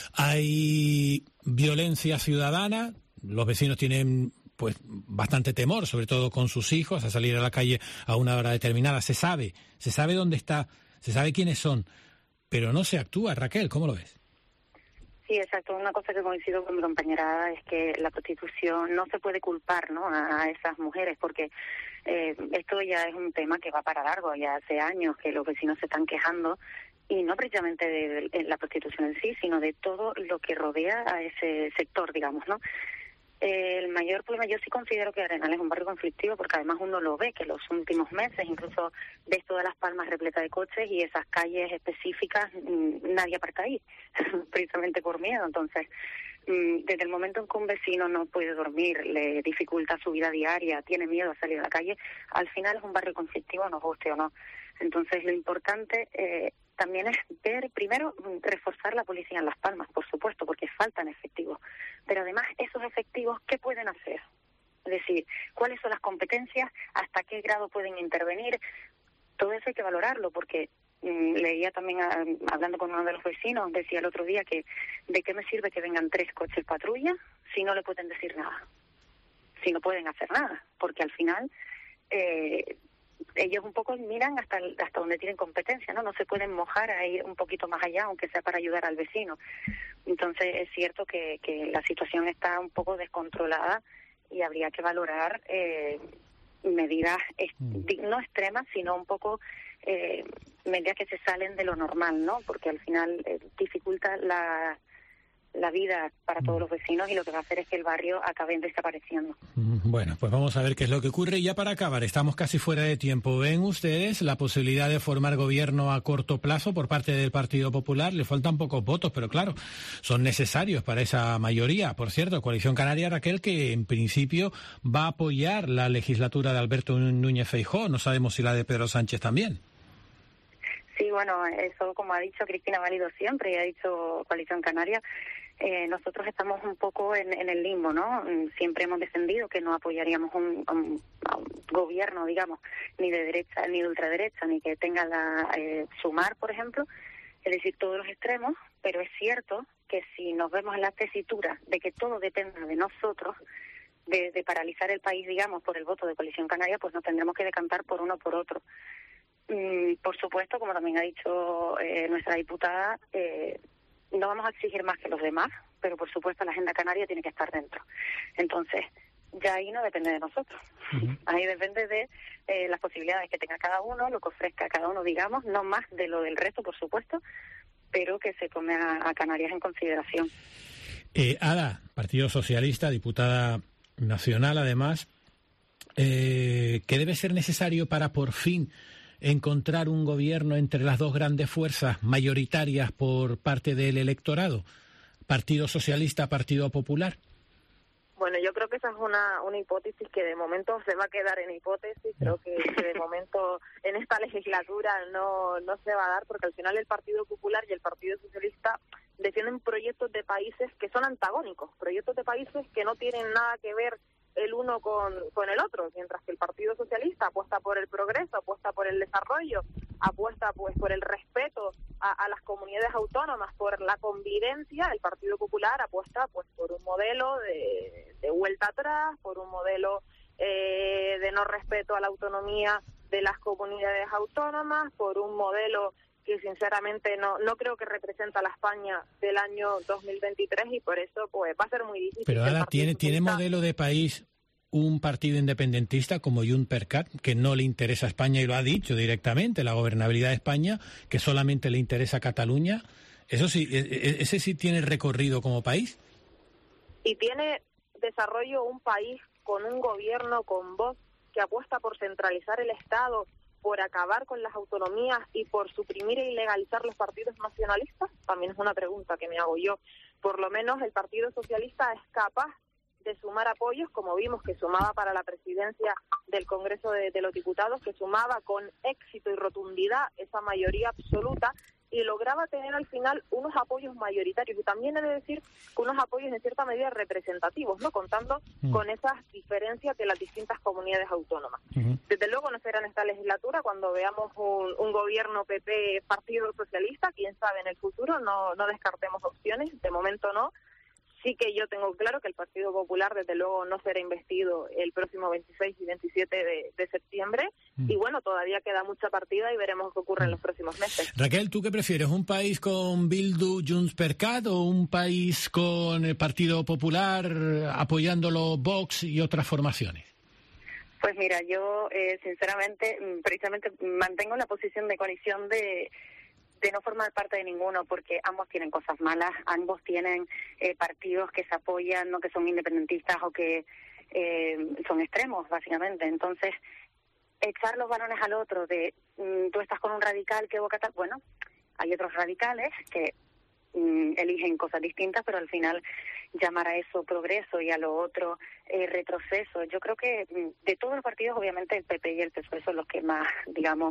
hay violencia ciudadana, los vecinos tienen pues bastante temor, sobre todo con sus hijos, a salir a la calle a una hora determinada. Se sabe dónde está, se sabe quiénes son, pero no se actúa. Raquel, ¿cómo lo ves? Sí, exacto. Una cosa que coincido con mi compañera es que la prostitución no se puede culpar, ¿no?, a esas mujeres, porque esto ya es un tema que va para largo. Ya hace años que los vecinos se están quejando, y no precisamente de la prostitución en sí, sino de todo lo que rodea a ese sector, digamos, ¿no? El mayor problema, yo sí considero que Arenal es un barrio conflictivo, porque además uno lo ve, que los últimos meses incluso ves todas las Palmas repletas de coches y esas calles específicas nadie aparca ahí, precisamente por miedo. Entonces, desde el momento en que un vecino no puede dormir, le dificulta su vida diaria, tiene miedo a salir a la calle, al final es un barrio conflictivo, nos guste o no. Entonces, lo importante también es ver, primero, reforzar la policía en Las Palmas, por supuesto, porque faltan efectivos. Pero además, esos efectivos, ¿qué pueden hacer? Es decir, ¿cuáles son las competencias? ¿Hasta qué grado pueden intervenir? Todo eso hay que valorarlo, porque leía también, hablando con uno de los vecinos, decía el otro día que ¿de qué me sirve que vengan 3 coches patrulla si no le pueden decir nada? Si no pueden hacer nada, porque al final ellos un poco miran hasta donde tienen competencia, ¿no? No se pueden mojar a ir un poquito más allá, aunque sea para ayudar al vecino. Entonces es cierto que la situación está un poco descontrolada y habría que valorar medidas no extremas, sino un poco medidas que se salen de lo normal, ¿no? Porque al final dificulta la vida para todos los vecinos y lo que va a hacer es que el barrio acabe desapareciendo. Bueno, pues vamos a ver qué es lo que ocurre. Y ya para acabar, estamos casi fuera de tiempo. ¿Ven ustedes la posibilidad de formar gobierno a corto plazo por parte del Partido Popular? Le faltan pocos votos, pero claro, son necesarios para esa mayoría. Por cierto, Coalición Canaria, Raquel, que en principio va a apoyar la legislatura de Alberto Núñez Feijóo. No sabemos si la de Pedro Sánchez también. Sí, bueno, eso como ha dicho Cristina Valido siempre y ha dicho Coalición Canaria, nosotros estamos un poco en el limbo, ¿no? Siempre hemos defendido que no apoyaríamos un gobierno, digamos, ni de derecha ni de ultraderecha, ni que tenga Sumar, por ejemplo, es decir, todos los extremos, pero es cierto que si nos vemos en la tesitura de que todo dependa de nosotros, de paralizar el país, digamos, por el voto de Coalición Canaria, pues nos tendremos que decantar por uno o por otro. Por supuesto, como también ha dicho nuestra diputada, no vamos a exigir más que los demás, pero por supuesto la agenda canaria tiene que estar dentro. Entonces, ya ahí no depende de nosotros. Ahí depende de las posibilidades que tenga cada uno, lo que ofrezca cada uno, digamos, no más de lo del resto, por supuesto, pero que se tome a Canarias en consideración. Ada, Partido Socialista, diputada nacional además, ¿qué debe ser necesario para por fin encontrar un gobierno entre las dos grandes fuerzas mayoritarias por parte del electorado? Partido Socialista, Partido Popular. Bueno, yo creo que esa es una hipótesis que de momento se va a quedar en hipótesis. Creo que de momento en esta legislatura no se va a dar, porque al final el Partido Popular y el Partido Socialista defienden proyectos de países que son antagónicos, proyectos de países que no tienen nada que ver el uno con el otro, mientras que el Partido Socialista apuesta por el progreso, apuesta por el desarrollo, apuesta pues por el respeto a las comunidades autónomas, por la convivencia. El Partido Popular apuesta pues por un modelo de vuelta atrás, por un modelo de no respeto a la autonomía de las comunidades autónomas, por un modelo que sinceramente no creo que representa a la España del año 2023 y por eso pues va a ser muy difícil. Pero ahora tiene modelo de país un partido independentista como Junts per Cat, que no le interesa a España y lo ha dicho directamente, la gobernabilidad de España, que solamente le interesa a Cataluña. Eso sí, ese sí tiene recorrido como país. Y tiene desarrollo un país con un gobierno con voz que apuesta por centralizar el Estado, por acabar con las autonomías y por suprimir e ilegalizar los partidos nacionalistas. También es una pregunta que me hago yo. Por lo menos el Partido Socialista es capaz de sumar apoyos, como vimos que sumaba para la presidencia del Congreso de los Diputados, que sumaba con éxito y rotundidad esa mayoría absoluta, y lograba tener al final unos apoyos mayoritarios, y también he de decir que unos apoyos en cierta medida representativos, ¿no? Contando con esas diferencias de las distintas comunidades autónomas. Desde luego no será en esta legislatura, cuando veamos un gobierno PP Partido Socialista, quién sabe en el futuro, no descartemos opciones, de momento no. Sí que yo tengo claro que el Partido Popular, desde luego, no será investido el próximo 26 y 27 de septiembre. Y bueno, todavía queda mucha partida y veremos qué ocurre en los próximos meses. Raquel, ¿tú qué prefieres? ¿Un país con Bildu, Junts per Cat, o un país con el Partido Popular apoyándolo Vox y otras formaciones? Pues mira, yo sinceramente, precisamente mantengo la posición de coalición de no formar parte de ninguno, porque ambos tienen cosas malas, ambos tienen partidos que se apoyan, no que son independentistas o que son extremos, básicamente. Entonces, echar los balones al otro de tú estás con un radical que evoca tal, bueno, hay otros radicales que eligen cosas distintas, pero al final llamar a eso progreso y a lo otro retroceso. Yo creo que de todos los partidos, obviamente el PP y el PSOE son los que más, digamos,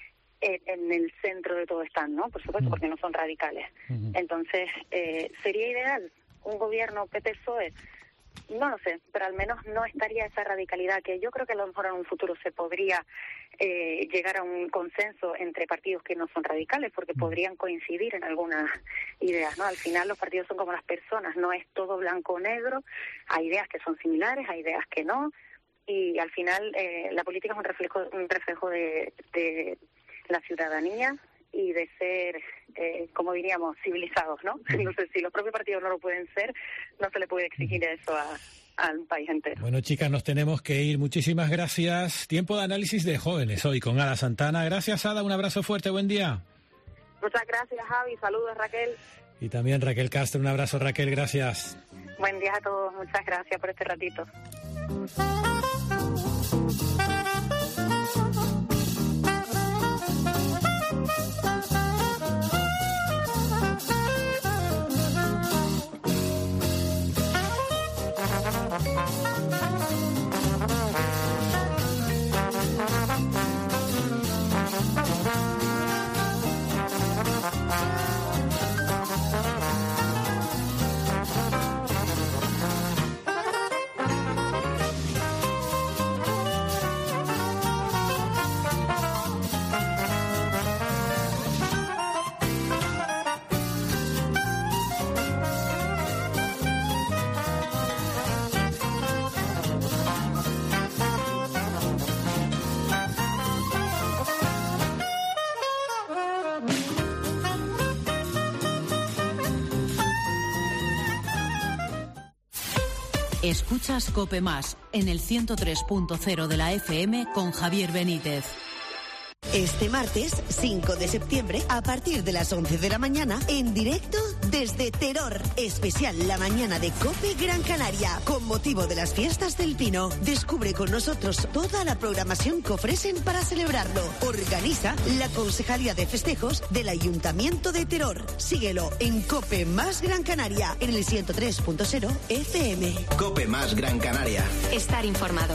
en el centro de todo están, ¿no? Por supuesto, porque no son radicales. Entonces, ¿sería ideal un gobierno PP-PSOE? No lo sé, pero al menos no estaría esa radicalidad, que yo creo que a lo mejor en un futuro se podría llegar a un consenso entre partidos que no son radicales, porque podrían coincidir en algunas ideas, ¿no? Al final los partidos son como las personas, no es todo blanco o negro, hay ideas que son similares, hay ideas que no, y al final la política es un reflejo de la ciudadanía y de ser, como diríamos, civilizados, ¿no? No sé, si los propios partidos no lo pueden ser, no se le puede exigir eso al país entero. Bueno, chicas, nos tenemos que ir. Muchísimas gracias. Tiempo de análisis de jóvenes hoy con Ada Santana. Gracias, Ada. Un abrazo fuerte. Buen día. Muchas gracias, Javi. Saludos, Raquel. Y también Raquel Castro. Un abrazo, Raquel. Gracias. Buen día a todos. Muchas gracias por este ratito. Escuchas COPE Más en el 103.0 de la FM con Javier Benítez. Este martes, 5 de septiembre, a partir de las 11 de la mañana, en directo desde Teror, especial la mañana de COPE Gran Canaria, con motivo de las fiestas del Pino. Descubre con nosotros toda la programación que ofrecen para celebrarlo. Organiza la Concejalía de Festejos del Ayuntamiento de Teror. Síguelo en COPE Más Gran Canaria, en el 103.0 FM. COPE Más Gran Canaria. Estar informado.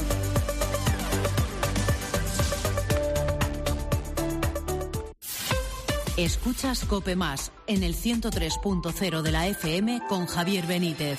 Escuchas COPE Más en el 103.0 de la FM con Javier Benítez.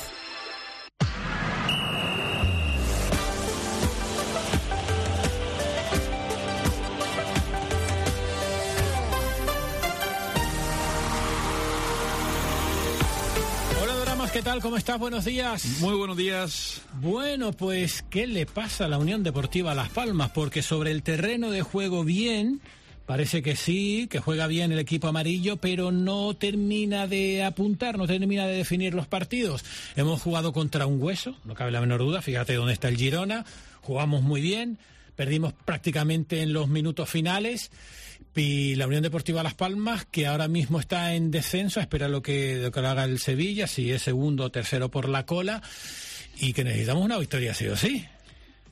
Hola, Doramas, ¿qué tal? ¿Cómo estás? Buenos días. Muy buenos días. Bueno, pues, ¿qué le pasa a la Unión Deportiva Las Palmas? Porque sobre el terreno de juego bien... Parece que sí, que juega bien el equipo amarillo, pero no termina de apuntar, no termina de definir los partidos. Hemos jugado contra un hueso, no cabe la menor duda, fíjate dónde está el Girona, jugamos muy bien, perdimos prácticamente en los minutos finales, y la Unión Deportiva Las Palmas, que ahora mismo está en descenso, espera lo que lo haga el Sevilla, si es segundo o tercero por la cola, y que necesitamos una victoria sí o sí.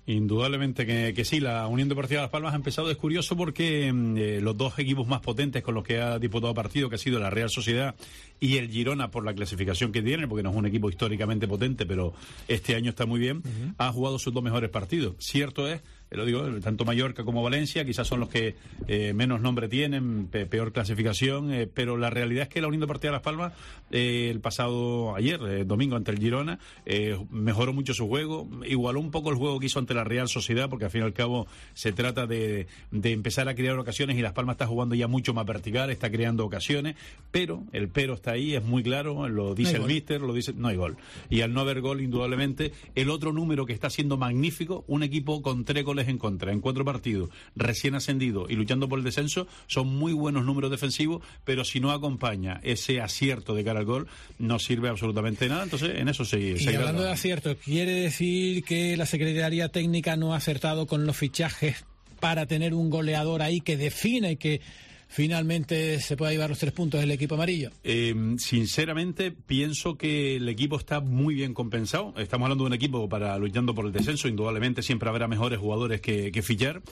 Indudablemente que sí, la Unión Deportiva Las Palmas ha empezado, es curioso porque los dos equipos más potentes con los que ha disputado partido, que ha sido la Real Sociedad y el Girona por la clasificación que tiene, porque no es un equipo históricamente potente, pero este año está muy bien, ha jugado sus dos mejores partidos. Cierto es, lo digo, tanto Mallorca como Valencia quizás son los que menos nombre tienen, peor clasificación, pero la realidad es que la Unión Deportiva Las Palmas el pasado ayer, domingo ante el Girona, mejoró mucho su juego, igualó un poco el juego que hizo ante la Real Sociedad, porque al fin y al cabo se trata de empezar a crear ocasiones, y Las Palmas está jugando ya mucho más vertical, está creando ocasiones, pero el pero está ahí, es muy claro, lo dice el míster, lo dice, no hay gol. Y al no haber gol, indudablemente, el otro número que está siendo magnífico, un equipo con 3 goles en contra, en 4 partidos, recién ascendido y luchando por el descenso, son muy buenos números defensivos, pero si no acompaña ese acierto de cara al gol, no sirve absolutamente nada. Entonces, en eso se Y hablando de acierto, ¿quiere decir que la Secretaría Técnica no ha acertado con los fichajes para tener un goleador ahí que defina y que finalmente se pueda llevar los 3 puntos del equipo amarillo? Sinceramente, pienso que el equipo está muy bien compensado. Estamos hablando de un equipo para luchando por el descenso. Indudablemente siempre habrá mejores jugadores que fichar.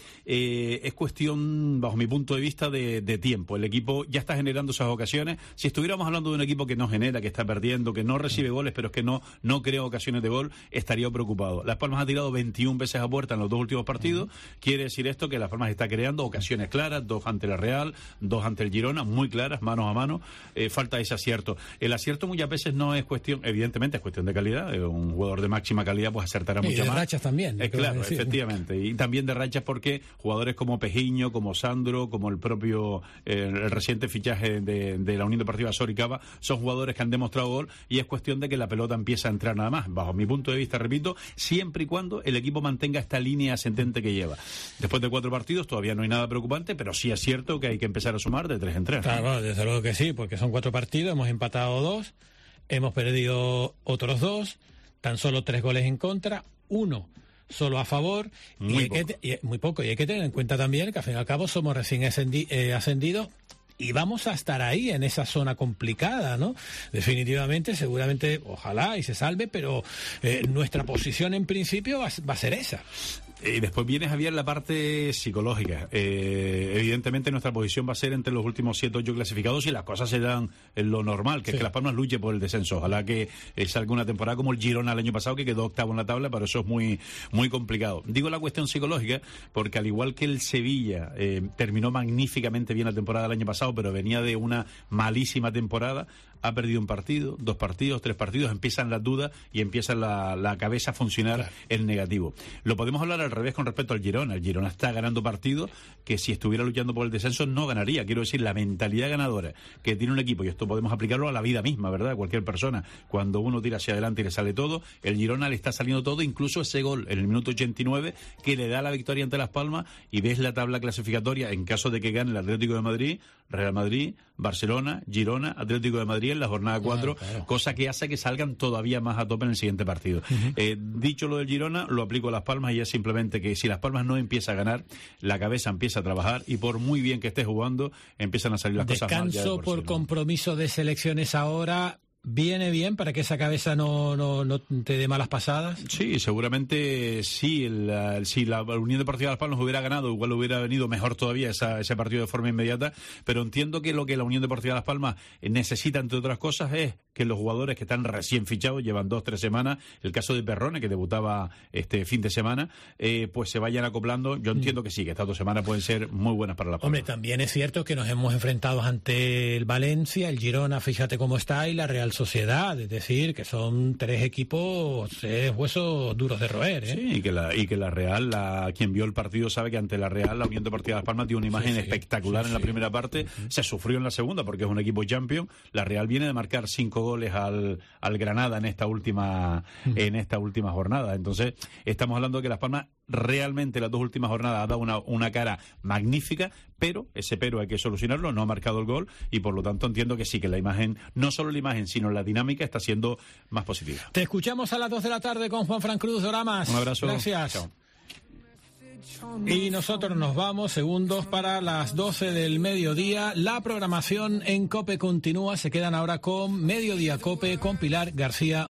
Es cuestión, bajo mi punto de vista, de tiempo. El equipo ya está generando esas ocasiones. Si estuviéramos hablando de un equipo que no genera, que está perdiendo, que no recibe goles, pero es que no crea ocasiones de gol, estaría preocupado. Las Palmas ha tirado 21 veces a puerta en los 2 últimos partidos. Quiere decir esto que Las Palmas está creando ocasiones claras, 2 ante la Real, 2 ante el Girona, muy claras, manos a mano. Falta ese acierto. El acierto muchas veces no es cuestión, evidentemente es cuestión de calidad. Un jugador de máxima calidad pues acertará mucho más. Y de rachas también. Claro, efectivamente. Y también de rachas porque jugadores como Pejiño, como Sandro, como el propio el reciente fichaje de la Unión Deportiva Soricaba, son jugadores que han demostrado gol, y es cuestión de que la pelota empiece a entrar nada más. Bajo mi punto de vista, repito, siempre y cuando el equipo mantenga esta línea ascendente que lleva. Después de 4 partidos todavía no hay nada preocupante, pero sí es cierto que hay que empezar a sumar de 3 en 3. Claro, desde luego que sí, porque son 4 partidos, hemos empatado 2, hemos perdido otros 2, tan solo 3 goles en contra, 1 solo a favor, muy poco. Y hay que tener en cuenta también que al fin y al cabo somos recién ascendidos y vamos a estar ahí en esa zona complicada, ¿no? Definitivamente, seguramente, ojalá y se salve, pero nuestra posición en principio va a ser esa. Y después viene, Javier, la parte psicológica. Evidentemente nuestra posición va a ser entre los últimos 7 o 8 clasificados, y las cosas se dan en lo normal, que es que Las Palmas luche por el descenso. Ojalá que salga una temporada como el Girona el año pasado, que quedó 8º en la tabla, pero eso es muy, muy complicado. Digo la cuestión psicológica porque, al igual que el Sevilla terminó magníficamente bien la temporada del año pasado, pero venía de una malísima temporada, ha perdido un partido, 2 partidos, 3 partidos, empiezan las dudas y empieza la cabeza a funcionar en negativo. Lo podemos hablar al revés con respecto al Girona. El Girona está ganando partidos que, si estuviera luchando por el descenso, no ganaría. Quiero decir, la mentalidad ganadora que tiene un equipo, y esto podemos aplicarlo a la vida misma, ¿verdad? Cualquier persona, cuando uno tira hacia adelante y le sale todo, el Girona le está saliendo todo, incluso ese gol en el minuto 89 que le da la victoria ante Las Palmas, y ves la tabla clasificatoria en caso de que gane el Atlético de Madrid, Real Madrid, Barcelona, Girona, Atlético de Madrid en la jornada 4, cosa que hace que salgan todavía más a tope en el siguiente partido. Dicho lo del Girona, lo aplico a Las Palmas, y es simplemente que si Las Palmas no empieza a ganar, la cabeza empieza a trabajar, y por muy bien que esté jugando, empiezan a salir las cosas mal. Descanso por compromiso de selecciones ahora. ¿Viene bien para que esa cabeza no te dé malas pasadas? Sí, seguramente sí. Si la Unión Deportiva Las Palmas hubiera ganado, igual hubiera venido mejor todavía ese partido de forma inmediata, pero entiendo que lo que la Unión Deportiva Las Palmas necesita, entre otras cosas, es que los jugadores que están recién fichados, llevan 2-3 semanas, el caso de Perrone, que debutaba este fin de semana, pues se vayan acoplando. Yo entiendo que sí, que estas 2 semanas pueden ser muy buenas para Las Palmas. Hombre, también es cierto que nos hemos enfrentado ante el Valencia, el Girona, fíjate cómo está, y la Real Sociedad, es decir, que son 3 equipos, huesos duros de roer, ¿eh? Sí, y que la Real, quien vio el partido sabe que ante la Real, la Unión Deportiva Las Palmas dio una imagen espectacular en la primera parte, se sufrió en la segunda porque es un equipo champion. La Real viene de marcar 5 goles al Granada en esta última jornada. Entonces, estamos hablando de que Las Palmas realmente las 2 últimas jornadas ha dado una cara magnífica, pero ese pero hay que solucionarlo, no ha marcado el gol, y por lo tanto entiendo que sí, que la imagen, no solo la imagen, sino la dinámica está siendo más positiva. Te escuchamos a las 2 de la tarde con Juan Fran Cruz Doramas. Un abrazo. Gracias. Chao. Y nosotros nos vamos, segundos para las 12 del mediodía. La programación en COPE continúa. Se quedan ahora con Mediodía COPE con Pilar García.